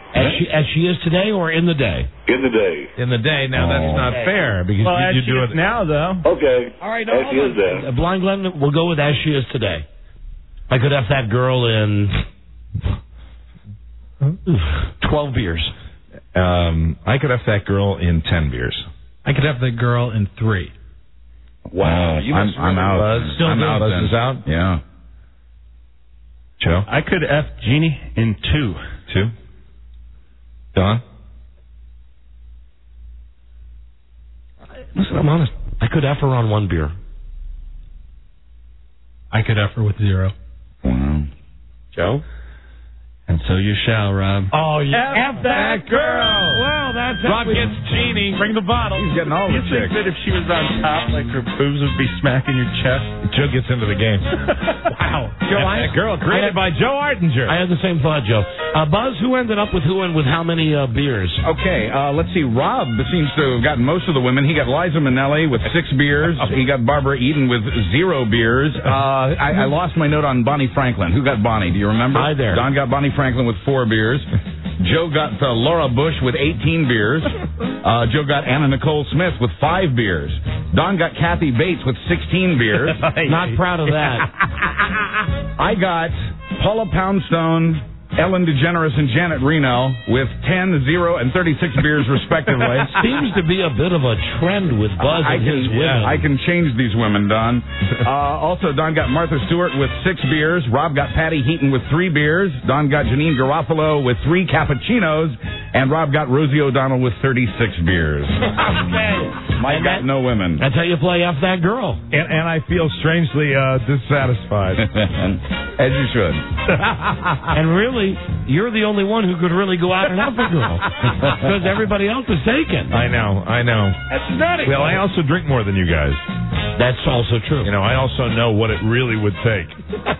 S19: As she, as she is today or in the day?
S12: In the day.
S2: In the day. Now, that's not
S19: Okay.
S2: fair because
S20: Well,
S2: you,
S20: as
S2: you
S20: she
S2: do
S20: is
S2: it
S20: now, though.
S12: Okay.
S19: All right,
S12: As she is then.
S19: Uh, Blind Glenn, we'll go with as she is today. I could F that girl in twelve beers.
S2: Um, I could F that girl in ten beers.
S20: I could have that girl in three.
S3: Wow.
S2: You
S3: I'm,
S2: must
S3: I'm
S2: really
S3: out.
S2: Buzz. Still
S3: I'm
S2: doing
S3: out.
S2: Buzz
S3: then.
S2: is out?
S3: Yeah.
S2: Joe?
S4: I could F Jeannie in two.
S2: Two? Don?
S19: Listen, I'm honest. I could F her on one beer.
S20: I could F her with zero.
S3: Wow.
S2: Joe?
S4: And so you shall, Rob.
S19: Oh,
S20: yeah. F that girl.
S19: Well, that's
S2: Rob gets Jeannie.
S20: Bring the bottle.
S3: He's getting all
S4: You
S3: the
S4: think
S3: chicks.
S4: that if she was on top, like her boobs would be smacking your chest?
S2: Joe gets into the game.
S19: Wow. Joe, I,
S2: That girl created by Joe Artinger.
S19: I had the same thought, Joe. Uh, Buzz, who ended up with who and with how many uh, beers?
S3: Okay, uh, let's see. Rob seems to have gotten most of the women. He got Liza Minnelli with six beers. He got Barbara Eden with zero beers. Uh, I, I lost my note on Bonnie Franklin. Who got Bonnie? Do you remember?
S19: Hi there.
S3: Don got Bonnie Franklin with four beers. Joe got uh, Laura Bush with eighteen beers. Uh, Joe got Anna Nicole Smith with five beers. Don got Kathy Bates with sixteen beers.
S19: Not proud of that.
S3: I got Paula Poundstone, Ellen DeGeneres, and Janet Reno with ten, zero, and thirty-six beers respectively.
S19: Seems to be a bit of a trend with Buzz
S3: I
S19: and
S3: can,
S19: his women.
S3: I can change these women, Don. Uh, also, Don got Martha Stewart with six beers. Rob got Patty Heaton with three beers. Don got Janine Garofalo with three cappuccinos. And Rob got Rosie O'Donnell with thirty-six beers.
S19: Okay.
S3: Mike got no women.
S19: That's how you play F that girl.
S2: And, and I feel strangely uh, dissatisfied.
S3: As you should.
S19: And really, you're the only one who could really go out and F a girl. Because everybody else is taken.
S2: I know, I know.
S19: That's nutty.
S2: Well, I also drink more than you guys.
S19: That's also true.
S2: You know, I also know what it really would take.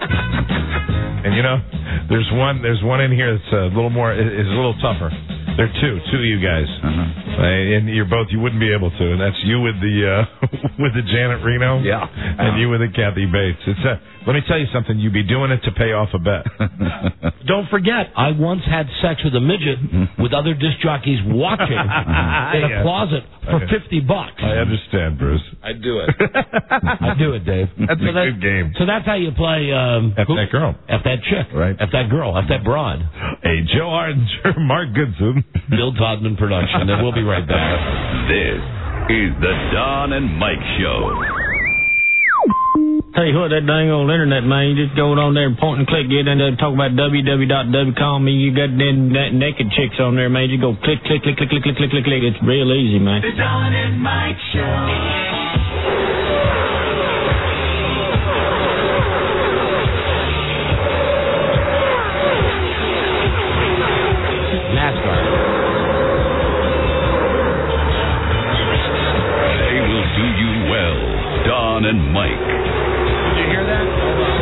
S2: And you know, there's one, there's one in here that's a little more, is a little tougher. There are two, two of you guys, uh-huh. uh, and you're both. You wouldn't be able to, and that's you with the uh, with the Janet Reno,
S3: yeah,
S2: and you with the Kathy Bates. It's a, let me tell you something. You'd be doing it to pay off a bet.
S19: Don't forget, I once had sex with a midget with other disc jockeys watching in a
S2: Yeah.
S19: closet for fifty bucks.
S2: I understand, Bruce.
S19: I'd do it. I'd do it, Dave.
S2: That's
S19: so
S2: a
S19: that,
S2: good game.
S19: So that's how you play. Um,
S2: F
S19: who,
S2: that girl.
S19: F that chick.
S2: Right.
S19: F that girl. F that broad.
S2: Hey, Joe Ardinger, Mark Goodson,
S19: Bill Todman production, and we'll be right back.
S1: This is the Don and Mike Show.
S16: Tell you what, that dang old internet, man, you just go on there and point and click, get in there and talk about w w w dot w com. You got them that naked chicks on there, man. You go click, click, click, click, click, click, click, click, click. It's real easy, man.
S10: The Don and Mike Show.
S19: NASCAR.
S1: They will do you well, Don and Mike.
S19: Did you hear that?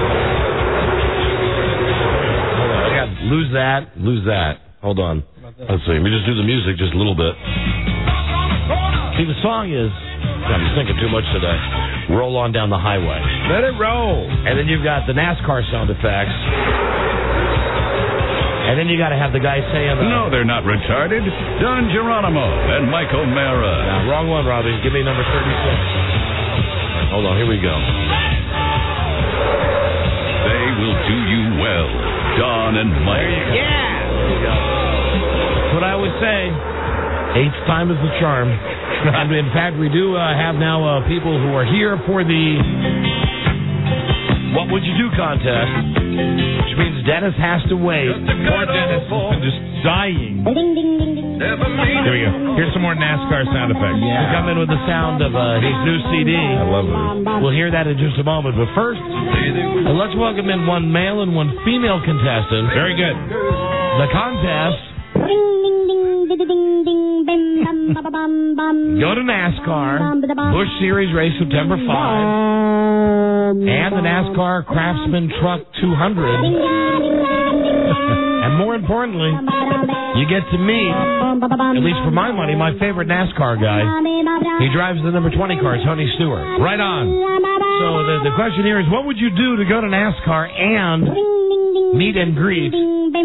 S19: Hold on. I got lose that, lose that. Hold on. Let's see. Let me just do the music just a little bit. See, the song is, I'm just thinking too much today. Roll on down the highway.
S2: Let it roll.
S19: And then you've got the NASCAR sound effects. And then you got to have the guy saying, uh,
S1: No, they're not retarded. Don Geronimo and Mike O'Mara.
S19: Nah, wrong one, Robbie. Give me number thirty-six. Hold on, here we go.
S1: They will do you well, Don and Mike.
S19: Yeah! There you go. That's what I always say. Eighth time is the charm. And in fact, we do uh, have now uh, people who are here for the What Would You Do contest, which means Dennis has to wait.
S2: Poor Dennis has been just dying. Here we go. Here's some more NASCAR sound effects.
S19: Yeah. We'll come in with the sound of uh, his new C D.
S2: I love it.
S19: We'll hear that in just a moment. But first, uh, let's welcome in one male and one female contestant.
S2: Very good.
S19: The contest. Go to NASCAR, Busch Series race September fifth, and the NASCAR Craftsman Truck two hundred. And more importantly, you get to meet, at least for my money, my favorite NASCAR guy. He drives the number twenty car, Tony Stewart.
S2: Right on.
S19: So the, the question here is, what would you do to go to NASCAR and meet and greet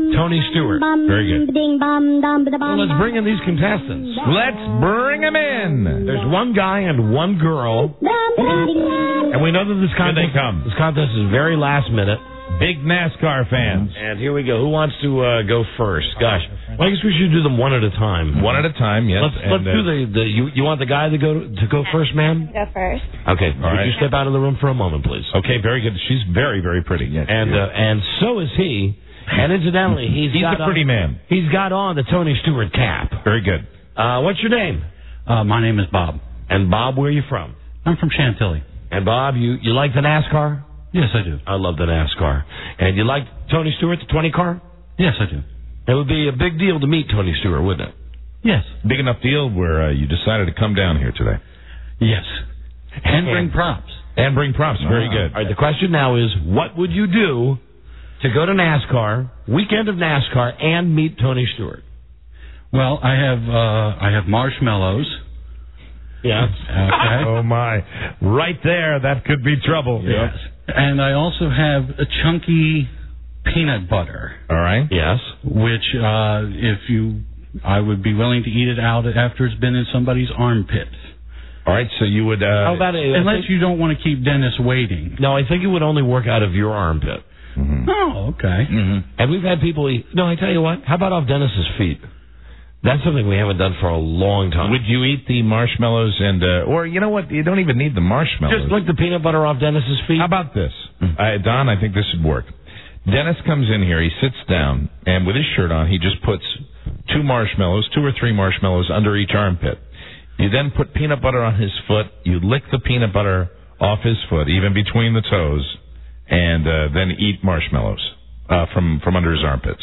S19: Tony Stewart.
S2: Very good.
S19: Well, let's bring in these contestants.
S2: Let's bring them in.
S19: There's one guy and one girl. And we know that this
S2: Here they
S19: contest,
S2: come.
S19: this contest is very last minute.
S2: Big NASCAR fans.
S19: And here we go. Who wants to uh, go first? Gosh, well, I guess we should do them one at a time.
S2: One at a time, yes.
S19: Let's,
S2: and,
S19: let's do
S2: uh,
S19: the, the you, you want the guy to go to go first, ma'am?
S12: Go first.
S19: Okay.
S2: All
S19: Would
S2: right.
S19: you step out of the room for a moment, please?
S2: Okay, very good. She's very, very pretty. Yes.
S19: And uh, and so is he. And incidentally, he's
S2: He's
S19: got
S2: a pretty
S19: on,
S2: man.
S19: He's got on the Tony Stewart cap.
S2: Very good.
S19: Uh, what's your name?
S15: Uh, my name is Bob.
S19: And Bob, where are you from?
S15: I'm from Chantilly.
S19: And Bob, you, you like the NASCAR?
S15: Yes, I do.
S19: I love the NASCAR. And you like Tony Stewart, the twenty car?
S15: Yes, I do.
S19: It would be a big deal to meet Tony Stewart, wouldn't it?
S15: Yes.
S2: Big enough deal where uh, you decided to come down here today.
S15: Yes. And bring props.
S2: And bring props. Very good.
S19: All right, the question now is, what would you do to go to NASCAR, weekend of NASCAR, and meet Tony Stewart?
S15: Well, I have uh, I have marshmallows.
S19: Yeah.
S15: Okay.
S2: Oh, my. Right there, that could be trouble.
S15: Yes. And I also have a chunky peanut butter.
S2: All right.
S19: Yes.
S15: Which, uh, if you, I would be willing to eat it out after it's been in somebody's armpit.
S2: All right, so you would... Uh,
S19: How about a,
S15: Unless you don't want to keep Dennis waiting.
S19: No, I think it would only work out of your armpit.
S2: Mm-hmm.
S15: Oh, okay.
S2: Mm-hmm.
S19: And we've had people eat... No, I tell you what. How about off Dennis's feet? That's something we haven't done for a long time.
S2: Would you eat the marshmallows and... Uh, or, you know what? You don't even need the marshmallows.
S19: Just lick the peanut butter off Dennis's feet?
S2: How about this? Uh, Don, I think this would work. Dennis comes in here, he sits down, and with his shirt on, he just puts two marshmallows, two or three marshmallows under each armpit. You then put peanut butter on his foot, you lick the peanut butter off his foot, even between the toes, and uh, then eat marshmallows uh, from, from under his armpits.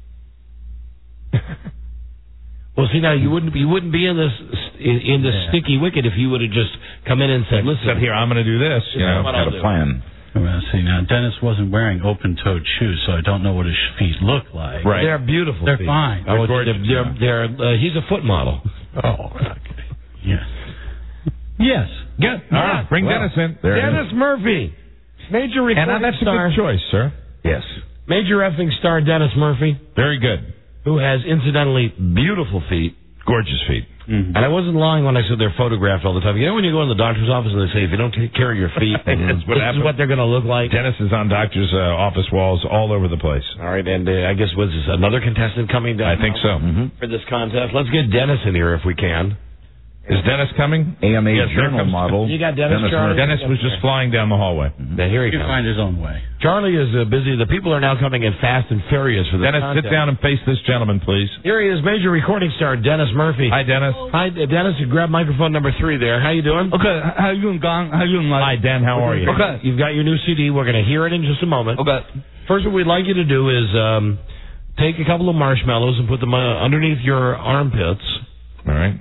S19: Well, see, now, you wouldn't you wouldn't be in this in, in this yeah. sticky wicket if you would have just come in and said, listen,
S2: said, here, I'm going to do this. You know, had a plan.
S15: Well, see, now, Dennis wasn't wearing open-toed shoes, so I don't know what his feet look like.
S2: Right.
S19: They're beautiful
S15: They're
S19: feet.
S15: fine.
S19: They're,
S15: gorgeous,
S19: they're, they're, they're, uh, he's a foot model.
S15: Oh, okay. Yes. Yes.
S2: Good. All right, bring
S19: well,
S2: Dennis in. There
S19: Dennis Murphy. Major recording
S2: and that's
S19: star.
S2: a good choice, sir. Yes.
S19: Major effing star Dennis Murphy.
S2: Very good.
S19: Who has, incidentally, beautiful feet.
S2: Gorgeous feet.
S19: Mm-hmm. And I wasn't lying when I said they're photographed all the time. You know when you go in the doctor's office and they say, if you don't take care of your feet,
S2: this
S19: what is what they're going to look like?
S2: Dennis is on doctor's uh, office walls all over the place.
S19: All right, and uh, I guess was this another contestant coming down?
S2: I think so. Mm-hmm.
S19: For this contest. Let's get Dennis in here if we can.
S2: Is Dennis coming?
S3: A M A
S2: yes,
S3: Journal model.
S19: You got Dennis,
S2: Dennis,
S19: Charlie?
S2: Dennis was just flying down the hallway.
S19: Mm-hmm. Now, here he,
S15: he
S19: comes.
S15: can find his own way.
S19: Charlie is uh, busy. The people are now coming in fast and furious for this
S2: Dennis,
S19: contest.
S2: sit down and face this gentleman, please.
S19: Here he is, major recording star Dennis Murphy.
S2: Hi, Dennis.
S19: Hi, uh, Dennis. You grab microphone number three there. How you doing?
S18: Okay. How you doing, Gong? How you doing, Mike?
S2: Hi, Dan. How are you?
S18: Okay.
S19: You've got your new C D. We're going to hear it in just a moment.
S18: Okay.
S19: First, what we'd like you to do is um, take a couple of marshmallows and put them uh, underneath your armpits.
S2: All right.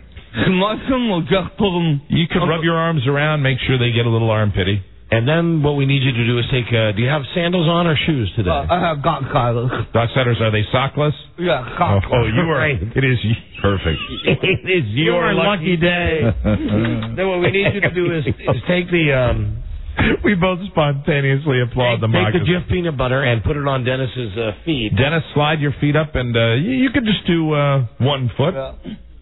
S2: You can rub your arms around, make sure they get a little armpitty.
S19: And then what we need you to do is take, uh, do you have sandals on or shoes today?
S18: Uh, I have Doc Siders.
S2: Doc Siders, are they sockless?
S18: Yeah,
S2: oh, oh, you are, it is perfect.
S19: It is your, your lucky, lucky day. Then what we need you to do is, is take the, um,
S2: we both spontaneously applaud
S19: take,
S2: the
S19: Take
S2: moccasins.
S19: the Jif peanut butter and put it on Dennis's uh, feet.
S2: Dennis, slide your feet up and, uh, you, you could just do, uh, one foot.
S18: Yeah.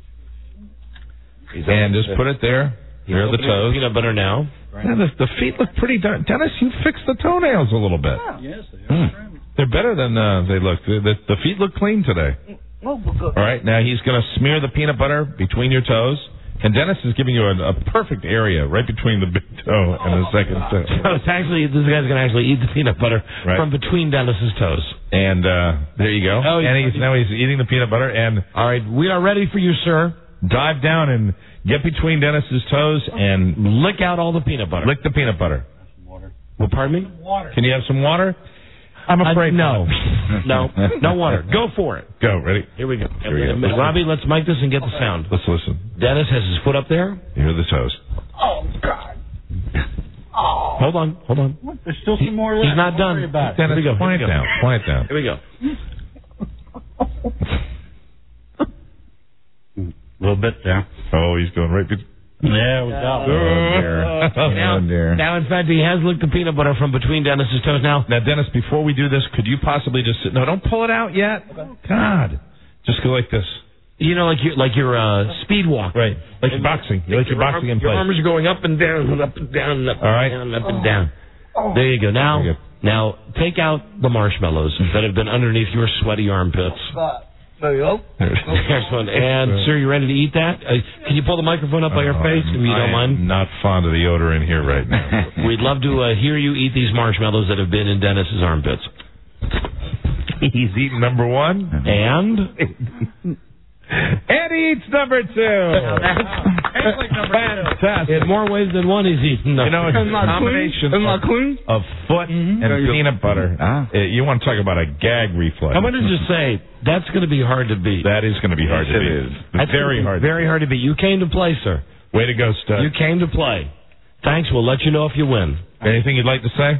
S2: And just put it there. Here are the toes.
S19: Peanut butter now.
S2: Yeah, the, the feet look pretty darn... Dennis, you fixed the toenails a little bit.
S18: Yeah.
S15: Yes, they are.
S2: Mm. They're better than uh, they look. The, the, the feet look clean today.
S18: Oh, good.
S2: All right, now he's going to smear the peanut butter between your toes. And Dennis is giving you a, a perfect area right between the big toe and the second toe.
S19: So it's actually, this guy's going to actually eat the peanut butter
S2: right.
S19: from between Dennis's toes.
S2: And uh, there you go.
S19: Oh,
S2: and he's, now he's eating the peanut butter. And
S19: all right, we are ready for you, sir.
S2: Dive down and get between Dennis's toes and
S19: lick out all the peanut butter.
S2: Lick the peanut butter.
S15: Water.
S19: Well, pardon me?
S18: Water.
S2: Can you have some water? I'm afraid
S19: uh, no. no. No water. Go for it.
S2: Go. Ready?
S19: Here we go.
S2: Here we go.
S19: Robbie, let's mic this and get the sound.
S2: Let's listen.
S19: Dennis has his foot up there.
S2: Here are the toes.
S18: Oh, God. Oh.
S19: Hold on. Hold on.
S15: What? There's still some more left.
S19: He's not done.
S15: About
S2: Dennis,
S19: Here we go.
S2: quiet
S19: Here we go.
S2: down. Quiet down.
S19: Here we go.
S15: A little bit there.
S2: Oh, he's going right. Be-
S16: There we go.
S2: Oh,
S19: now,
S2: dear.
S19: now, in fact, he has licked the peanut butter from between Dennis's toes. Now,
S2: Now, Dennis, before we do this, could you possibly just sit? No, don't pull it out yet. Oh, God. Just go like this.
S19: you know, like your like your uh, speed walk,
S2: right? Like your boxing. You like your boxing in
S19: Your
S2: place.
S19: arms are going up and down, and up and down, and up
S2: All right.
S19: and down, up and down. There you go. Now,
S2: There you go.
S19: now take out the marshmallows that have been underneath your sweaty armpits.
S18: There you go.
S19: There's one. And, sir, you ready to eat that? Uh, can you pull the microphone up by your face, if you
S2: I
S19: don't mind?
S2: am not fond of the odor in here right now.
S19: We'd love to uh, hear you eat these marshmallows that have been in Dennis's armpits.
S2: He's eating number one.
S19: And?
S2: And he eats number two. Fantastic.
S19: In more ways than one, he's eating them.
S2: You know, it's a combination of, of foot and peanut butter.
S3: Ah.
S2: Uh, You want to talk about a gag reflex.
S19: I'm going to just say, that's going to be hard to beat.
S2: That is going to be hard
S3: Yes,
S2: to
S3: it
S2: beat.
S3: is.
S2: It's very hard.
S19: Very hard to beat. You came to play, sir.
S2: Way to go, Stud.
S19: You came to play. Thanks. We'll let you know if you win.
S2: Anything you'd like to say?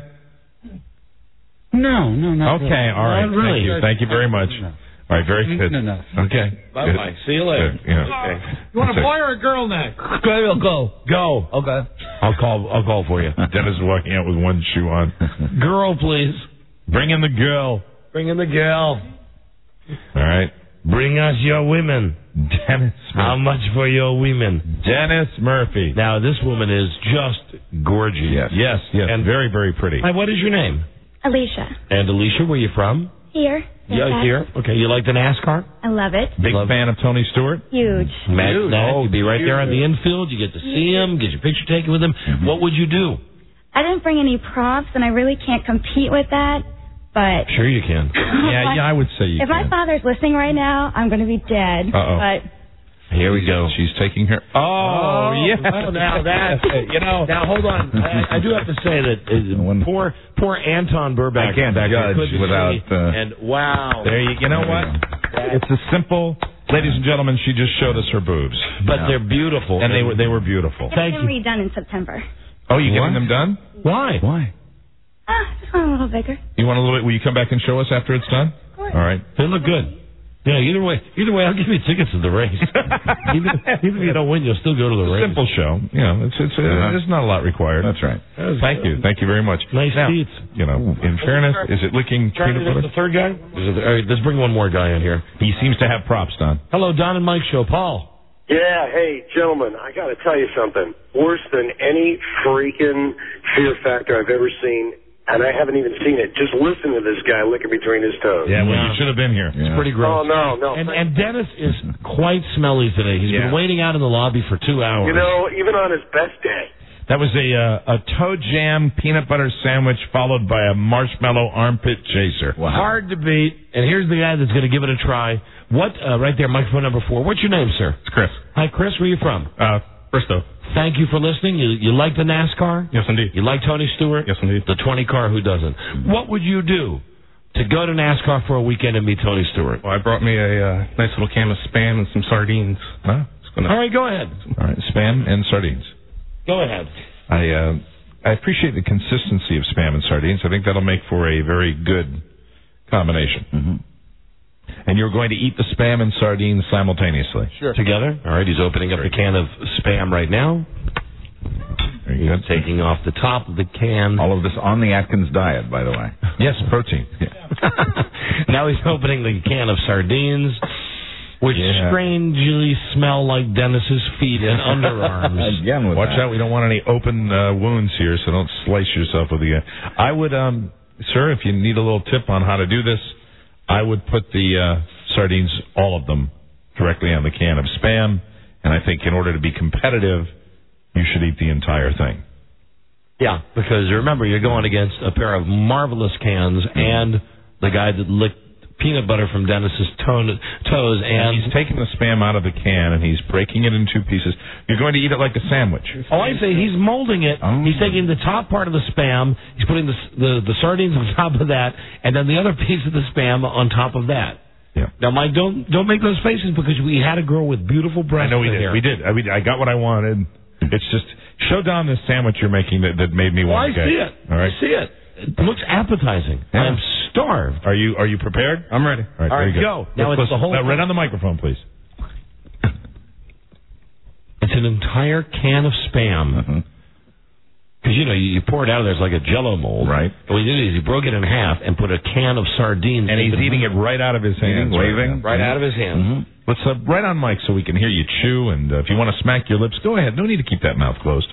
S15: No, no, not
S2: Okay,
S15: really.
S2: all right.
S19: Not really.
S2: Thank you. Thank you very much. All right, very good.
S15: No, no.
S2: Okay.
S19: Bye-bye. See you later.
S2: Good. Yeah.
S19: Okay.
S20: You want a
S2: That's it.
S20: boy or a girl next?
S18: Go, go.
S19: Go.
S18: Okay.
S19: I'll call. I'll call for you.
S2: Dennis is walking out with one shoe on.
S19: Girl, please.
S2: Bring in the girl.
S19: Bring in the girl.
S2: All right.
S19: Bring us your women.
S2: Dennis
S19: How
S2: Murphy.
S19: much for your women?
S2: Dennis Murphy.
S19: Now, this woman is just gorgeous.
S2: Yes. Yes, yes.
S19: And-
S2: very, very pretty.
S19: Hi, what is your name?
S7: Alicia.
S19: And Alicia, where you from?
S7: Here.
S19: Yeah, here. Okay, you like the NASCAR?
S7: I love it.
S2: Big fan of Tony Stewart?
S7: Huge.
S19: Imagine that.
S2: Oh,
S19: You'd be right there on
S2: huge.
S19: the infield. You get to see him, get your picture taken with him. What would you do?
S7: I didn't bring any props, and I really can't compete with that. But
S19: Sure you can.
S2: Yeah, yeah, I would say you
S7: if
S2: can.
S7: my father's listening right now, I'm going to be dead.
S2: Uh-oh.
S7: But
S19: Here we go.
S2: She's taking her. Oh, yeah.
S19: Well, now that you know. Now hold on. I, I do have to say that uh, poor, poor Anton Burback.
S3: I can't
S19: back there
S3: judge
S19: couldn't
S3: without,
S19: see,
S3: uh,
S19: and wow.
S2: There you, you know what? It's a simple. Ladies and gentlemen, she just showed us her boobs,
S19: But they're beautiful,
S2: and they were they were beautiful.
S7: get
S19: Thank
S7: them
S19: you.
S7: redone in September.
S2: Oh, you
S3: What?
S2: getting them done?
S19: Why?
S3: Why?
S7: Ah, just want a little bigger.
S2: You want a little bit? Will you come back and show us after it's done?
S7: Of course.
S2: All right.
S19: They look good. Yeah. Either way, either way, I'll give you tickets to the race. even, even if you don't win, you'll still go to the race.
S2: Simple show. You know, it's it's uh,
S3: Uh-huh.
S2: there's not a lot required.
S3: That's right.
S2: Thank you, thank you very much.
S19: Nice
S2: Now,
S19: seats.
S2: you know, in fairness, is it licking
S19: Charlie,
S2: peanut
S19: is
S2: butter?
S19: the third guy? Is it the, all right, let's bring one more guy in here.
S2: He seems to have props, Don.
S19: Hello, Don and Mike Show. Paul.
S14: Yeah, hey, gentlemen, I got to tell you something. Worse than any freaking Fear Factor I've ever seen, and I haven't even seen it. Just listen to this guy licking between his toes.
S2: Yeah, well,
S19: Yeah.
S2: you should have been here.
S19: It's pretty gross.
S14: Oh, no, no.
S19: And, and Dennis is quite smelly today. He's
S2: Yeah.
S19: been waiting out in the lobby for two hours.
S14: You know, even on his best day.
S2: That was a uh, a toe jam peanut butter sandwich followed by a marshmallow armpit chaser.
S3: Wow.
S19: Hard to beat. And here's the guy that's going to give it a try. What, uh, right there, microphone number four. What's your name, sir?
S2: It's Chris.
S19: Hi, Chris. Where are you from?
S2: Uh, Bristow.
S19: Thank you for listening. You, you like the NASCAR?
S2: Yes, indeed.
S19: You like Tony Stewart?
S2: Yes, indeed.
S19: The twenty car, who doesn't? What would you do to go to NASCAR for a weekend and meet Tony Stewart?
S4: Well, I brought me a uh, nice little can of Spam and some sardines.
S2: Huh?
S19: All right, go ahead.
S2: All right, Spam and sardines.
S19: Go ahead.
S2: I uh, I appreciate the consistency of Spam and sardines. I think that'll make for a very good combination.
S3: Mm-hmm.
S2: And you're going to eat the Spam and sardines simultaneously.
S19: Sure. Together? All right, he's opening up the can of Spam right now.
S2: Very good.
S19: Taking off the top of the can.
S3: All of this on the Atkins diet, by the way.
S2: Yes, protein.
S19: Now he's opening the can of sardines, which
S2: Yeah.
S19: strangely smell like Dennis's feet and underarms.
S3: Again with
S2: Watch
S3: that.
S2: out, we don't want any open uh, wounds here, so don't slice yourself with the... Uh, I would, um, sir, if you need a little tip on how to do this, I would put the uh, sardines, all of them, directly on the can of Spam, and I think in order to be competitive, you should eat the entire thing.
S19: Yeah, because remember, you're going against a pair of marvelous cans and the guy that licked peanut butter from Dennis's toe- toes,
S2: And
S19: and
S2: he's taking the Spam out of the can, and he's breaking it in two pieces. You're going to eat it like a sandwich.
S19: oh, I say he's molding it.
S3: Oh.
S19: He's taking the top part of the Spam, he's putting the, the the sardines on top of that, and then the other piece of the Spam on top of that.
S2: Yeah.
S19: Now, Mike, don't don't make those faces because we had a girl with beautiful breasts.
S2: I know we
S19: in
S2: did.
S19: here.
S2: We did. I, we, I got what I wanted. It's just, show Don this sandwich you're making that, that made me
S19: Well, I
S2: want to
S19: see
S2: get.
S19: it.
S2: All right.
S19: I see it. It looks appetizing.
S2: Yeah.
S19: I'm starved.
S2: Are you are you prepared?
S4: I'm ready.
S2: All right,
S19: All right,
S2: very good.
S19: go. Now
S2: Let's
S19: it's the
S2: listen.
S19: whole-
S2: Now, right on the microphone, please.
S19: It's an entire can of Spam. Because, you know, you, you pour it out of there, it's like a Jell-O mold.
S2: Right.
S19: And what he did is he broke it in half and put a can of sardines.
S2: And he's eating it right out of his hands.
S3: Waving.
S19: Right out of his hands.
S2: Mm-hmm. Let's uh, right on mic so we can hear you chew. And uh, if you want to smack your lips, go ahead. No need to keep that mouth closed.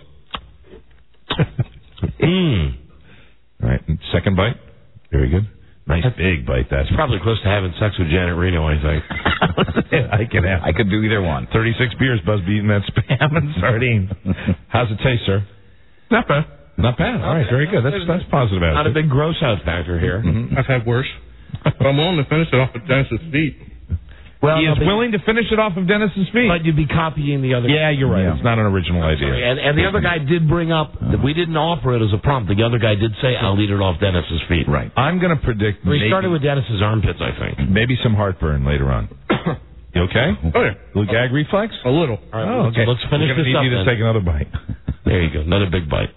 S19: mm.
S2: All right. And second bite. Very good. Nice
S19: That's,
S2: big bite. That's
S19: it's probably close to having sex with Janet Reno, I think.
S2: I can have.
S3: I could do either one.
S2: thirty-six beers, Busby, eating that Spam and sardine. How's it taste, sir?
S4: Not bad.
S2: Not bad. All right, very good. That's that's positive attitude.
S19: Not a big gross out factor here.
S2: Mm-hmm.
S4: I've had worse. But I'm willing to finish it off with Dennis's feet.
S2: Well, he is willing to finish it off of Dennis's feet.
S19: But you'd be copying the other.
S2: Yeah, you're right.
S19: Yeah.
S2: It's not an original
S19: I'm
S2: idea.
S19: sorry. And, and the other guy did bring up that we didn't offer it as a prompt. The other guy did say, "I'll eat it off Dennis's feet."
S2: Right. I'm going to predict.
S19: We
S2: maybe,
S19: started with Dennis's armpits, I think.
S2: Maybe some heartburn later on. You okay?
S4: Oh yeah.
S2: Little gag reflex?
S4: A little.
S19: All right.
S2: Oh,
S19: let's,
S2: okay.
S19: let's finish
S2: We're
S19: this
S2: need
S19: up.
S2: You to
S19: then.
S2: take another bite.
S19: There you go. Another big bite.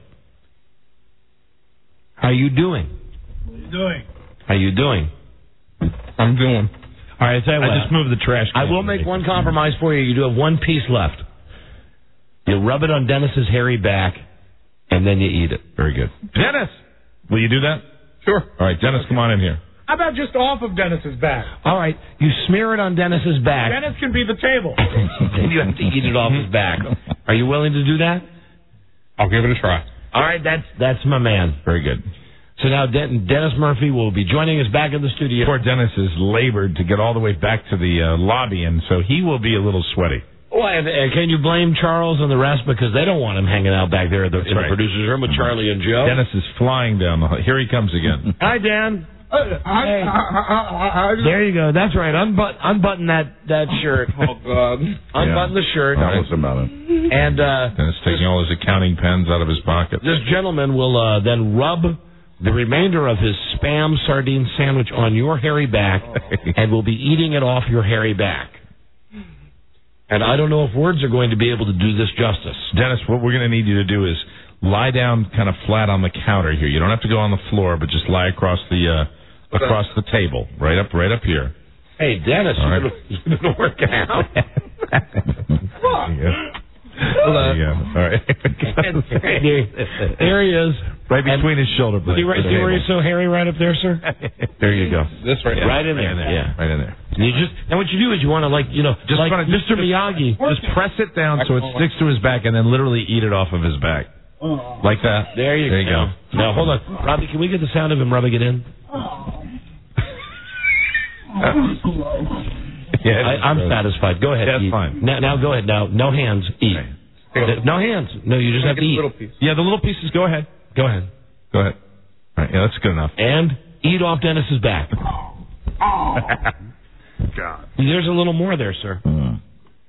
S19: How you doing?
S10: What are you doing?
S19: How you doing?
S4: I'm doing.
S19: All right, tell you what.
S2: I just moved the trash can.
S19: I will make one compromise for you. You do have one piece left. You rub it on Dennis's hairy back, and then you eat it.
S2: Very good. Dennis! Will you do that?
S4: Sure.
S2: All right, Dennis, come on in here.
S10: How about just off of Dennis's back?
S19: All right, you smear it on Dennis's back.
S10: Dennis can be the table.
S19: And you have to eat it off his back. Are you willing to do that?
S4: I'll give it a try.
S19: All right, that's that's my man.
S2: Very good.
S19: So now Den- Dennis Murphy will be joining us back in the studio.
S2: Poor Dennis has labored to get all the way back to the uh, lobby, and so he will be a little sweaty.
S19: Well, and, and can you blame Charles and the rest because they don't want him hanging out back there in the, in
S2: right.
S19: the producer's room with Charlie and Joe?
S2: Dennis is flying down the hall. Here he comes again.
S19: Hi, Dan.
S10: Uh, I,
S19: Hey.
S10: I, I, I, I,
S19: There you go. That's right. Unbut- unbutton that, that shirt.
S10: Oh, God.
S19: Unbutton the shirt.
S3: Tell us about it.
S19: And uh,
S2: Dennis taking all his accounting pens out of his pocket.
S19: this gentleman will uh, then rub the remainder of his Spam sardine sandwich on your hairy back and will be eating it off your hairy back. And I don't know if words are going to be able to do this justice.
S2: Dennis, what we're going to need you to do is lie down kind of flat on the counter here. You don't have to go on the floor, but just lie across the uh, across the table, right up, right up here.
S19: Hey, Dennis,
S2: All right.
S19: you're going to work it out.
S2: There you go. All right.
S19: There he is.
S2: Right between his shoulder blades.
S19: See, right, see where he's so hairy right up there, sir? There you go.
S4: This right
S2: Yeah,
S19: Right in there.
S2: Right in there.
S19: Yeah.
S2: Right in there.
S19: And you just and what you do is you want to like you know
S2: Just
S19: like
S2: wanna-
S19: Mister
S2: just-
S19: Miyagi.
S2: Just press it down so it sticks to his back, and then literally eat it off of his back, like that.
S19: There you
S2: There you
S19: go. Now hold on, Robbie. Can we get the sound of him rubbing it in?
S2: Yeah,
S19: I, I'm satisfied. Go ahead.
S2: That's
S19: eat.
S2: fine.
S19: Now, now go ahead. Now, no hands. Eat. No hands. No, you just have to eat.
S4: Little piece.
S2: Yeah, the little pieces. Go ahead.
S19: Go ahead.
S2: Go ahead. All right. Yeah, that's good enough.
S19: And eat off Dennis's back.
S2: God.
S19: There's a little more there, sir.
S2: Mm.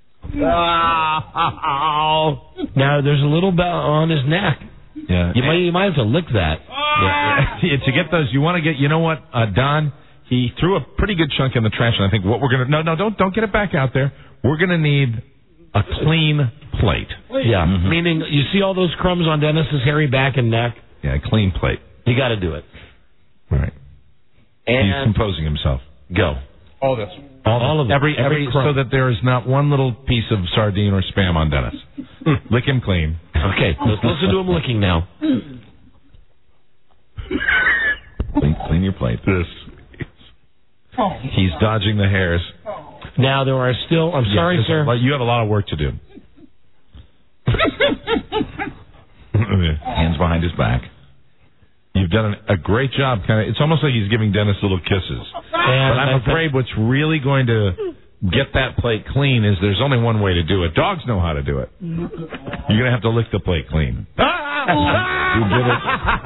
S19: Now there's a little bell on his neck.
S2: Yeah.
S19: You might you might have to lick that.
S2: Yeah. Yeah, to get those, you want to get. You know what, uh, Don? He threw a pretty good chunk in the trash, and I think what we're gonna. No, no, don't don't get it back out there. We're gonna need a clean plate.
S19: Yeah.
S2: Mm-hmm.
S19: Meaning, you see all those crumbs on Dennis's hairy back and neck.
S2: Yeah, a clean plate.
S19: You got to do it.
S2: All right. He's
S19: And
S2: composing himself.
S19: go.
S4: All this.
S19: All, all of it.
S2: Every every,
S19: every crumb.
S2: so that there is not one little piece of sardine or Spam on Dennis. Lick him clean.
S19: Okay, let's listen to him licking now.
S2: Clean, clean your plate. This. He's dodging the hairs.
S19: Now there are still. I'm sorry,
S2: Yeah,
S19: sir.
S2: But you have a lot of work to do. Hands behind his back. You've done a great job. Kind of. It's almost like he's giving Dennis little kisses.
S19: And
S2: But I'm
S19: I-
S2: afraid what's really going to get that plate clean is there's only one way to do it. Dogs know how to do it. You're going to have to lick the plate clean. You did it.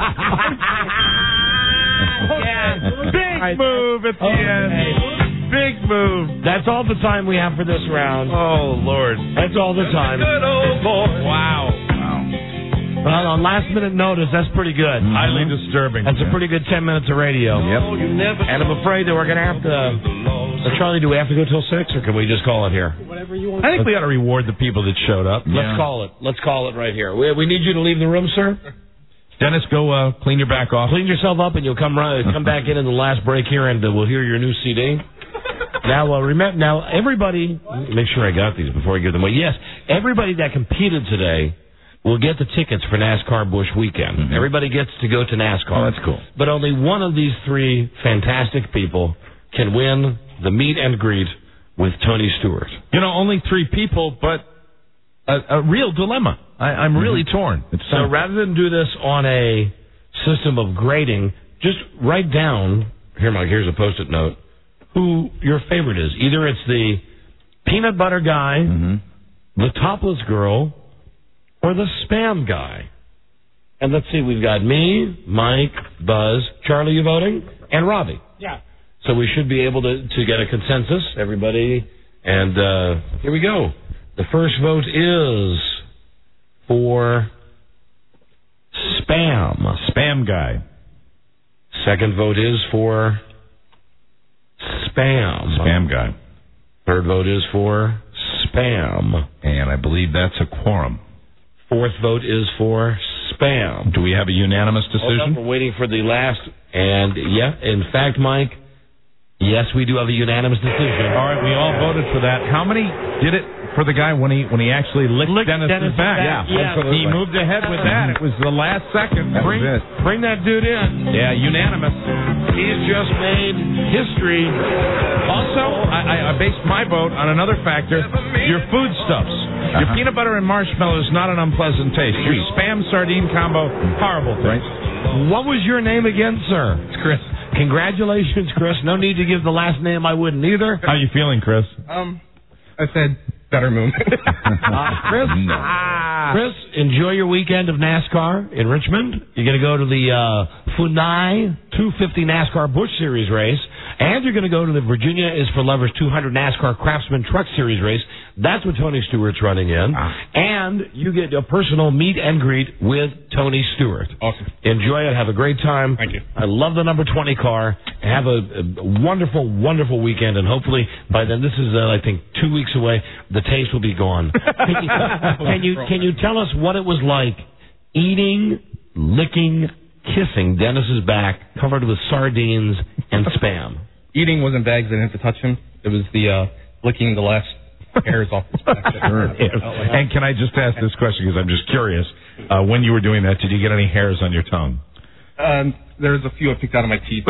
S2: Big move at the end. Big move.
S19: That's all the time we have for this round.
S2: Oh, Lord.
S19: That's all the time.
S2: Good old boy. Wow.
S19: Well, on last minute notice, that's pretty good.
S2: Highly disturbing.
S19: That's a pretty good ten minutes of radio.
S2: Yep.
S19: And I'm afraid that we're going to have to. Uh, Charlie, do we have to go till six, or can we just call it here?
S10: Whatever you want.
S2: I think we ought to reward the people that showed up.
S19: Let's call it. Let's call it right here. We, we need you to leave the room, sir.
S2: Dennis, go uh, clean your back off.
S19: Clean yourself up, and you'll come right, come back in in the last break here, and uh, we'll hear your new C D. Now, uh, remember, now everybody, make sure I got these before I give them away. Yes, everybody that competed today will get the tickets for NASCAR Busch Weekend. Mm-hmm. Everybody gets to go to NASCAR.
S2: Oh, that's cool.
S19: But only one of these three fantastic people can win the meet and greet with Tony Stewart.
S2: You know, only three people, but a, a real dilemma. I, I'm really mm-hmm. torn.
S19: It's so rather than do this on a system of grading, just write down, here, Mike, here's a Post-it note, who your favorite is. Either it's the peanut butter guy, mm-hmm. the topless girl, or the spam guy. And let's see, we've got me, Mike, Buzz, Charlie, you voting? And Robbie.
S20: Yeah.
S19: So we should be able to, to get a consensus, everybody. And uh, here we go. The first vote is for spam.
S2: Spam guy.
S19: Second vote is for spam.
S2: Spam guy.
S19: Third vote is for spam.
S2: And I believe that's a quorum.
S19: Fourth vote is for spam.
S2: Do we have a unanimous decision?
S19: Hold on, we're waiting for the last. And, yeah, in fact, Mike, yes, we do have a unanimous decision.
S2: All right, we all voted for that. How many did it for the guy when he when he actually licked,
S19: licked
S2: Dennis's
S19: Dennis
S2: back?
S19: back? Yeah,
S2: yeah. He moved ahead with that. It was the last second.
S19: That bring, bring that dude in.
S2: Yeah, unanimous.
S19: He's just made history.
S2: Also, I, I based my vote on another factor, your foodstuffs. Uh-huh. Your peanut butter and marshmallow is not an unpleasant taste. Your spam sardine combo, horrible thing.
S19: Right. What was your name again, sir?
S2: It's Chris.
S19: Congratulations, Chris. No need to give the last name. I wouldn't either.
S2: How you feeling, Chris?
S11: Um, I said better moon.
S19: uh, Chris,
S2: no.
S19: Chris, enjoy your weekend of NASCAR in Richmond. You're going to go to the uh, Funai two fifty NASCAR Busch Series race, and you're going to go to the Virginia is for Lovers two hundred NASCAR Craftsman Truck Series race. That's what Tony Stewart's running in. Ah. And you get a personal meet and greet with Tony Stewart.
S11: Awesome.
S19: Enjoy it. Have a great time.
S11: Thank you.
S19: I love the number twenty car. Have a, a wonderful, wonderful weekend. And hopefully by then, this is, uh, I think, two weeks away, the taste will be gone. Can you, can you, can you tell us what it was like eating, licking, kissing Dennis's back covered with sardines and spam?
S11: Eating wasn't bags. I didn't have to touch him. It was the uh, licking the last hairs off his back.
S2: Sure. And can I just ask this question because I'm just curious. Uh, when you were doing that, did you get any hairs on your tongue?
S11: Um, there's a few I picked out of my teeth.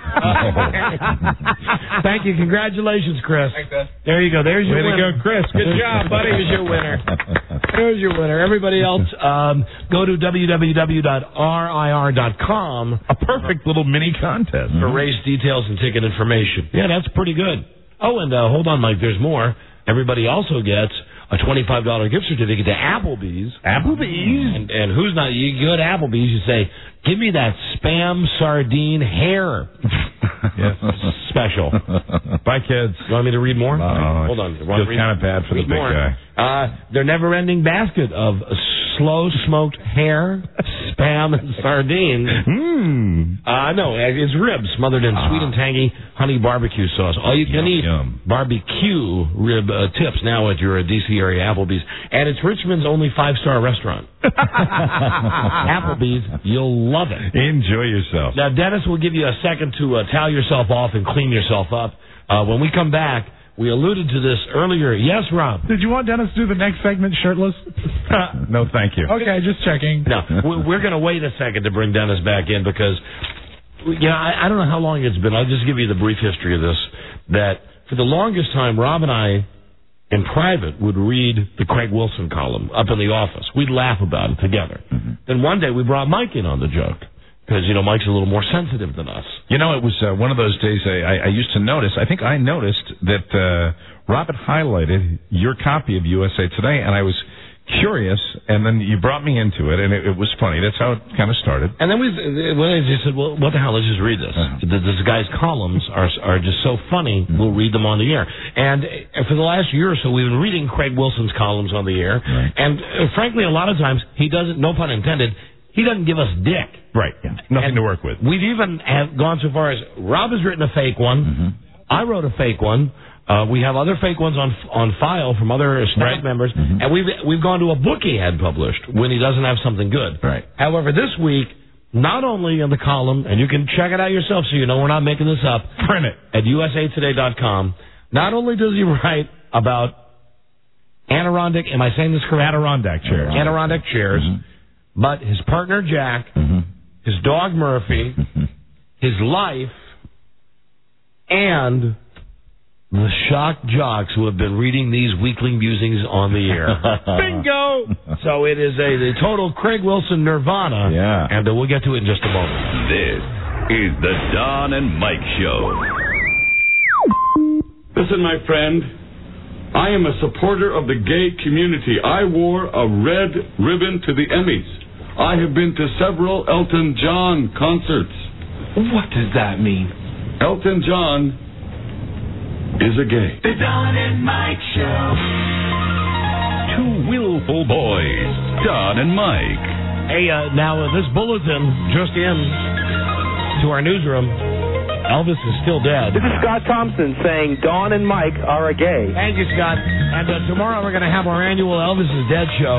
S19: Thank you. Congratulations, Chris.
S11: Thanks, Dad.
S19: There you go. There's your
S2: Way
S19: winner.
S2: to go, Chris. Good job, buddy.
S19: There's your winner. There's your winner. Everybody else, um, go to w w w dot r i r dot com.
S2: A perfect little mini contest.
S19: For race details and ticket information. Yeah, that's pretty good. Oh, and uh, hold on, Mike. There's more. Everybody also gets a twenty-five dollars gift certificate to Applebee's.
S2: Applebee's?
S19: And, and who's not? You go to Applebee's, you say, give me that spam sardine hair.
S2: Yes.
S19: Special.
S2: Bye, kids.
S19: You want me to read more?
S2: No,
S19: hold on.
S2: Feels kind of bad for the big
S19: more.
S2: guy.
S19: Uh, their never-ending basket of slow-smoked hair, spam, and sardines.
S2: Mmm.
S19: Uh, no, it's ribs smothered in ah. sweet and tangy honey barbecue sauce. All you can
S2: yum,
S19: eat
S2: yum.
S19: barbecue rib uh, tips now at your uh, D C area Applebee's. And it's Richmond's only five-star restaurant. Applebee's, you'll love it.
S2: Enjoy yourself.
S19: Now, Dennis will give you a second to uh, towel yourself off and clean yourself up. Uh, when we come back, we alluded to this earlier. Yes, Rob?
S20: Did you want Dennis to do the next segment shirtless?
S2: No, thank you.
S20: Okay, just checking.
S19: No, we're going to wait a second to bring Dennis back in because, you know, I, I don't know how long it's been. I'll just give you the brief history of this. That for the longest time, Rob and I, in private, would read the Craig Wilson column up in the office. We'd laugh about it together. Mm-hmm. Then one day we brought Mike in on the joke. Because, you know, Mike's a little more sensitive than us.
S2: You know, it was uh, one of those days I, I, I used to notice. I think I noticed that uh, Robert highlighted your copy of U S A Today, and I was curious, and then you brought me into it, and it, it was funny. That's how it kind of started.
S19: And then we when I just said, well, what the hell, let's just read this. Uh-huh. This guy's columns are are just so funny, mm-hmm. we'll read them on the air. And for the last year or so, we've been reading Craig Wilson's columns on the air, right. and uh, frankly, a lot of times, he doesn't, no pun intended, he doesn't give us dick.
S2: Right. Yeah. Nothing
S19: and
S2: to work with.
S19: We've even have gone so far as Rob has written a fake one.
S2: Mm-hmm.
S19: I wrote a fake one. Uh, we have other fake ones on on file from other staff
S2: right.
S19: members,
S2: mm-hmm.
S19: and we've we've gone to a book he had published when he doesn't have something good.
S2: Right.
S19: However, this week, not only in the column, and you can check it out yourself, so you know we're not making this up.
S2: Print it
S19: at u s a today dot com. Not only does he write about Adirondack, am I saying this correct?
S2: Adirondack chairs.
S19: Adirondack chairs, mm-hmm. but his partner Jack, mm-hmm. his dog Murphy, mm-hmm. his life, and the shock jocks who have been reading these weekly musings on the air.
S2: Bingo!
S19: So it is a the total Craig Wilson nirvana,
S2: yeah.
S19: and uh, we'll get to it in just a moment.
S1: This is the Don and Mike Show.
S9: Listen, my friend, I am a supporter of the gay community. I wore a red ribbon to the Emmys. I have been to several Elton John concerts.
S10: What does that mean?
S9: Elton John is a gay.
S10: The Don and Mike Show.
S1: Two willful boys, Don and Mike.
S19: Hey, uh, now uh, this bulletin just in to our newsroom. Elvis is still dead.
S13: This is Scott Thompson saying Dawn and Mike are a gay.
S19: Thank you, Scott. And uh, tomorrow we're going to have our annual Elvis is Dead show.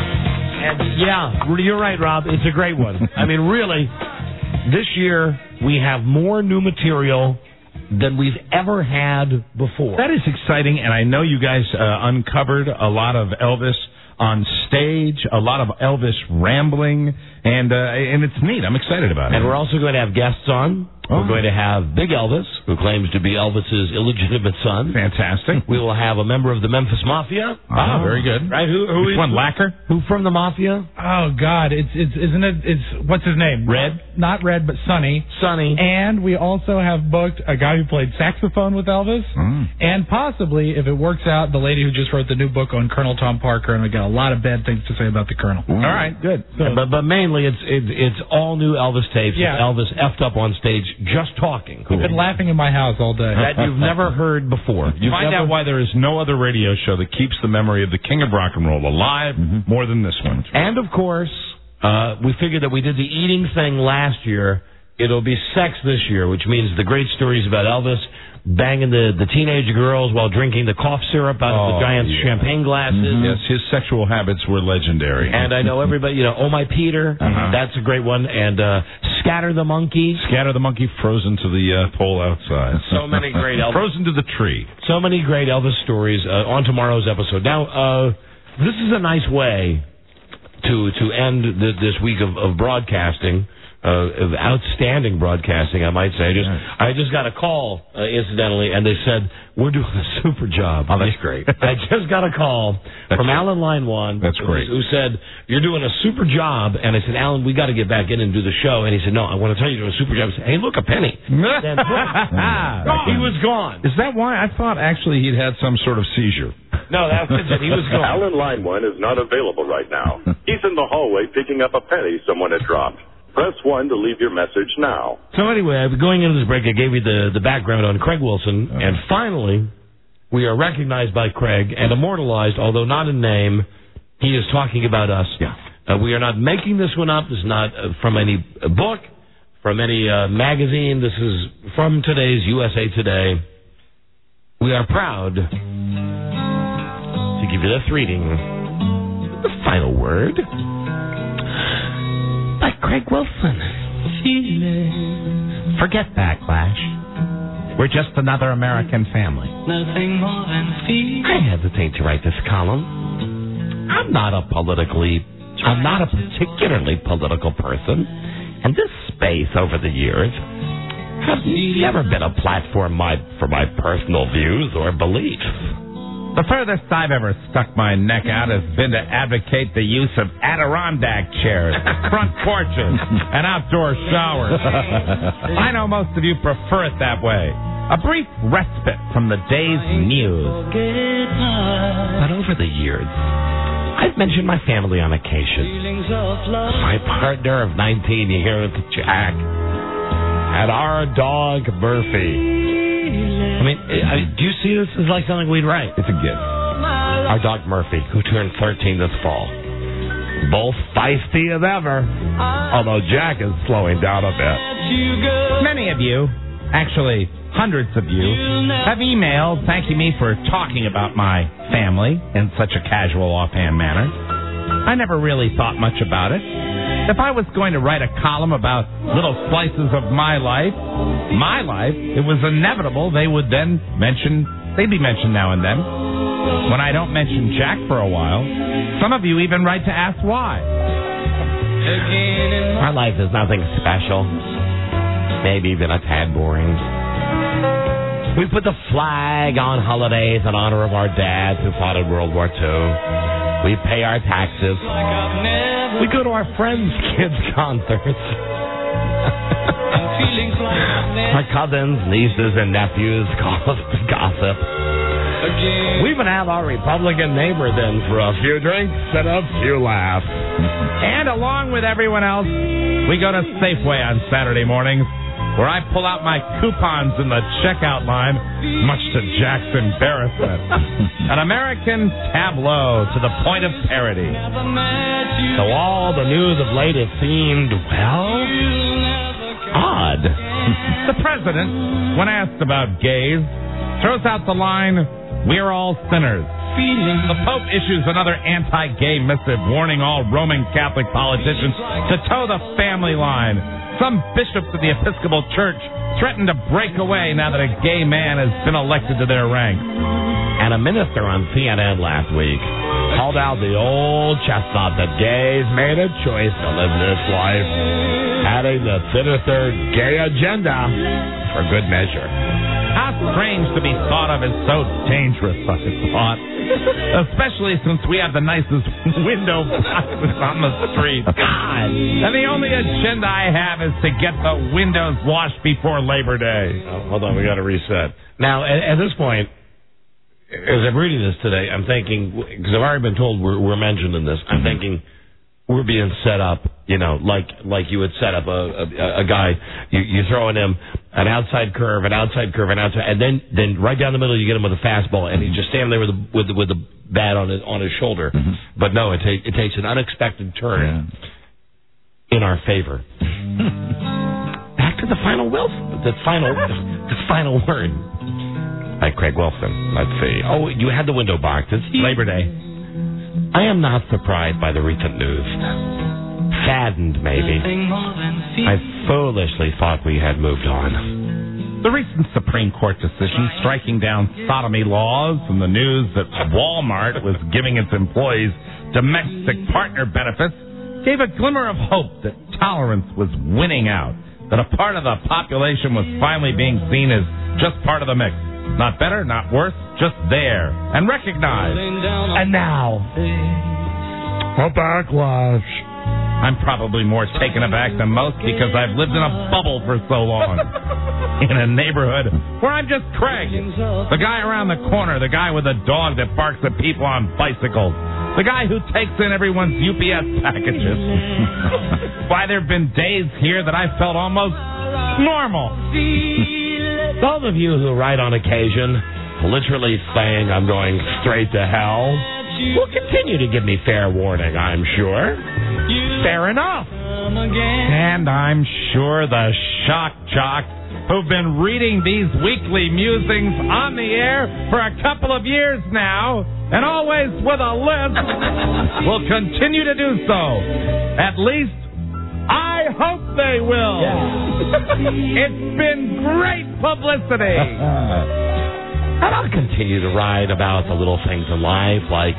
S19: And yeah, you're right, Rob. It's a great one. I mean, really, this year we have more new material than we've ever had before.
S2: That is exciting, and I know you guys uh, uncovered a lot of Elvis on stage, a lot of Elvis rambling, and uh, and it's neat. I'm excited about it.
S19: And we're also going to have guests on.
S2: Oh.
S19: We're going to have Big Elvis, who claims to be Elvis's illegitimate son.
S2: Fantastic.
S19: We will have a member of the Memphis Mafia.
S2: Ah, oh, very good.
S19: Right? Who? who
S2: Which
S19: is,
S2: one? Lacquer?
S19: Who from the Mafia?
S20: Oh God, it's it's isn't it? It's what's his name?
S19: Red?
S20: Not Red, but Sonny.
S19: Sonny.
S20: And we also have booked a guy who played saxophone with Elvis,
S2: mm.
S20: and possibly, if it works out, the lady who just wrote the new book on Colonel Tom Parker. And we got a lot of bad things to say about the Colonel.
S2: Mm. All right, good.
S20: So,
S19: but but mainly it's it, it's all new Elvis tapes.
S20: Yeah.
S19: Elvis effed up on stage just talking.
S20: Cool. I've been laughing in my house all day.
S19: That you've never heard before.
S2: You find
S19: never...
S2: out why there is no other radio show that keeps the memory of the King of Rock and Roll alive mm-hmm. more than this one.
S19: And of course, uh, we figured that we did the eating thing last year. It'll be sex this year, which means the great stories about Elvis banging the, the teenage girls while drinking the cough syrup out
S2: oh,
S19: of the giant
S2: yeah.
S19: champagne glasses.
S2: Mm-hmm. Yes, his sexual habits were legendary.
S19: And I know everybody, you know, Oh My Peter, uh-huh. that's a great one. And uh, Scatter the Monkey.
S2: Scatter the Monkey frozen to the uh, pole outside.
S19: So many great Elvis.
S2: Frozen to the tree.
S19: So many great Elvis stories uh, on tomorrow's episode. Now, uh, this is a nice way to, to end th- this week of, of broadcasting. Uh, of outstanding broadcasting, I might say. Just,
S2: yes.
S19: I just got a call, uh, incidentally, and they said, we're doing a super job.
S2: Oh, that's great.
S19: I just got a call
S2: that's,
S19: from Alan Linewan.
S2: That's great.
S19: Who, who said, you're doing a super job. And I said, Alan, we got to get back in and do the show. And he said, no, I want to tell you you're doing a super job. I said, hey, look, a penny. Then, he was gone.
S2: Is that why? I thought actually he'd had some sort of seizure.
S19: No, that's it. He was gone.
S12: Alan Linewan is not available right now. He's in the hallway picking up a penny someone had dropped. Press one to leave your message now.
S19: So anyway, going into this break, I gave you the, the background on Craig Wilson, uh-huh. and finally, we are recognized by Craig and immortalized, although not in name. He is talking about us.
S2: Yeah.
S19: Uh, we are not making this one up. This is not uh, from any uh, book, from any uh, magazine. This is from today's U S A Today. We are proud to give you this reading. The final word. By Craig Wilson.
S6: Forget backlash. We're just another American family.
S10: Nothing more than feeling.
S19: I hesitate to write this column. I'm not a politically, I'm not a particularly political person. And this space over the years has never been a platform my, for my personal views or beliefs.
S6: The furthest I've ever stuck my neck out has been to advocate the use of Adirondack chairs, front porches, and outdoor showers. I know most of you prefer it that way. A brief respite from the day's news.
S19: But over the years, I've mentioned my family on occasion. My partner of nineteen years, Jack, and our dog, Murphy. I mean, I, do you see this as like something we'd write?
S2: It's a gift.
S19: Our dog Murphy, who turned thirteen this fall. Both feisty as ever, although Jack is slowing down a bit.
S6: Many of you, actually hundreds of you, have emailed thanking me for talking about my family in such a casual, offhand manner. I never really thought much about it. If I was going to write a column about little slices of my life, my life, it was inevitable they would then mention they'd be mentioned now and then. When I don't mention Jack for a while, some of you even write to ask why.
S19: Our life is nothing special. Maybe even a tad boring. We put the flag on holidays in honor of our dads who fought in World War Two. We pay our taxes. We go to our friends' kids' concerts. Our cousins, nieces, and nephews call us to gossip. We even have our Republican neighbors in for a few drinks and a few laughs.
S6: And along with everyone else, we go to Safeway on Saturday mornings, where I pull out my coupons in the checkout line, much to Jack's embarrassment. An American tableau to the point of parody.
S19: So all the news of late has seemed, well, odd.
S6: The president, when asked about gays, throws out the line, "We're all sinners." The Pope issues another anti-gay missive warning all Roman Catholic politicians to toe the family line. Some bishops of the Episcopal Church threaten to break away now that a gay man has been elected to their ranks.
S19: And a minister on C N N last week called out the old chestnut that gays made a choice to live this life, adding the sinister gay agenda for good measure.
S6: How strange to be thought of as so dangerous, I thought. Especially since we have the nicest window boxes on the street. God! And the only agenda I have is to get the windows washed before Labor Day.
S19: Oh, hold on, we got to reset. Now, at, at this point, as I'm reading this today, I'm thinking, because I've already been told we're, we're mentioned in this, I'm thinking we're being set up, you know, like like you would set up a, a, a guy. You, you throw in him an outside curve, an outside curve, an outside, and then then right down the middle you get him with a fastball, and he just standing there with the with the, with the bat on his on his shoulder. Mm-hmm. But no, it, ta- it takes an unexpected turn yeah. in our favor. Back to the final Wilson, the final the final word. By Craig Wilson. Let's see. Oh, you had the window boxes.
S6: Labor Day.
S19: I am not surprised by the recent news. Saddened, maybe. I foolishly thought we had moved on.
S6: The recent Supreme Court decision striking down sodomy laws and the news that Walmart was giving its employees domestic partner benefits gave a glimmer of hope that tolerance was winning out, that a part of the population was finally being seen as just part of the mix. Not better, not worse, just there. And recognized. And now, a backlash. I'm probably more taken aback than most because I've lived in a bubble for so long. In a neighborhood where I'm just Craig. The guy around the corner, the guy with the dog that barks at people on bicycles. The guy who takes in everyone's U P S packages. Why, there have been days here that I felt almost normal.
S19: Those of you who write on occasion, literally saying I'm going straight to hell, will continue to give me fair warning, I'm sure. Fair enough.
S6: And I'm sure the shock jocks who've been reading these weekly musings on the air for a couple of years now, and always with a list, will continue to do so. At least I hope they will. Yeah. It's been great publicity.
S19: And I'll continue to write about the little things in life, like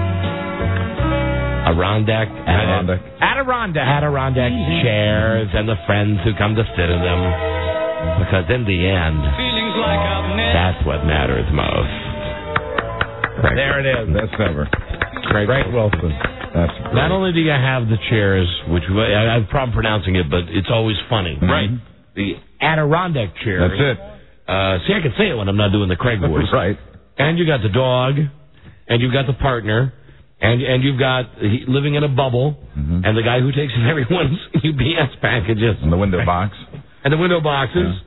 S19: Adirondack,
S6: Adirondack, Adirondack,
S19: Adirondack chairs, and the friends who come to sit in them. Because in the end, that's what matters most.
S6: Craig. There it is.
S3: That's ever.
S6: Craig, Craig Wilson.
S3: That's
S19: Not only do you have the chairs, which I have a problem pronouncing it, but it's always funny.
S3: Mm-hmm.
S19: Right. The Adirondack chair.
S3: That's it.
S19: Uh, see, I can say it when I'm not doing the Craig voice.
S3: Right.
S19: And you got the dog, and you've got the partner, and and you've got he, living in a bubble,
S3: mm-hmm.
S19: and the guy who takes in everyone's U P S packages.
S3: And the window box.
S19: And the window boxes.
S3: Yeah.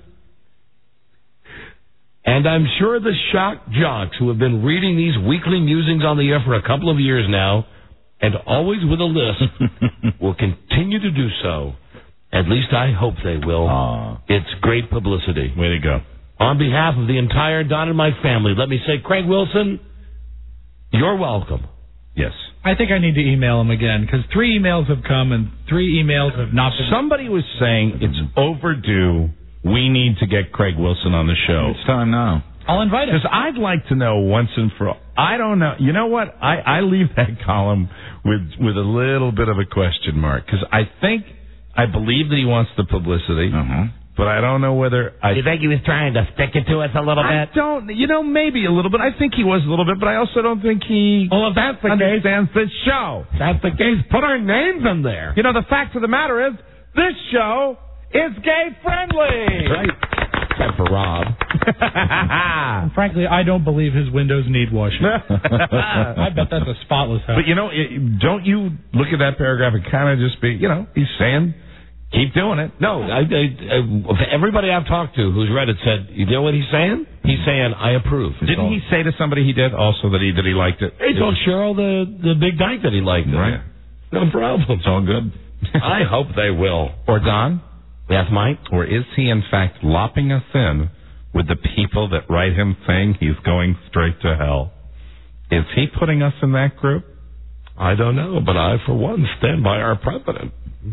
S19: And I'm sure the shock jocks who have been reading these weekly musings on the air for a couple of years now, and always with a list, will continue to do so. At least I hope they will.
S3: Aww.
S19: It's great publicity.
S6: Way to go.
S19: On behalf of the entire Don and Mike family, let me say, Craig Wilson, you're welcome.
S3: Yes.
S20: I think I need to email him again, because three emails have come and three emails have not been...
S6: Somebody was saying it's overdue. We need to get Craig Wilson on the show.
S3: It's time now.
S20: I'll invite him.
S2: Because I'd like to know once and for all. I don't know. You know what? I, I leave that column with with a little bit of a question mark. Because I think, I believe that he wants the publicity. Uh-huh. But I don't know whether... I,
S19: you think he was trying to stick it to us a little
S2: I
S19: bit?
S2: don't... You know, maybe a little bit. I think he was a little bit, but I also don't think he
S19: well, if that's the
S2: understands
S19: case,
S2: this show.
S19: If that's the case, put our names in there.
S2: You know, the fact of the matter is, this show is gay-friendly.
S19: Right. Except for Rob.
S20: Frankly, I don't believe his windows need washing. I bet that's a spotless house.
S2: But, you know, it, don't you look at that paragraph and kind of just be, you know, he's saying... Keep doing it.
S19: No, I, I, I, everybody I've talked to who's read it said, you know what he's saying? He's saying, I approve.
S2: Didn't he say to somebody he did also that he that he liked it?
S19: He told Cheryl the, the big dyke that he liked it.
S2: Right.
S19: No problem.
S2: It's all good.
S19: I hope they will.
S2: Or Don?
S19: Yes, Mike?
S2: Or is he, in fact, lopping us in with the people that write him saying he's going straight to hell? Is he putting us in that group?
S19: I don't know, but I, for one, stand by our president.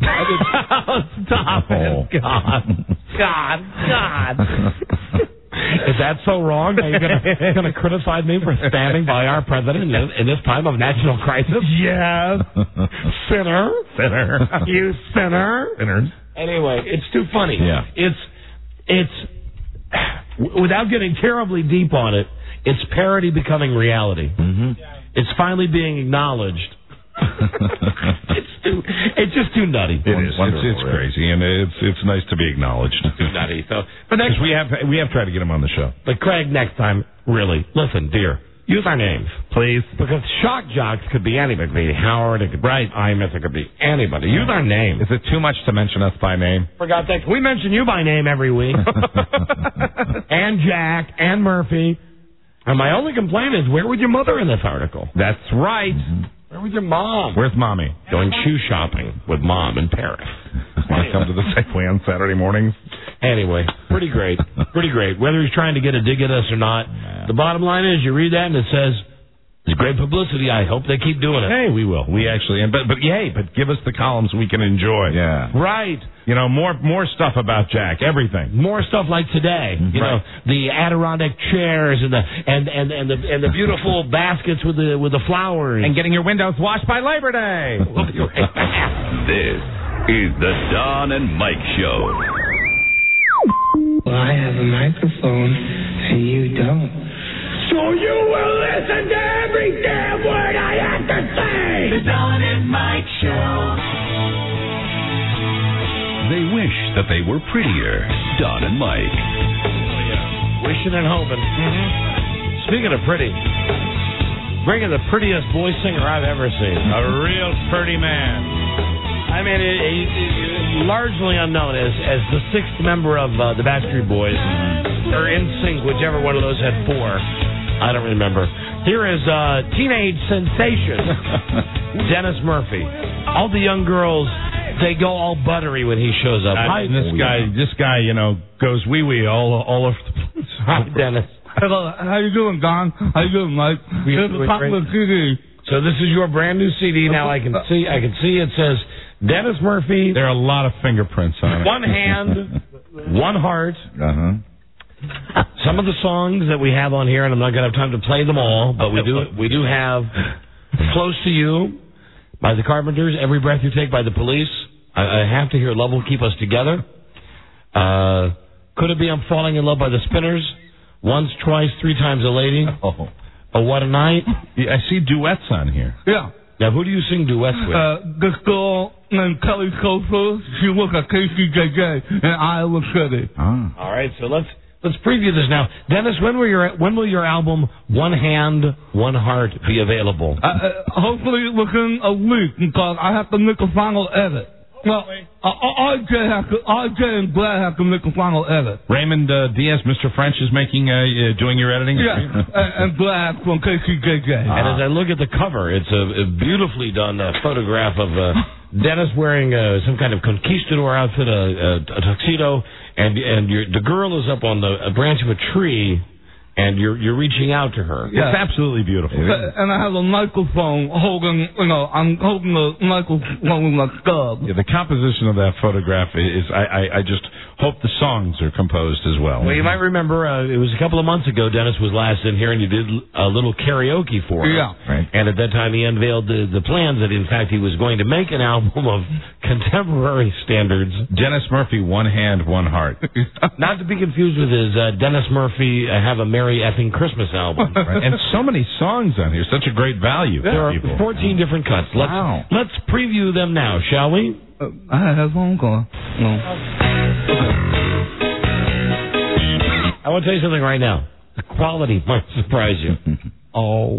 S2: Stop it, God.
S19: God, God. Is that so wrong? Are you going to criticize me for standing by our president in, in this time of national crisis?
S2: Yes.
S19: Sinner.
S2: Sinner.
S19: You sinner.
S2: Sinners.
S19: Anyway, it's too funny.
S2: Yeah.
S19: It's, it's, without getting terribly deep on it, it's parody becoming reality.
S2: Mm-hmm.
S19: It's finally being acknowledged. it's too, it's just too nutty.
S2: It is. It's, it's crazy, and it's it's nice to be acknowledged.
S19: Too nutty. So, but next
S2: we have we have tried to get him on the show.
S19: But Craig, next time, really, listen, dear, use our names,
S2: please,
S19: because shock jocks could be anybody. It could be Howard. It could be right. Imus. It could be anybody. Use our name.
S2: Is it too much to mention us by name?
S19: For God's sake, we mention you by name every week, and Jack and Murphy. And my only complaint is, where was your mother in this article?
S2: That's right.
S19: Mm-hmm. Where was your mom?
S2: Where's Mommy?
S19: Going shoe shopping with Mom in Paris.
S2: Want to come to the Safeway on Saturday mornings?
S19: Anyway, pretty great. Pretty great. Whether he's trying to get a dig at us or not, the bottom line is, you read that and it says, it's great publicity. I hope they keep doing it.
S2: Hey, we will. We actually, and but but yay, but give us the columns we can enjoy.
S3: Yeah.
S19: Right.
S2: You know, more more stuff about Jack. Everything.
S19: More stuff like today. You
S2: right.
S19: know, the Adirondack chairs and the and, and, and the and the beautiful baskets with the with the flowers
S2: and getting your windows washed by Labor Day.
S19: We'll be right back.
S1: This is the Don and Mike Show.
S21: Well, I have a microphone and you don't. So you will listen to every damn word I have to say. The Don and Mike Show.
S1: They wish that they were prettier. Don and Mike.
S19: Oh, yeah. Wishing and hoping. Mm-hmm. Speaking of pretty, bringing the prettiest boy singer I've ever seen.
S2: A real pretty man.
S19: I mean, it, it, it, largely unknown as as the sixth member of uh, the Backstreet Boys, or N Sync, whichever one of those had four. I don't remember. Here is uh, teenage sensation, Dennis Murphy. All the young girls, they go all buttery when he shows up.
S2: I, Hi, this guy, this guy, you know, goes wee wee all all over the place.
S19: Hi, Dennis.
S21: Hello, how you doing, Don? How you doing, Mike? Here's the top of the C D.
S19: So this is your brand new C D. Now I can see, I can see it says Dennis Murphy.
S2: There are a lot of fingerprints on it.
S19: One hand, one heart.
S3: Uh huh.
S19: Some of the songs that we have on here, and I'm not going to have time to play them all, but we do we do have Close to You by the Carpenters, Every Breath You Take by the Police, I, I Have to Hear Love Will Keep Us Together, uh, Could It Be I'm Falling in Love by the Spinners, Once, Twice, Three Times a Lady,
S2: oh,
S19: oh What a Night.
S2: Yeah, I see duets on here.
S21: Yeah.
S19: Now, who do you sing duets with?
S21: Uh, this girl named Kelly Cofer, she looks like K C J J in Iowa City.
S3: Oh.
S19: All right, so let's let's preview this now. Dennis, when will your when will your album One Hand, One Heart be available?
S21: Uh, uh, hopefully within a week, because I have to make a final edit. Well, uh, R J has to, R J and Brad have to make a final edit.
S2: Raymond uh, Diaz, Mister French, is making uh, uh, doing your editing.
S21: Yeah, and, and Brad from K C J J.
S19: And as I look at the cover, it's a, a beautifully done uh, photograph of uh, Dennis wearing uh, some kind of conquistador outfit, a, a, a tuxedo, and and your, the girl is up on the a branch of a tree, and you're you're reaching out to her.
S2: It's absolutely beautiful.
S18: And I have a microphone holding, you know, I'm holding a microphone with my stub.
S2: Yeah, the composition of that photograph is, I, I, I just hope the songs are composed as well.
S19: Well, you might remember uh, it was a couple of months ago. Dennis was last in here, and you did a little karaoke for her.
S18: Yeah.
S2: Right.
S19: And at that time, he unveiled the, the plans that, in fact, he was going to make an album of contemporary standards.
S2: Dennis Murphy, One Hand, One Heart.
S19: Not to be confused with his uh, Dennis Murphy uh, Have a Merry Effing Christmas album.
S2: Right. And so many songs on here, such a great value.
S19: There
S2: for
S19: are
S2: people.
S19: fourteen different cuts. Let's,
S2: wow.
S19: Let's preview them now, shall we?
S18: Uh, I have one going. No.
S19: I want to tell you something right now. The quality might surprise you. Oh.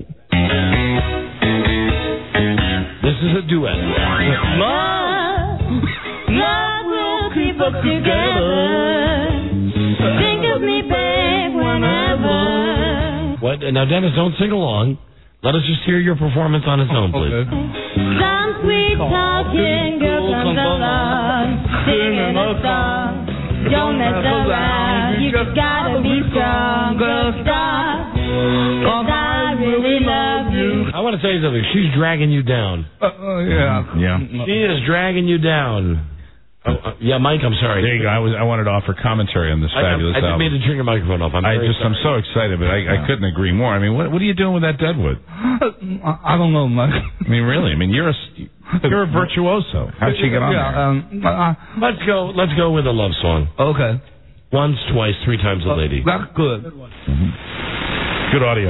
S19: This is a duet.
S10: Love, love will keep us together. Think of me, babe, whenever.
S19: What? Now, Dennis, don't sing along. Let us just hear your performance on its own, please.
S10: Some sweet talking girl comes along, singing a song. Don't mess around, you just gotta be strong, girl, stop. 'Cause I really love you.
S19: I want to tell you something. She's dragging you down.
S18: Uh, uh, yeah.
S2: Yeah.
S19: She is dragging you down. Oh, uh, yeah, Mike, I'm sorry.
S2: There you go. I was I wanted to offer commentary on this
S19: I,
S2: fabulous
S19: I, I didn't
S2: album.
S19: mean to turn your microphone off. I'm
S2: I
S19: very
S2: just
S19: sorry.
S2: I'm so excited, but I, I couldn't agree more. I mean, what what are you doing with that deadwood?
S18: I don't know, Mike.
S2: I mean, really? I mean, you're a you're a virtuoso. How'd she get on
S18: yeah,
S2: there?
S18: Um, uh,
S19: Let's go. Let's go with a love song.
S18: okay.
S19: Once, twice, three times a lady.
S18: That's good.
S2: Mm-hmm. Good audio.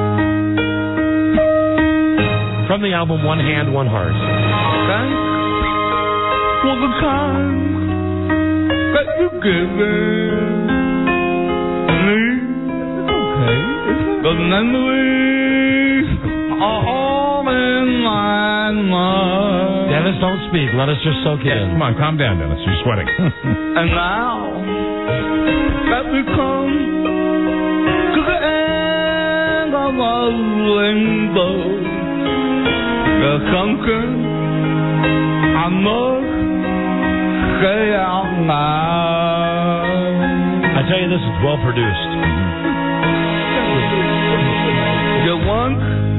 S19: From the album One Hand, One Heart.
S18: Thanks for the time that you've given me. Okay. The memories are all in my mind.
S19: Dennis, don't speak. Let us just soak it
S2: Yeah,
S19: in.
S2: come on, calm down, Dennis. You're sweating.
S18: And now that we come to the end of our rainbow, there's something I must say out loud.
S19: I tell you this, it's well produced.
S18: You once,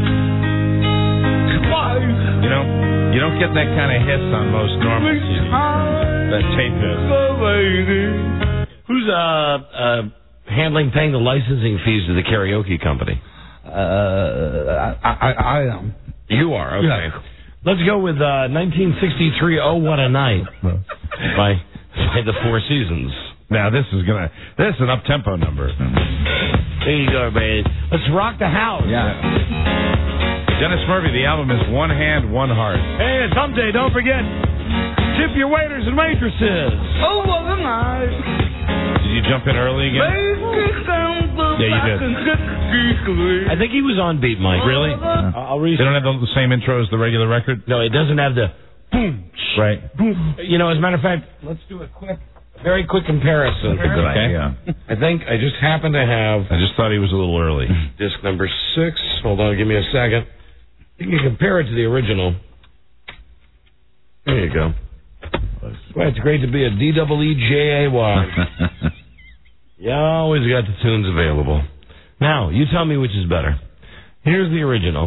S18: twice,
S2: You know, you don't get that kind of hiss on most normal C Ds. That tape is.
S19: Who's uh, uh, handling paying the licensing fees to the karaoke company?
S18: Uh, I, I, I am.
S19: You are, okay.
S18: Yeah.
S19: Let's go with uh, nineteen sixty-three, Oh What a Night by, by the Four Seasons.
S2: Now, this is going to, this is an up-tempo number.
S19: There you go, baby. Let's rock the house.
S2: Yeah. Dennis Murphy, the album is One Hand, One Heart.
S20: Hey, and someday, don't forget, tip your waiters and waitresses.
S18: Oh, what a night.
S2: Did you jump in early again? Yeah, you did.
S19: I think he was on beat, Mike.
S2: Really?
S19: Uh, I'll read.
S2: They don't have the same intro as the regular record?
S19: No, it doesn't have the boom.
S2: Right.
S19: Boom. You know, as a matter of fact, let's do a quick, very quick comparison.
S2: That's a good
S19: Okay?
S2: idea.
S19: I think I just happen to have
S2: I just thought he was a little early.
S19: disc number six. Hold on, give me a second. You can compare it to the original. There you go. Well, it's great to be a D E E J A Y. You always got the tunes available. Now, you tell me which is better. Here's the original.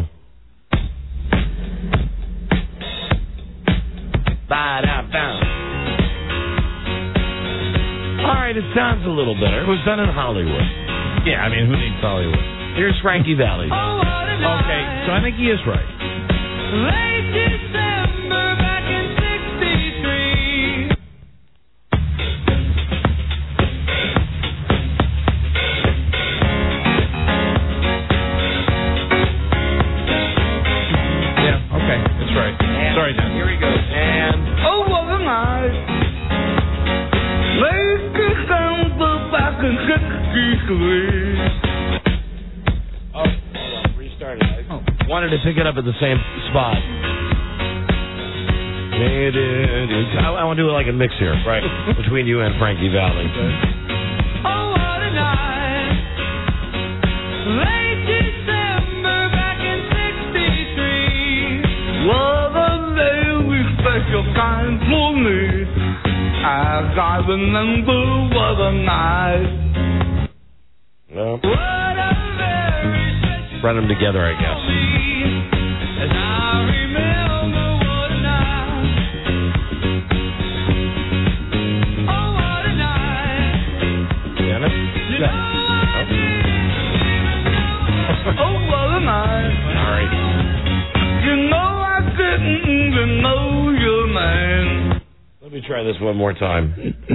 S19: Ba-da-bum. All right, it sounds a little better. It was done in Hollywood.
S2: Yeah, I mean, who needs Hollywood?
S19: Here's Frankie Valli.
S2: Okay, so I think he is right.
S10: Late December back in sixty-three.
S2: Yeah, okay, that's right. Sorry, Dan.
S19: Here we go. And
S18: Oh, what a night. Late December back in sixty-three.
S19: oh, hold on, restart it. I wanted to pick it up at the same spot. I, I want to do it like a mix here, right, between you and Frankie Valli.
S10: Oh, what a night. Late December back in sixty-three.
S18: What a day we special kind for me. As I remember what a night.
S19: No.
S10: What a
S19: friend them together, I guess. Dennis?
S18: Oh, what a night.
S19: Sorry.
S18: You know I didn't even know your name.
S19: Let me try this one more time.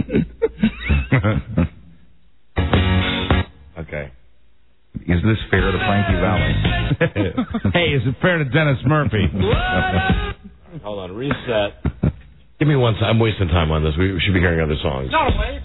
S19: Okay.
S3: Is this fair to Frankie Valley?
S2: Hey, is it fair to Dennis Murphy?
S19: Hold on, reset. Give me one second. I'm wasting time on this. We should be hearing other songs.
S18: No, wait.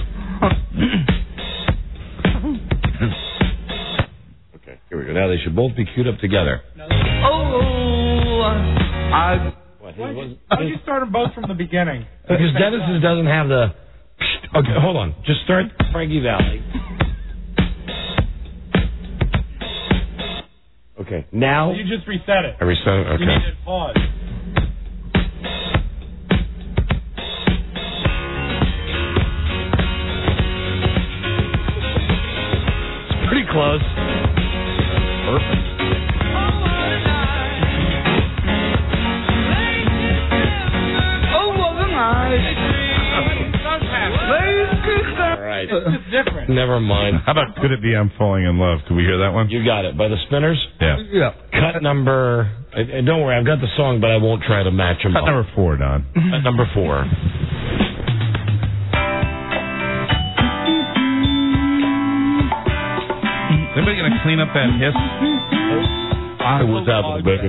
S19: Okay, here we go. Now they should both be queued up together.
S18: Oh, I...
S19: What,
S20: Why don't you, why don't you start them both from the beginning?
S19: Because Dennis doesn't have the... Okay, hold on. Just start Frankie Valley. Okay, now...
S20: You just reset it.
S19: I reset it? Okay.
S20: You need to pause.
S19: It's pretty close. Perfect.
S18: Oh, what a night.
S19: All right.
S20: It's just different.
S19: Never mind.
S2: How about Could It Be I'm Falling in Love? Can we hear that one?
S19: You got it. By the Spinners?
S2: Yeah.
S20: Yeah.
S19: Cut number... uh, Don't worry, I've got the song, but I won't try to match them
S2: Cut
S19: up.
S2: number four, Don.
S19: Cut number four.
S2: Is anybody going to clean up that hiss?
S19: I was out, baby.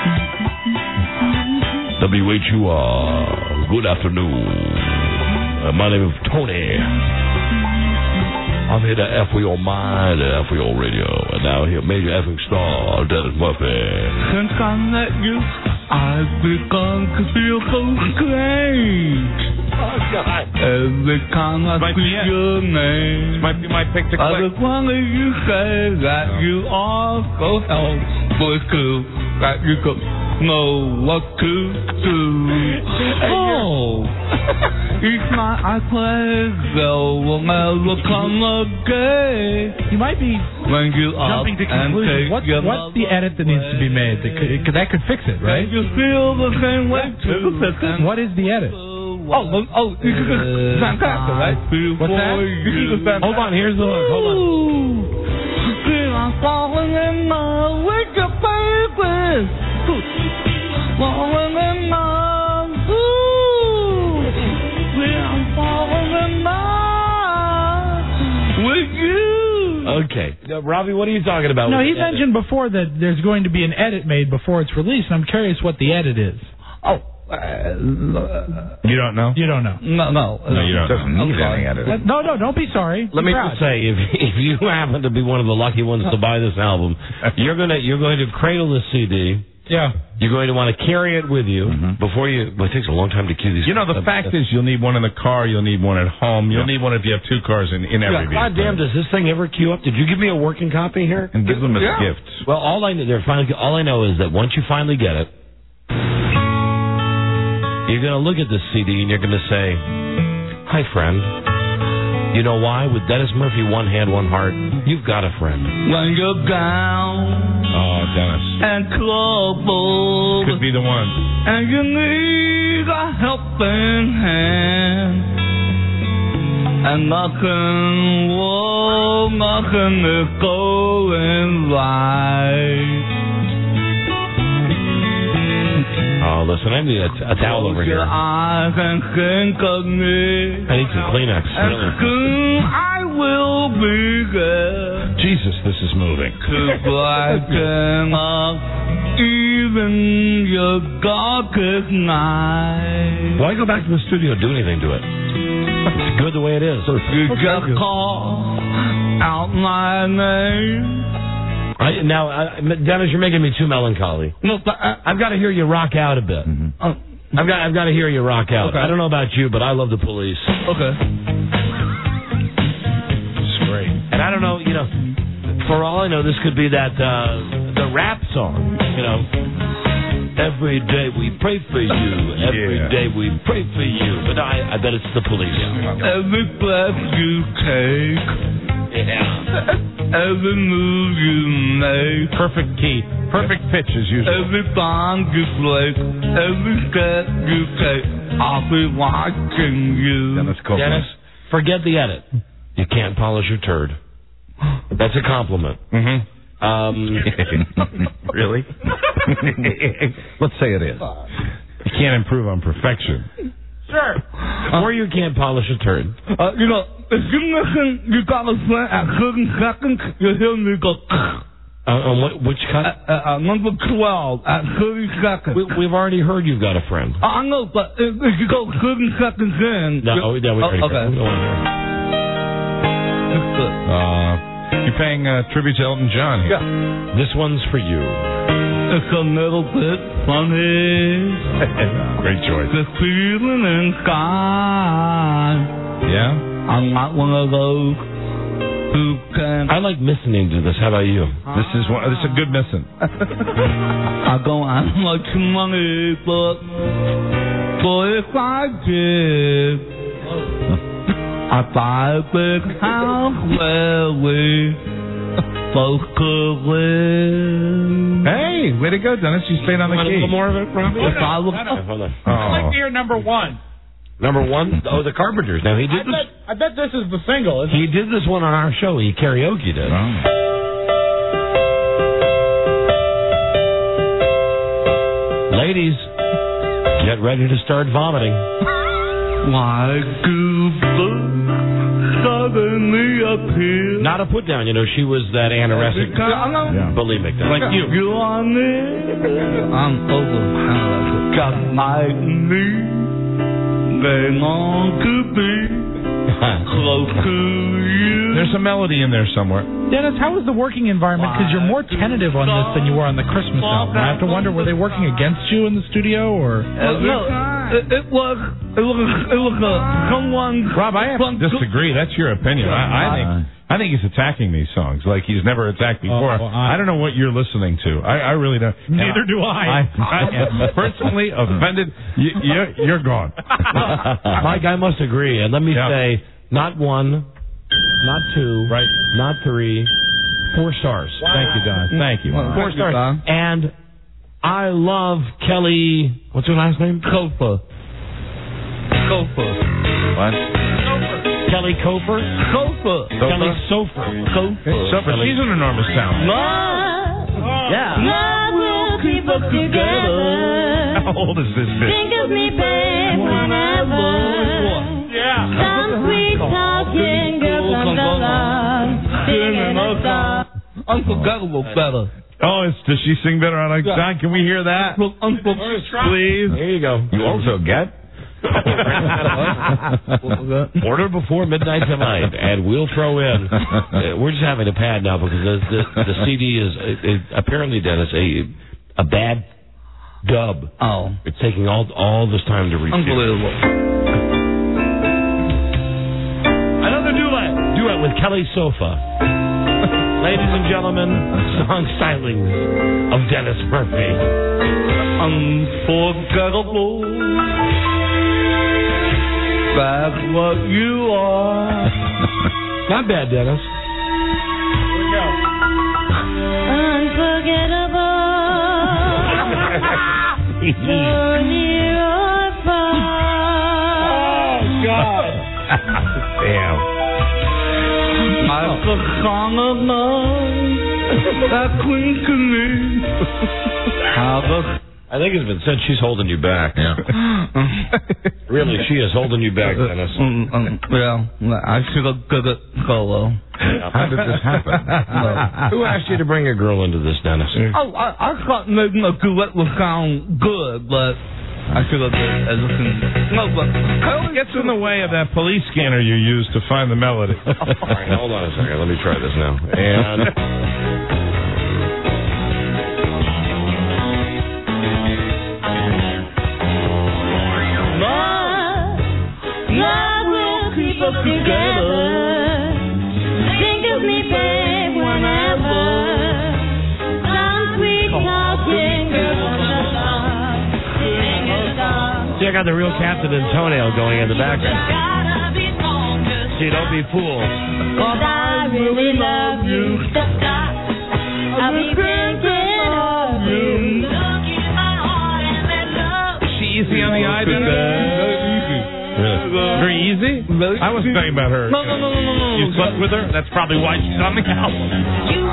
S19: W H U R. Good afternoon. Uh, my name is Tony. I'm here to F with your mind at F with your radio. And now here, major effing star, Dennis Murphy.
S18: Since I met you, I've begun to feel so strange.
S19: Oh, God.
S18: Every time I
S2: Might
S18: see
S2: be it.
S18: your name,
S2: Might be my pick to
S18: I
S2: click.
S18: just wonder you say that you are so helpful too, that you could know what to do. Oh, each night I play, there will never come a day
S20: You might be
S18: when you up
S20: jumping to
S18: and
S20: conclusions.
S18: take
S20: What's,
S18: your
S20: what's the edit that needs to be made? That could, that could fix it, right?
S18: And you feel the same way too. And
S20: What is the edit?
S18: Oh, oh, oh, this is fantastic, right?
S20: What's that?
S18: This is fantastic.
S19: Hold on, here's the hook. Hold on.
S18: Feel I'm falling in love with your baby. Falling in love. Ooh. Feel I'm falling in love with you.
S19: Okay. Now, Robbie, what are you talking about?
S20: No,
S19: with
S20: he
S19: the edit?
S20: mentioned before that there's going to be an edit made before it's released, and I'm curious what the edit is.
S18: Oh.
S2: You don't know?
S20: You don't know.
S18: No, no.
S2: No, you don't
S3: Doesn't
S2: know.
S3: need any editing.
S20: No, no, don't be sorry.
S19: Let
S20: Be
S19: me
S20: proud.
S19: just say, if if you happen to be one of the lucky ones to buy this album, you're gonna you're going to cradle the C D.
S20: Yeah.
S19: You're going to want to carry it with you
S3: Mm-hmm.
S19: before you. Well, it takes a long time to cue these.
S2: You know, the
S19: uh,
S2: fact is you'll need one in the car, you'll need one at home, you'll need one if you have two cars in, in every
S19: God
S2: vehicle.
S19: damn, does this thing ever queue up? Did you give me a working copy here?
S2: And give them as
S18: Yeah.
S2: gifts.
S19: Well, all I know, they're finally. All I know is that once you finally get it, you're going to look at this C D and you're going to say, "Hi, friend. You know why? With Dennis Murphy, one hand, one heart, you've got a friend."
S18: When you're down
S2: Oh, Dennis.
S18: and troubled,
S2: Could be the one.
S18: and you need a helping hand, and nothing, whoa, nothing is going right.
S19: Oh, listen, I need a, a towel over
S18: Close your
S19: here.
S18: eyes and think of me.
S19: I need some Kleenex.
S18: And
S19: Really.
S18: soon I will be there
S2: Jesus, this is moving.
S18: to brighten up even your darkest night.
S19: Why go back to the studio and do anything to it? It's good the way it is.
S18: You just call out my name.
S19: I, now, uh, Dennis, you're making me too melancholy.
S18: No, but I,
S19: I've got to hear you rock out a bit.
S3: Mm-hmm.
S18: uh,
S19: I've got, I've got to hear you rock out.
S18: Okay.
S19: I don't know about you, but I love the Police.
S18: okay.
S19: It's great. And I don't know, you know, for all I know, this could be that uh, the rap song. You know, every day we pray for you. Every
S2: Yeah.
S19: day we pray for you. But I, I bet it's the Police.
S18: Every breath you take,
S19: Yeah.
S18: Every move you make.
S2: Perfect key. Perfect pitch as usual.
S18: Every song you play. Every step you take. I'll be watching you.
S2: Dennis Copeland.
S19: Dennis, forget the edit. You can't polish your turd. That's a compliment.
S2: Mm-hmm.
S19: Um,
S2: really? Let's say it is. You can't improve on perfection.
S18: Sure.
S19: Or you can't polish a turd.
S18: Uh, you know, if you listen, you got a friend at thirty seconds, you hear me go.
S19: Uh, on what, which cut?
S18: Uh, uh, number twelve at thirty seconds.
S19: We, we've already heard you've got a friend.
S18: Uh, I know, but if, if you go thirty seconds in.
S19: No, oh, yeah, we already
S18: oh, okay.
S19: heard. We don't want to hear it.
S2: Uh, you're paying uh, tribute to Elton John here.
S18: Yeah.
S19: This one's for you.
S18: It's a little bit funny.
S2: Great choice.
S18: The feeling inside.
S2: Yeah?
S18: I'm not one of those who can.
S19: I like listening to this. How about you?
S2: This is one. This is a good missing.
S18: I don't have much money, but but if I did, I'd buy a big house where we both could live.
S2: Hey, way to go, Dennis. You stayed on the
S19: Want
S2: key.
S19: a little more of it, Robbie?
S18: If I was,
S19: Hold on.
S2: Oh.
S20: I'd like to hear number one.
S19: Number one? Oh, the Carpenters. Now, he
S20: I
S19: did this.
S20: bet, I bet this is the single, isn't
S19: He did this one on our show. He karaoke'd it.
S2: Oh.
S19: Ladies, get ready to start vomiting.
S18: why do books suddenly appear?
S19: Not a put down. You know, she was that anorexic,
S18: Yeah.
S19: bulimic. Like you.
S18: You are near. I'm over. Got my knees. They long to be close to you.
S2: There's a melody in there somewhere.
S20: Dennis, how was the working environment? Because you're more tentative on this than you were on the Christmas album. I have to wonder, were they working against you in the studio, or?
S18: Uh, no, it, it was. It was. It was uh, someone.
S2: Rob, I have to disagree. That's your opinion. I, I think. I think he's attacking these songs like he's never attacked before.
S20: Oh, well, I,
S2: I don't know what you're listening to. I, I really don't.
S20: Neither do I.
S2: I, I am personally offended. You, you're, you're gone.
S19: Mike, I must agree. And let me
S2: Yeah.
S19: say, not one, not two,
S2: Right.
S19: not three, four stars.
S2: Thank you, Don. Thank you.
S18: Well,
S19: Four
S18: thank you,
S19: stars.
S18: Don.
S19: And I love Kelly. What's her last name?
S18: Kofa. Kofa.
S2: What?
S19: Kelly Kofer.
S18: Kofa.
S19: Kelly Sofer.
S18: Kofa.
S2: So, but she's an enormous talent.
S18: Love.
S19: Yeah.
S18: Love will keep us together.
S2: How old is this bitch?
S8: Think of me, babe, whenever.
S18: Yeah.
S8: Some sweet talking girl from the love. Singing a song.
S18: Unforgettable better.
S2: Oh, it's, does she sing better? I like Don. Can we hear that?
S18: Unforgettable.
S2: Please.
S19: There you go.
S3: You also get?
S19: Order before midnight tonight, and we'll throw in. Uh, we're just having a pad now because the, the, the C D is uh, it, apparently, Dennis, a a bad dub.
S18: Oh.
S19: It's taking all all this time to reach.
S18: Unbelievable.
S19: Another duet. Duet with Kelly Sofa. Ladies and gentlemen, song Stylings of Dennis Murphy.
S18: Unforgettable. That's what you are.
S19: Not bad, Dennis.
S8: Unforgettable. So near or far.
S2: Oh, God. Damn.
S18: Like a song of love that clings to me. How the
S19: I think it's been said she's holding you back. Yeah. Really, she is holding you back, Dennis.
S18: Um, um, yeah, I should have got it solo.
S19: How did this happen? Who asked you to bring a girl into this, Dennis?
S18: Oh, I, I thought maybe a duet would sound good, but I should have been as looking. No, but
S2: What gets in the way of that police scanner you use to find the melody?
S19: All right, hold on a second. Let me try this now. And
S8: Love will keep us together. Think of me, babe, whenever. Some sweet talking girl from the love. Sing a song.
S19: see, I got the real Captain and Toenail going in the background.
S8: Gotta be strong, just
S19: See, don't be fooled.
S8: I really love.
S2: Really?
S20: Really?
S2: I wasn't talking about her.
S20: No, no, no, no, no, no.
S2: You slept with her? That's probably why she's on the album.
S8: You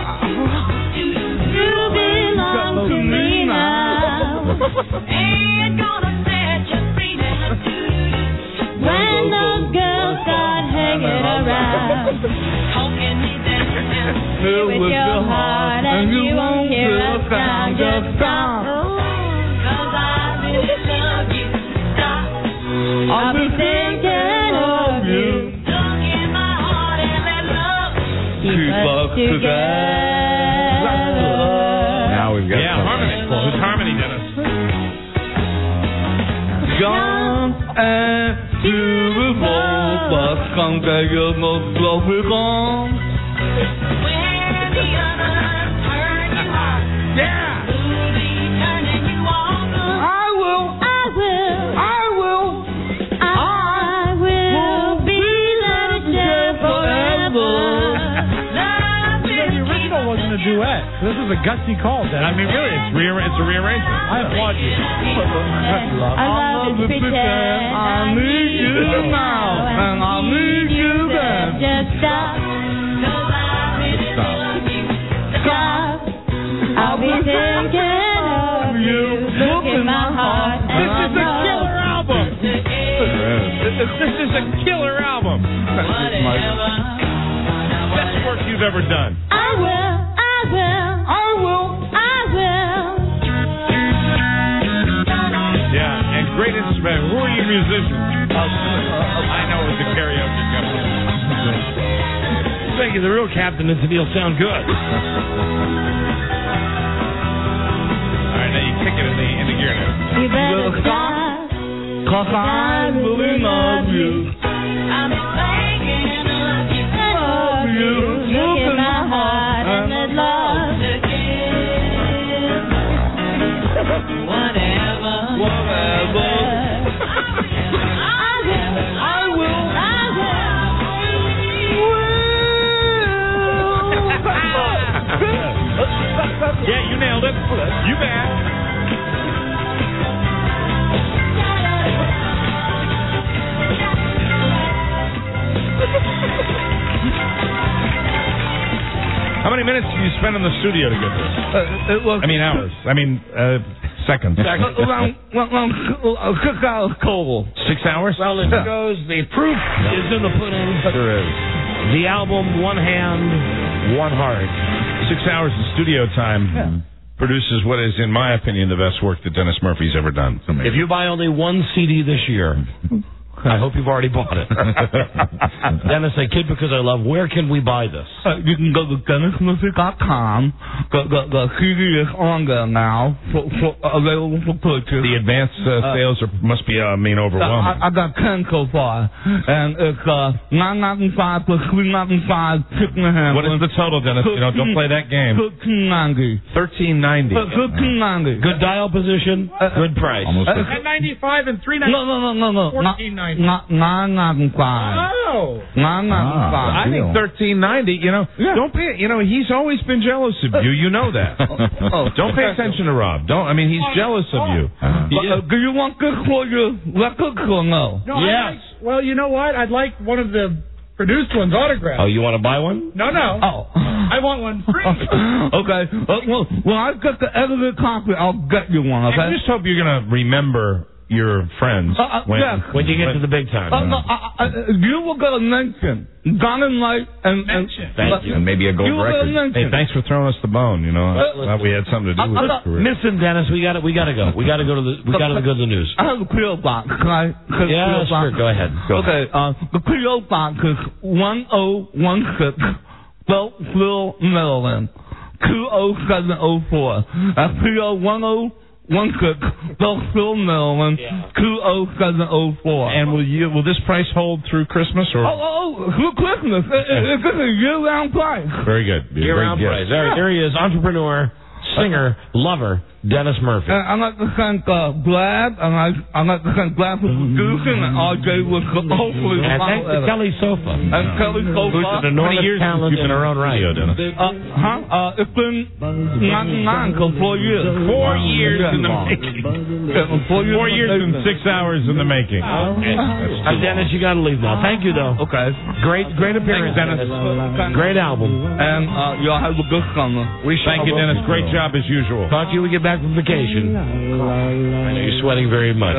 S8: belong to me now. Ain't gonna set you free now. When those girls start hanging around, talking me down with your heart, and you won't hear a sound. Just stop, 'cause I really love you. Stop, I'll be thinking of you. Look in my heart and let love keep us together.
S3: Now we've got
S2: Yeah,
S3: something.
S2: harmony. Who's harmony, Dennis?
S20: Jump and to the ball, but can't get your most lovely gone.
S8: When the others turn you on,
S20: Yeah!
S8: who'll be turning you on?
S20: I will,
S8: I will,
S20: I will,
S8: I will be let share forever. Love
S20: The original wasn't a duet. This is a gutsy call, Dennis.
S2: I mean, really, it's, re- it's a rearrangement.
S20: I applaud you.
S8: I love to pretend
S20: I need you now, and I need you then.
S8: Just stop, 'cause I really love you. Stop, I'll be thinking of you. Look in my heart,
S2: This
S8: and I
S2: is a killer
S8: know
S2: album. This is a killer album.
S8: whatever.
S2: Best work you've ever done.
S8: I will, I will,
S20: I will.
S8: I will.
S2: Yeah, and great instrument. Who are you musicians? I know it was the karaoke company.
S19: Thank you, the real captain, and he'll sound good.
S2: All right, now you kick it in the, in the gear now.
S8: You better stop,
S20: 'Cause I really love you.
S8: I'm thinking of you. Of you. Look in my heart and let love begin. Whatever.
S20: Whatever.
S8: I will.
S20: I will.
S8: I will.
S2: Yeah, you nailed it. You bet. How many minutes did you spend in the studio to get this?
S20: Uh, it was.
S2: I mean hours. I mean uh, seconds.
S20: Around, around, uh, six hours total.
S2: Six hours?
S19: Well, it goes, the proof is in the pudding.
S2: Sure is.
S19: The album, one hand, one heart.
S2: Six hours of studio time
S20: Yeah.
S2: produces what is, in my opinion, the best work that Dennis Murphy's ever done.
S19: If you buy only one C D this year, I hope you've already bought it. Dennis, I kid because I love. Where can we buy this?
S20: Uh, you can go to dennis music dot com. The, the, the C D is on there now, for, for, available for purchase.
S2: The advance uh, sales are, must be, uh, I mean, overwhelming.
S20: I, I got ten so far, and it's uh, nine ninety-five plus three ninety-five shipping and handling.
S2: What is the total, Dennis? You know, don't play that game.
S20: Thirteen ninety.
S2: Thirteen ninety.
S20: Thirteen ninety.
S19: Good dial position, good price.
S3: Almost
S20: Uh,
S3: a-
S20: ninety-five and three ninety. No, no, no, no, no. Fourteen ninety. Not nine ninety-five.
S2: Oh.
S20: Nine ninety-five.
S2: I think thirteen ninety. You know,
S20: Yeah.
S2: don't pay. You know, he's always been jealous of you. You know that.
S20: Oh,
S2: Don't pay attention to Rob. Don't. I mean, he's jealous of you.
S20: But, uh, do you want this for your records or no? No, yes. Like, well, you know what? I'd like one of the produced ones autographed.
S19: Oh, you want to buy one?
S20: No, no. Oh. I want one free. Okay. Uh, well, when I get the edited copy, I'll get you one, okay?
S2: I just hope you're gonna remember your friends
S20: Uh, uh,
S2: when,
S20: yes.
S19: When you get to the big time.
S20: Uh, no, uh, uh, you will get a mention. Dynamite and... and
S19: Thank you.
S3: And maybe a gold
S20: You will get a
S3: record.
S20: mention.
S2: Hey, thanks for throwing us the bone. You know, I thought we had something to do with
S20: I- I-
S2: it.
S19: Listen, Dennis, we got to we got to go. We got to go to the we got to go to the news.
S20: I have a P O box. Can I? Can
S19: Yeah,
S20: P O
S19: sure.
S20: box?
S19: Go ahead. Go
S20: Okay. Uh, the P O box is one oh one six, Beltsville, Maryland, two oh seven oh four. That's P O one oh one six, Beltsville, Maryland, two oh seven oh four.
S2: And will you? Will this price hold through Christmas or?
S20: Oh, oh, oh, through Christmas. It, it, it's a year-round price.
S2: Very good.
S19: Year round price. There, there he is, entrepreneur, singer, lover, Dennis Murphy.
S18: And I'd like to thank uh, Brad, and I, I'd like to thank Brad for producing, and R J was hopefully
S19: And thanks to Kelly Sofa.
S18: And Kelly Sofa.
S19: Who's an enormous talent in her own right.
S2: Dennis?
S18: Uh, huh? Uh, it's been ninety-nine, so four years.
S2: Four years
S18: Yeah.
S2: in the making.
S18: Yeah, four years,
S2: Four years
S18: in
S2: and six hours in the making.
S19: Okay. Uh, Dennis, you got to leave now. Thank you, though.
S18: Okay.
S19: Great, great appearance,
S2: Thanks,
S19: Dennis.
S18: Dennis.
S19: Great album.
S18: And uh, y'all have a good summer.
S19: We
S2: Thank you, Dennis. Great job as usual.
S19: Talk to you when we get back from vacation. I know you're sweating very much.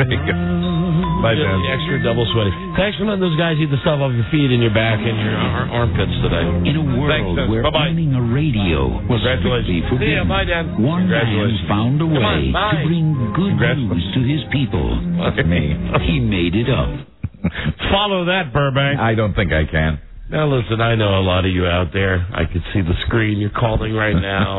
S2: Bye,
S19: Just
S2: Dan.
S19: the extra double sweating. Thanks for letting those guys eat the stuff off your feet and your back and your ar- armpits today.
S1: In a world
S2: Thanks, Dan.
S1: where
S2: Bye-bye.
S1: owning a radio was strictly
S19: See ya.
S1: forbidden,
S19: Bye, Dan.
S1: one man
S2: Congratulations.
S1: found a
S19: Come on,
S1: way
S19: bye.
S1: to bring good
S2: Congrats.
S1: news to his people.
S2: Look at me.
S1: He made it up.
S2: Follow that, Burbank.
S3: I don't think I can.
S19: Now, listen, I know a lot of you out there. I can see the screen. You're calling right now.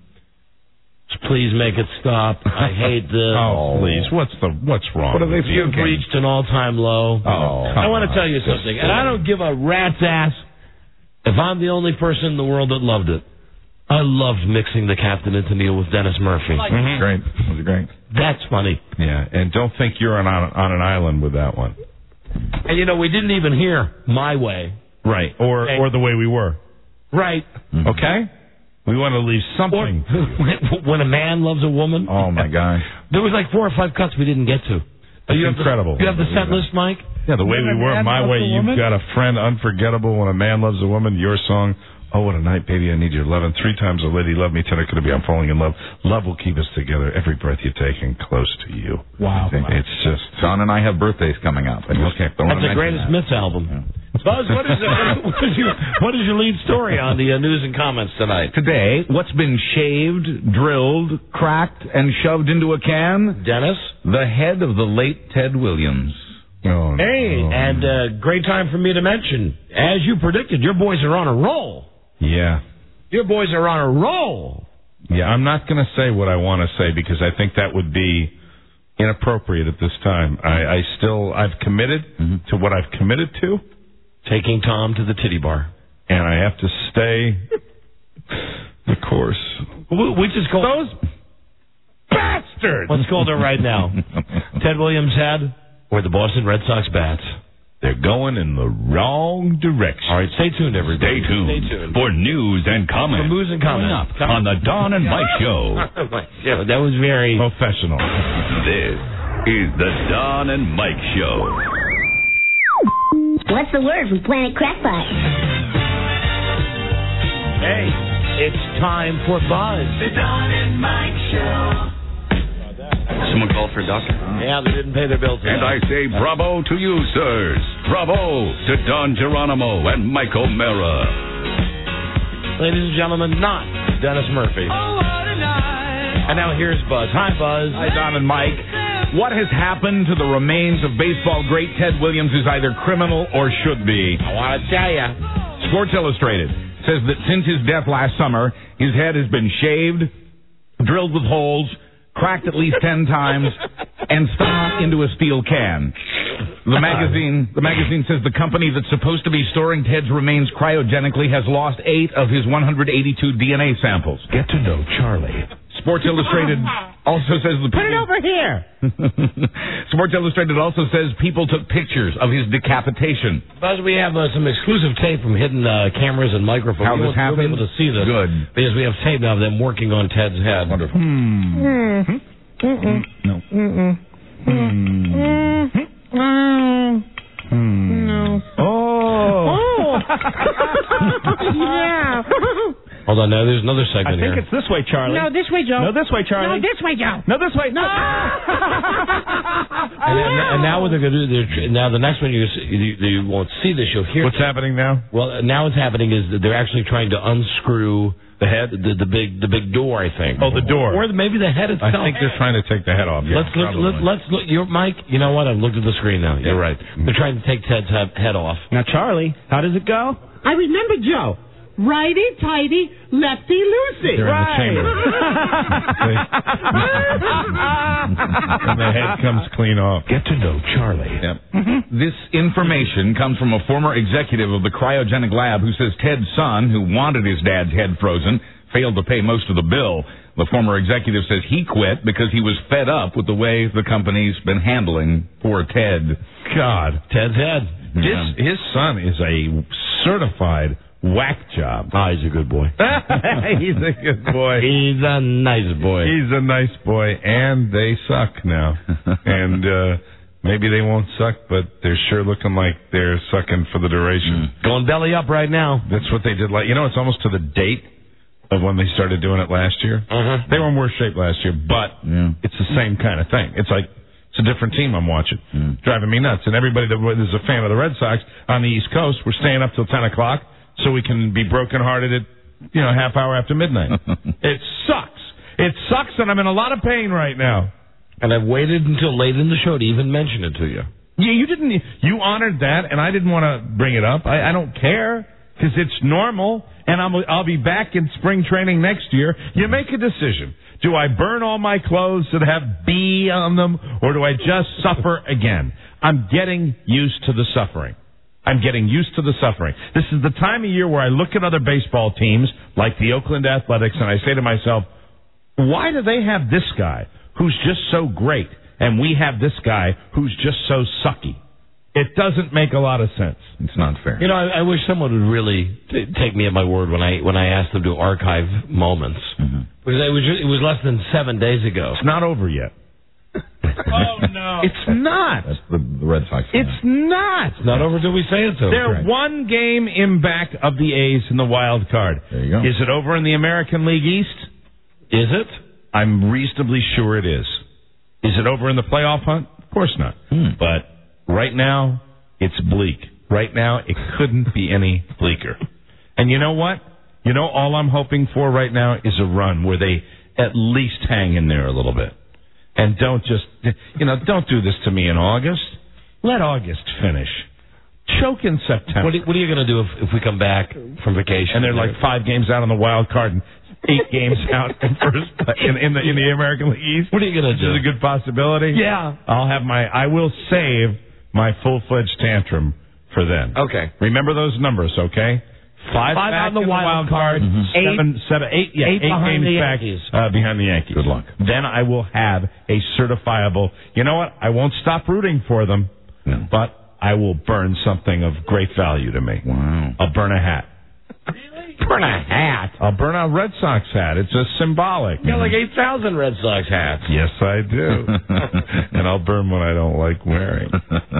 S19: Please make it stop. I hate this.
S2: Oh, please. What's the what's wrong?
S3: What are they
S2: with you?
S19: You've reached an all-time low.
S3: Oh,
S19: I want to tell you something, and I don't give a rat's ass if I'm the only person in the world that loved it. I loved mixing the Captain and Tennille with Dennis Murphy.
S2: Mhm. Great. It was great.
S19: That's funny.
S2: Yeah, and don't think you're on on an island with that one.
S19: And, you know, we didn't even hear My Way.
S2: Right. Or
S19: Okay.
S2: or the way we were.
S19: Right.
S2: Okay? We want to leave
S19: Or
S2: something.
S19: when a man loves a woman.
S2: Oh, my gosh.
S19: There was like four or five cuts we didn't get to.
S2: That's
S19: you have
S2: incredible.
S19: The, you have the set list, Mike?
S2: Yeah, the way
S20: When
S2: we
S20: a
S2: were,
S20: man
S2: my
S20: loves
S2: way,
S20: a
S2: you've
S20: woman?
S2: got a friend unforgettable. When a man loves a woman, your song, Oh, What a Night, Baby, I Need Your Lovin'. Three times a lady loved me, tonight could it be I'm falling in love. Love will keep us together, every breath you take and close to you.
S20: Wow.
S2: It's just...
S3: Don and I have birthdays coming up. I just
S2: Okay.
S3: don't
S19: That's
S3: wanna
S19: the greatest
S3: mention
S19: Myths album. Buzz, what is, it, what, is your, what is your lead story on the uh, news and comments tonight?
S3: that. Today, what's been shaved, drilled, cracked, and shoved into a can?
S19: Dennis?
S3: The head of the late Ted Williams.
S2: Oh, no.
S19: Hey, and uh, great time for me to mention, as you predicted, your boys are on a roll.
S2: Yeah.
S19: Your boys are on a roll.
S2: Yeah, I'm not going to say what I want to say because I think that would be inappropriate at this time. I, I still, I've committed
S3: Mm-hmm.
S2: to what I've committed to,
S19: Taking Tom to the titty bar.
S2: and I have to stay the course.
S19: We, we just call
S2: Those bastards!
S19: Let's call it right now. Ted Williams' head or the Boston Red Sox bats.
S2: They're going in the wrong direction.
S19: All right, stay tuned, everybody.
S1: Stay tuned,
S19: Stay tuned.
S1: for news and comments.
S19: For news and comments.
S1: Coming up on the Don and Mike Show.
S19: Yeah, that was very
S2: professional.
S1: This is the Don and Mike Show.
S17: What's the word from Planet Crackpot?
S19: Hey, it's time for Buzz.
S8: The Don and Mike Show.
S11: Someone called for a doctor.
S19: Yeah, they didn't pay their bills.
S1: And I say bravo to you, sirs. Bravo to Don Geronimo and Mike O'Mara.
S19: Ladies and gentlemen, not Dennis Murphy. And now here's Buzz. Hi, Buzz.
S3: Hi, Don and Mike. What has happened to the remains of baseball great Ted Williams is either criminal or should be.
S19: I want to tell you.
S3: Sports Illustrated says that since his death last summer, his head has been shaved, drilled with holes, cracked at least ten times, and stuck into a steel can. The magazine, the magazine says the company that's supposed to be storing Ted's remains cryogenically has lost eight of his one hundred eighty-two D N A samples.
S2: Get to know Charlie.
S3: Sports Illustrated also says the
S19: Put it over here.
S3: Sports Illustrated also says people took pictures of his decapitation.
S19: Buzz, we have uh, some exclusive tape from hidden uh, cameras and microphones.
S3: How
S19: You'll,
S3: this happened?
S19: You'll be able to see this.
S3: Good.
S19: Because we have tape now of them working on Ted's head.
S3: Wonderful.
S20: Mm-hmm. Mm-mm.
S3: No.
S20: Mm-mm. Mm-hmm. No.
S3: Oh.
S20: Oh. Yeah.
S19: Hold on, now there's another
S20: I
S19: segment
S20: think
S19: here.
S20: it's this way, Charlie.
S8: No, this way, Joe.
S20: No, this way, Charlie.
S8: No, this way, Joe.
S20: No, this way. No.
S19: And, and, and now what they're going to do, they're, now the next one you, you you won't see this, you'll hear.
S2: What's happening now?
S19: Well, now what's happening is that they're actually trying to unscrew the head, the, the big the big door, I think.
S2: Oh, the door.
S19: Or maybe the head itself.
S2: I think they're trying to take the head off. Yeah,
S19: let's look. Let, let's look. You're, Mike, you know what? I've looked at the screen now. You're right. They're trying to take Ted's head, head off.
S20: Now, Charlie, how does it go?
S8: I remember, Joe. Righty tighty, lefty loosey.
S2: They're in the chamber. And the head comes clean off. Get to know Charlie.
S3: Yep. This information comes from a former executive of the cryogenic lab who says Ted's son, who wanted his dad's head frozen, failed to pay most of the bill. The former executive says he quit because he was fed up with the way the company's been handling poor Ted.
S2: God.
S19: Ted's head.
S2: His, his son is a certified whack job.
S19: Oh, he's a good boy.
S2: He's a good boy.
S19: He's a nice boy.
S2: He's a nice boy, and they suck now. and uh, maybe they won't suck, but they're sure looking like they're sucking for the duration.
S19: Mm. Going belly up right now.
S2: That's what they did. Like, you know, it's almost to the date of when they started doing it last year.
S19: Uh-huh.
S2: They were in worse shape last year, but
S3: Yeah.
S2: it's the same kind of thing. It's like, it's a different team I'm watching.
S3: Mm.
S2: Driving me nuts. And everybody that is a fan of the Red Sox on the East Coast, we're staying up till ten o'clock so we can be brokenhearted at, you know, half hour after midnight. It sucks. It sucks, and I'm in a lot of pain right now.
S19: And I've waited until late in the show to even mention it to you.
S2: Yeah, you didn't. You honored that, and I didn't want to bring it up. I, I don't care because it's normal, and I'm, I'll be back in spring training next year. You make a decision. Do I burn all my clothes that have B on them, or do I just suffer again? I'm getting used to the suffering. I'm getting used to the suffering. This is the time of year where I look at other baseball teams, like the Oakland Athletics, and I say to myself, why do they have this guy who's just so great, and we have this guy who's just so sucky? It doesn't make a lot of sense.
S3: It's not fair.
S19: You know, I, I wish someone would really t- take me at my word when I when I asked them to archive moments.
S3: Mm-hmm.
S19: Because it was just, it was less than seven days ago.
S2: It's not over yet.
S20: Oh, no.
S2: It's not.
S3: That's the, the Red Sox.
S2: It's not.
S19: It's not over till we say it's over.
S2: They're
S3: Correct.
S2: one game in back of the A's in the wild card.
S3: There you go.
S2: Is it over in the American League East?
S19: Is it?
S2: I'm reasonably sure it is. Is it over in the playoff hunt? Of course not.
S3: Hmm.
S2: But right now, it's bleak. Right now, it couldn't be any bleaker. And you know what? You know, all I'm hoping for right now is a run where they at least hang in there a little bit. And don't just, you know, don't do this to me in August. Let August finish. Choke in September.
S19: What are, what are you going to do if, if we come back from vacation?
S2: And they're like five games out on the wild card and eight games out in first in, in the in the American League East.
S19: What are you going to do?
S2: Which is a good possibility.
S19: Yeah.
S2: I'll have my, I will save my full-fledged tantrum for then.
S19: Okay.
S2: Remember those numbers, okay? Five,
S19: Five
S2: back
S19: on the
S2: in
S19: wild
S2: the wild card,
S19: card,
S2: mm-hmm. seven, seven, eight, yeah,
S19: eight
S2: eight,
S19: behind
S2: games
S19: the
S2: back
S19: Yankees.
S2: uh, behind the Yankees.
S3: Good luck.
S2: Then I will have a certifiable. You know what? I won't stop rooting for them,
S3: No.
S2: but I will burn something of great value to me.
S3: Wow.
S2: I'll burn a hat.
S19: Burn a hat.
S2: I'll burn a Red Sox hat. It's a symbolic.
S19: You got like eight thousand Red Sox hats.
S2: Yes, I do. And I'll burn what I don't like wearing.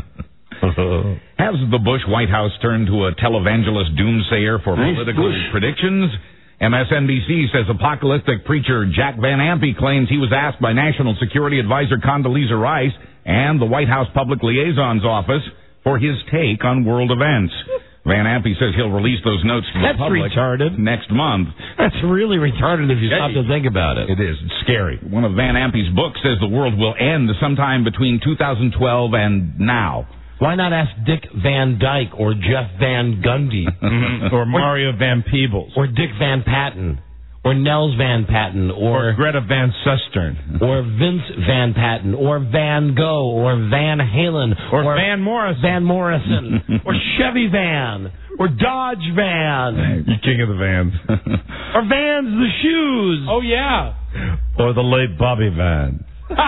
S3: Has the Bush White House turned to a televangelist doomsayer for
S19: Nice
S3: political
S19: Bush.
S3: predictions? M S N B C says apocalyptic preacher Jack Van Ampe claims he was asked by National Security Advisor Condoleezza Rice and the White House Public Liaison's office for his take on world events. Van Ampe says he'll release those notes to the
S19: That's
S3: public
S19: retarded.
S3: next month.
S19: That's really retarded if you stop to think about it.
S2: It is. It's scary.
S3: One of Van Ampe's books says the world will end sometime between two thousand twelve and now.
S19: Why not ask Dick Van Dyke or Jeff Van Gundy
S2: Or Mario Van Peebles.
S19: or Dick Van Patten or Nels Van Patten
S2: Or
S19: or
S2: Greta Van Susteren.
S19: or Vince Van Patten or Van Gogh or Van Halen
S2: Or Van Morrison.
S19: Van Morrison or Chevy Van or Dodge Van
S2: You king of the vans.
S19: or Vans the Shoes.
S20: Oh, yeah.
S2: Or the late Bobby Van.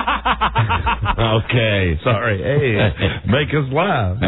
S19: Okay.
S2: Sorry. Hey, make us laugh.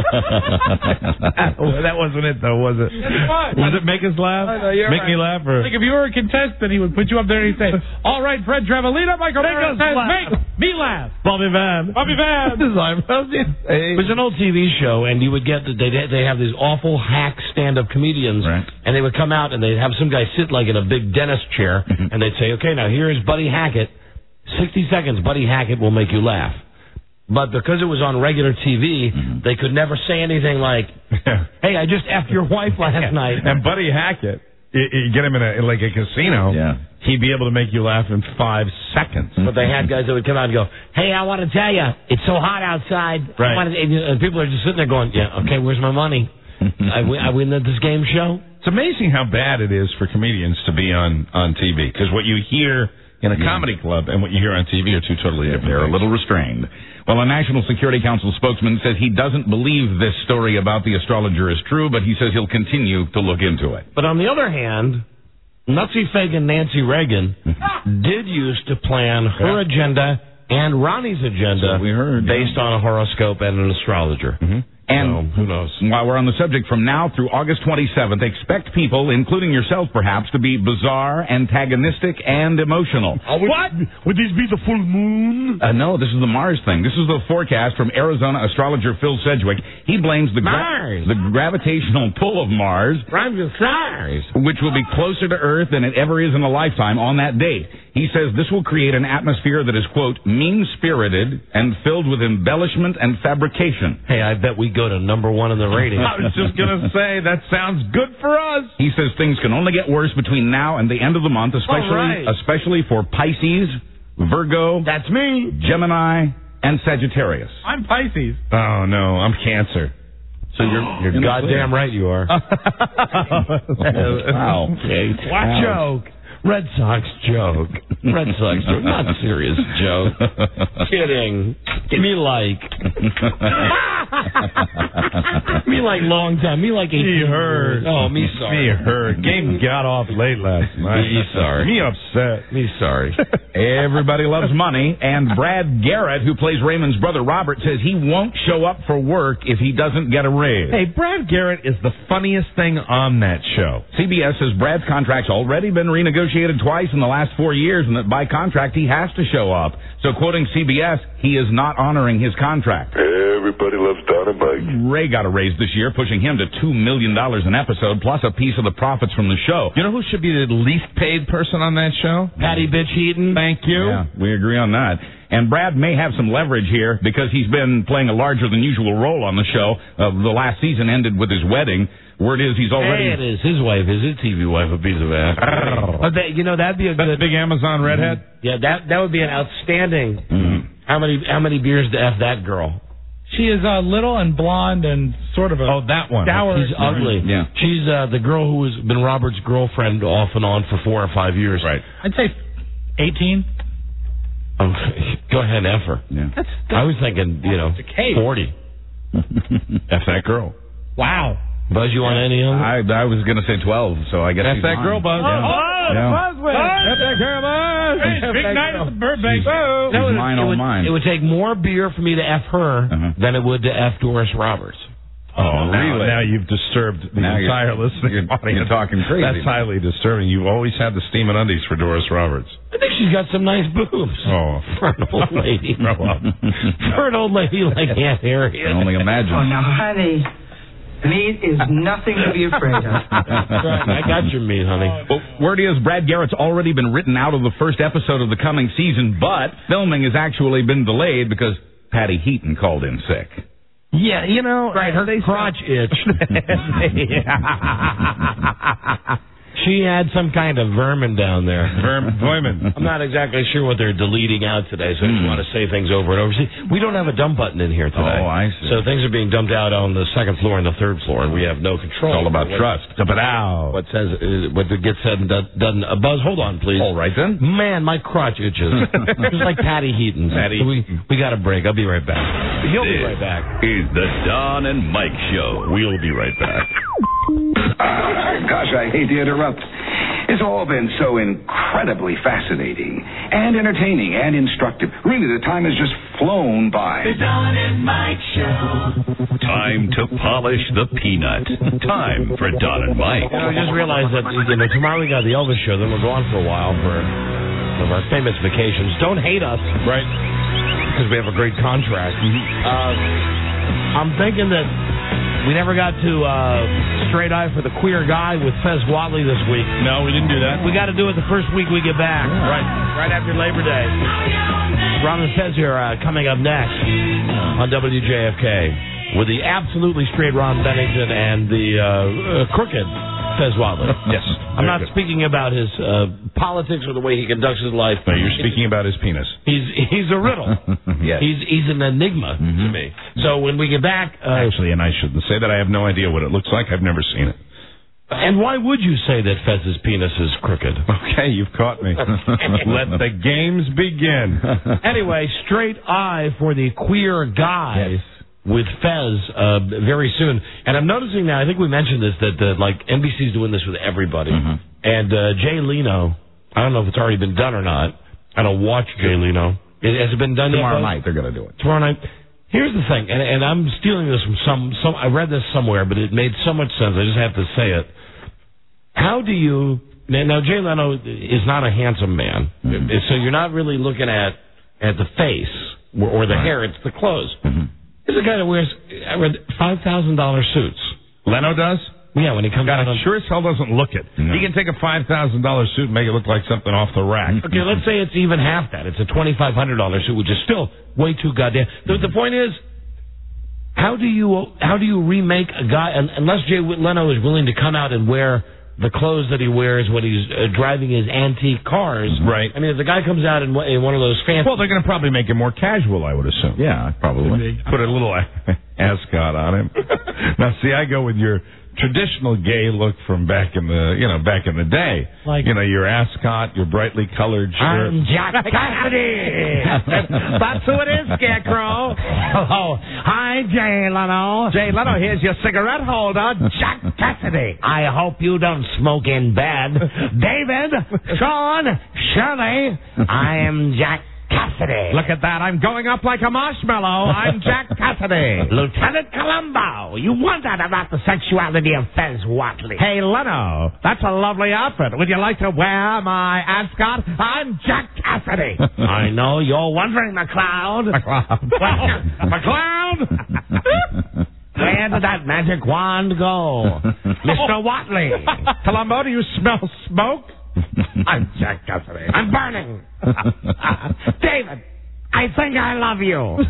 S2: Well, that wasn't it, though, was it?
S20: It's fun.
S2: Was it make us laugh?
S20: Oh, no, you're
S2: make
S20: right.
S2: me laugh? Or...
S20: Like if you were a contestant, he would put you up there and he'd say, all right, Fred Trevelina, Michael
S2: Make
S20: Barrett
S2: us
S20: says,
S2: laugh.
S20: make me laugh.
S2: Bobby Van.
S20: Bobby Van.
S19: It was an old T V show, and you would get the, they they have these awful hack stand-up comedians,
S3: Right.
S19: and they would come out and they'd have some guy sit like in a big dentist chair, and they'd say, "Okay, now here is Buddy Hackett. Sixty seconds, Buddy Hackett will make you laugh." But because it was on regular T V,
S2: Mm-hmm.
S19: they could never say anything like, "Hey, I just effed your wife last night."
S2: And Buddy Hackett, you, you get him in a in like a casino,
S3: Yeah.
S2: he'd be able to make you laugh in five seconds.
S19: But they had guys that would come out and go, "Hey, I want to tell you, it's so hot outside." I
S2: Right.
S19: wanna- and, and people are just sitting there going, "Yeah, okay, where's my money? I win, I win at this game show."
S2: It's amazing how bad it is for comedians to be on, on T V, because what you hear in a comedy club and what you hear on T V are two totally different
S3: They're a
S2: things.
S3: little restrained. Well, a National Security Council spokesman says he doesn't believe this story about the astrologer is true, but he says he'll continue to look into it.
S19: But on the other hand, Nutsy Fagan Nancy Reagan did used to plan her agenda and Ronnie's agenda
S3: we heard,
S19: based
S3: yeah.
S19: on a horoscope and an astrologer.
S3: Mm-hmm. And
S19: so, who knows?
S3: While we're on the subject, from now through August twenty-seventh, expect people, including yourself perhaps, to be bizarre, antagonistic, and emotional.
S19: Oh, would, what? Would these be the full moon?
S3: Uh, no, this is the Mars thing. This is the forecast from Arizona astrologer Phil Sedgwick. He blames the, gra-
S19: Mars.
S3: the gravitational pull of Mars,
S19: Rhymes with stars.
S3: which will be closer to Earth than it ever is in a lifetime on that date. He says this will create an atmosphere that is, quote, mean-spirited and filled with embellishment and fabrication.
S19: Hey, I bet we go to number one in the ratings.
S2: I was just going to say, that sounds good for us.
S3: He says things can only get worse between now and the end of the month, especially
S19: All right.
S3: especially for Pisces, Virgo,
S19: That's me.
S3: Gemini, and Sagittarius.
S20: I'm Pisces.
S2: Oh, no, I'm Cancer.
S19: So you're you're
S3: In the
S19: goddamn
S3: clear.
S19: right you are.
S3: Wow.
S19: Okay.
S3: Wow.
S19: Joke. Red Sox joke. Red Sox joke. Not serious joke. Kidding. Me like. me like long time. Me like eighteen
S2: Me hurt.
S19: years. Oh, me sorry.
S2: Me hurt. Game got off late last night.
S19: Me sorry.
S2: Me upset.
S19: Me sorry.
S3: Everybody loves money, and Brad Garrett, who plays Raymond's brother Robert, says he won't show up for work if he doesn't get a raise.
S2: Hey, Brad Garrett is the funniest thing on that show.
S3: C B S says Brad's contract's already been renegotiated twice in the last four years, and that by contract he has to show up. So, quoting C B S, he is not honoring his contract.
S12: Everybody loves Don and Mike.
S3: Ray got a raise this year, pushing him to two million dollars an episode, plus a piece of the profits from the show.
S2: You know who should be the least paid person on that show?
S19: Patty Bitch Heaton.
S2: Thank you.
S3: Yeah, we agree on that. And Brad may have some leverage here because he's been playing a larger than usual role on the show. Uh, the last season ended with his wedding. Word is he's already...
S19: Hey, it is. His wife is his T V wife, a piece of ass. Oh, that, you know, that'd be a
S2: That's
S19: good...
S2: big Amazon redhead?
S19: Yeah, that that would be an outstanding...
S3: Mm-hmm.
S19: How many how many beers to F that girl?
S20: She is uh, little and blonde and sort of a
S2: Oh, that one.
S20: dour.
S19: She's ugly.
S3: Yeah.
S19: She's uh, the girl who has been Robert's girlfriend off and on for four or five years.
S2: Right.
S20: I'd say eighteen.
S19: Okay. Go ahead and F her.
S3: Yeah.
S20: That's,
S19: I was thinking, you know,
S20: That's a case.
S19: forty.
S2: F that girl.
S20: wow.
S19: Buzz, you want any of them?
S3: I, I was going to say twelve, so I guess
S2: F
S3: he's
S2: that
S3: mine.
S2: girl, Buzz.
S3: Yeah. Yeah.
S20: Buzz wins.
S2: F that girl, Buzz.
S20: Hey,
S2: F
S20: big
S2: that
S20: night
S2: girl.
S20: at the Burbank.
S3: He's
S19: That would-
S3: mine,
S19: it
S3: all
S19: would,
S3: mine.
S19: It would take more beer for me to F her
S3: Uh-huh.
S19: than it would to F Doris Roberts.
S2: Oh, now,
S3: really?
S2: now you've disturbed the
S3: Now you're-
S2: entire listening
S3: you're-
S2: audience.
S3: you're talking crazy.
S2: That's highly disturbing. You've always had the steaming undies for Doris Roberts.
S19: I think she's got some nice boobs.
S2: Oh.
S19: For an old lady.
S2: Grow up.
S19: For an old lady like Aunt Harriet.
S3: I can only imagine.
S5: Oh, now, honey, meat is nothing to be afraid of.
S19: Right, I got your meat, honey.
S3: Well, word is Brad Garrett's already been written out of the first episode of the coming season, but filming has actually been delayed because Patty Heaton called in sick.
S2: Yeah, you know,
S19: Right, her crotch itch. She had some kind of vermin down there.
S2: Vermin. Vermin.
S19: I'm not exactly sure what they're deleting out today, so I just want to say things over and over. See, we don't have a dump button in here today.
S3: Oh, I see.
S19: So things are being dumped out on the second floor and the third floor, and we have no control.
S3: It's all about
S19: what,
S3: trust.
S2: Dump it out.
S19: What says uh, what gets said and do- done. Uh, Buzz, hold on, please.
S3: All right, then.
S19: Man, my crotch itches. Just like Patty Heaton.
S2: Patty.
S19: So we we got a break. I'll be right back. He'll be right back.
S1: Is the Don and Mike Show. We'll be right back.
S22: Ah, gosh, I hate to interrupt. It's all been so incredibly fascinating and entertaining and instructive. Really, the time has just flown by.
S8: The Don and Mike Show.
S1: Time to polish the peanut. Time for Don and Mike.
S19: You know, I just realized that you know, tomorrow we got the Elvis show, then we're gone for a while for one of our famous vacations. Don't hate us.
S2: Right.
S19: Because we have a great contract. Uh, I'm thinking that we never got to uh, Straight Eye for the Queer Guy with Fez Watley this week.
S2: No, we didn't do that.
S19: We got to do it the first week we get back. Right. Right after Labor Day. Ron and Fez here uh, coming up next on W J F K with the absolutely straight Ron Bennington and the uh, uh, crooked Fez Watley.
S2: Yes.
S19: I'm not
S2: good.
S19: speaking about his uh, politics or the way he conducts his life.
S2: No, you're speaking about his penis.
S19: He's he's a riddle.
S3: Yes.
S19: He's he's an enigma to me. So when we get back, uh,
S2: Actually, and I shouldn't say that. I have no idea what it looks like. I've never seen it.
S19: and why would you say that Fez's penis is crooked?
S2: Okay, you've caught me. Let the games begin.
S19: Anyway, Straight Eye for the Queer Guy.
S3: Yes.
S19: With Fez uh, very soon. And I'm noticing now, I think we mentioned this, that uh, like N B C's doing this with everybody.
S3: Mhm.
S19: And uh, Jay Leno, I don't know if it's already been done or not. I don't watch Jay Leno. It, has it been done
S3: Tomorrow
S19: yet?
S3: night they're going to do it.
S19: Tomorrow night. Here's the thing, and, and I'm stealing this from some, some. I read this somewhere, but it made so much sense. I just have to say it. How do you now? now Jay Leno is not a handsome man, mm-hmm. so you're not really looking at at the face or, or the right. hair. It's the clothes. Mm-hmm. He's a guy that wears I read five thousand dollar suits.
S2: Leno does.
S19: Yeah, when he comes
S2: God,
S19: out on...
S2: sure as hell doesn't look it. No. He can take a five thousand dollar suit and make it look like something off the rack.
S19: Okay, let's say it's even half that. It's a twenty-five hundred dollar suit, which is still way too goddamn... The, the point is, how do you how do you remake a guy... Unless Jay Leno is willing to come out and wear the clothes that he wears when he's uh, driving his antique cars.
S2: Right.
S19: I mean, if the guy comes out in, in one of those fancy...
S2: Well, they're going to probably make him more casual, I would assume.
S3: Yeah, probably.
S2: Put a little ascot on him. Now, see, I go with your... traditional gay look from back in the, you know, back in the day. Like, you know, your ascot, your brightly colored shirt.
S10: I'm Jack Cassidy. That's who it is, Scarecrow. Hello. Hi, Jay Leno. Jay Leno, here's your cigarette holder, Jack Cassidy. I hope you don't smoke in bed. David, Sean, Shirley, I am Jack Cassidy. Look at that. I'm going up like a marshmallow. I'm Jack Cassidy. Lieutenant Columbo, you wondered about the sexuality of Fez Whatley. Hey, Leno, that's a lovely outfit. Would you like to wear my ascot? I'm Jack Cassidy. I know you're wondering, McCloud. McCloud. Well, McCloud. Where did that magic wand go? Mister Whatley. Columbo, do you smell smoke? I'm Jack Cassidy. I'm burning. David, I think I love you.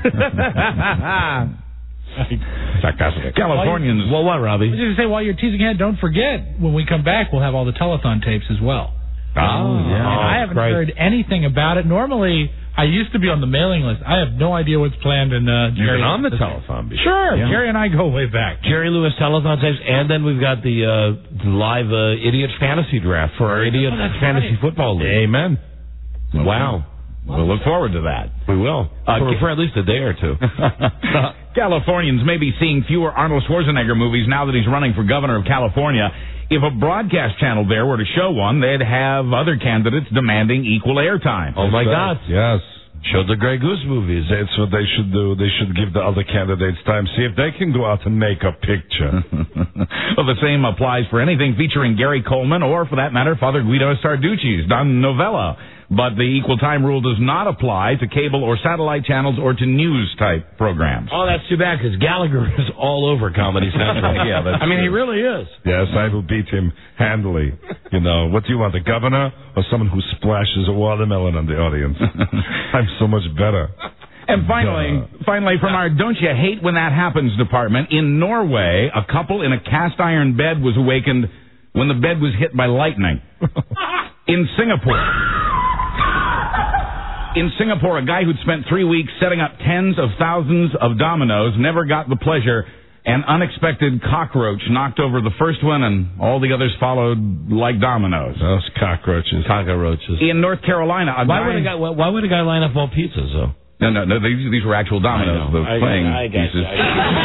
S3: Jack Cassidy. Californians.
S19: Well, what, Robbie?
S20: I was just going to say, while you're teasing ahead, don't forget, when we come back, we'll have all the telethon tapes as well.
S3: Oh, yeah.
S20: And I haven't
S3: great.
S20: heard anything about it. Normally, I used to be on the mailing list. I have no idea what's planned in uh,
S2: You've
S20: Jerry.
S2: been on the telethon before.
S20: Sure.
S2: Yeah.
S20: Jerry and I go way back.
S19: Jerry Lewis telethon tapes, and then we've got the uh, live uh, Idiot Fantasy Draft for our Idiot
S20: Oh,
S19: Fantasy
S20: right.
S19: Football League.
S2: Amen.
S19: Wow.
S3: We'll look forward to that.
S19: We will.
S3: Uh,
S19: for, for at least a day or two.
S3: Californians may be seeing fewer Arnold Schwarzenegger movies now that he's running for governor of California. If a broadcast channel there were to show one, they'd have other candidates demanding equal airtime.
S19: Oh, my God.
S2: Yes.
S19: Show the Grey Goose movies.
S2: That's what they should do. They should give the other candidates time. See if they can go out and make a picture.
S3: Well, the same applies for anything featuring Gary Coleman or, for that matter, Father Guido Sarducci's Don Novella. But the equal time rule does not apply to cable or satellite channels or to news-type programs.
S19: Oh, that's too bad, because Gallagher is all over Comedy Central.
S3: Yeah, that's
S19: I mean,
S3: true.
S19: he really is.
S2: Yes, I will beat him handily. You know, what do you want, a governor or someone who splashes a watermelon on the audience? I'm so much better.
S3: And finally, uh, finally, from our Don't You Hate When That Happens department, in Norway, a couple in a cast-iron bed was awakened when the bed was hit by lightning. In Singapore... In Singapore, a guy who'd spent three weeks setting up tens of thousands of dominoes never got the pleasure. An unexpected cockroach knocked over the first one, and all the others followed like dominoes.
S2: Those cockroaches.
S19: Cockroaches.
S3: In North Carolina, a
S19: why
S3: guy...
S19: Would a guy, why would a guy line up all pizzas, though?
S3: No, no, no. These, these were actual dominoes. The
S19: I,
S3: playing
S19: I, I guess,
S3: pieces.
S19: I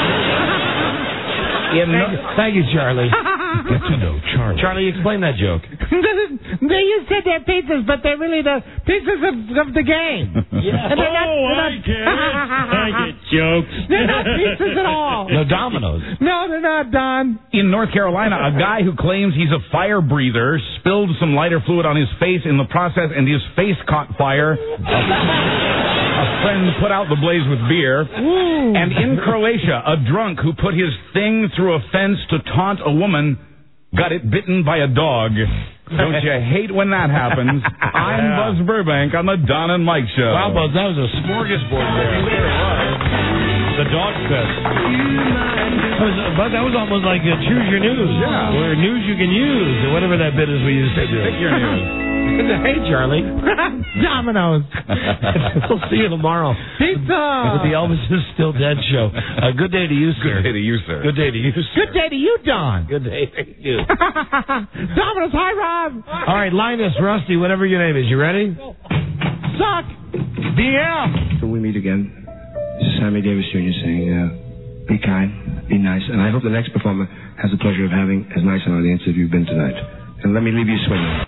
S19: In thank, no- thank you, Charlie. Get to know Charlie. Charlie, explain that joke.
S10: They you said they're pizzas, but they're really the pizzas of, of the game.
S19: Yeah.
S10: And they're not,
S18: Oh,
S10: they're
S18: I
S10: not,
S18: get it. I get jokes.
S10: They're not pizzas at all.
S19: No dominoes.
S10: No, they're not, Don.
S3: In North Carolina, a guy who claims he's a fire breather spilled some lighter fluid on his face in the process, and his face caught fire. A friend put out the blaze with beer.
S10: Ooh.
S3: And in Croatia, a drunk who put his thing through a fence to taunt a woman got it bitten by a dog. Don't you hate when that happens? I'm
S19: Yeah.
S3: Buzz Burbank on the Don and Mike Show.
S19: Wow, Buzz, that was a smorgasbord there. The dog fest. That was, but that was almost like a choose your news.
S3: Yeah.
S19: Or news you can use, or whatever that bit is we used to do.
S3: Pick your news.
S19: Hey, Charlie.
S10: Dominoes.
S19: We'll see you tomorrow.
S10: Pizza.
S19: The Elvis is Still Dead show. Uh, good day to you, sir.
S3: Good day to you, sir.
S19: Good day to you, sir.
S10: Good day to you, Don.
S19: Good day to you.
S10: Dominoes, hi, Rob.
S19: All right, Linus, Rusty, whatever your name is. You ready?
S10: Suck. D L.
S15: Till we meet again, this is Sammy Davis Junior saying, uh, be kind, be nice, and I hope the next performer has the pleasure of having as nice an audience as you've been tonight. and let me leave you swinging.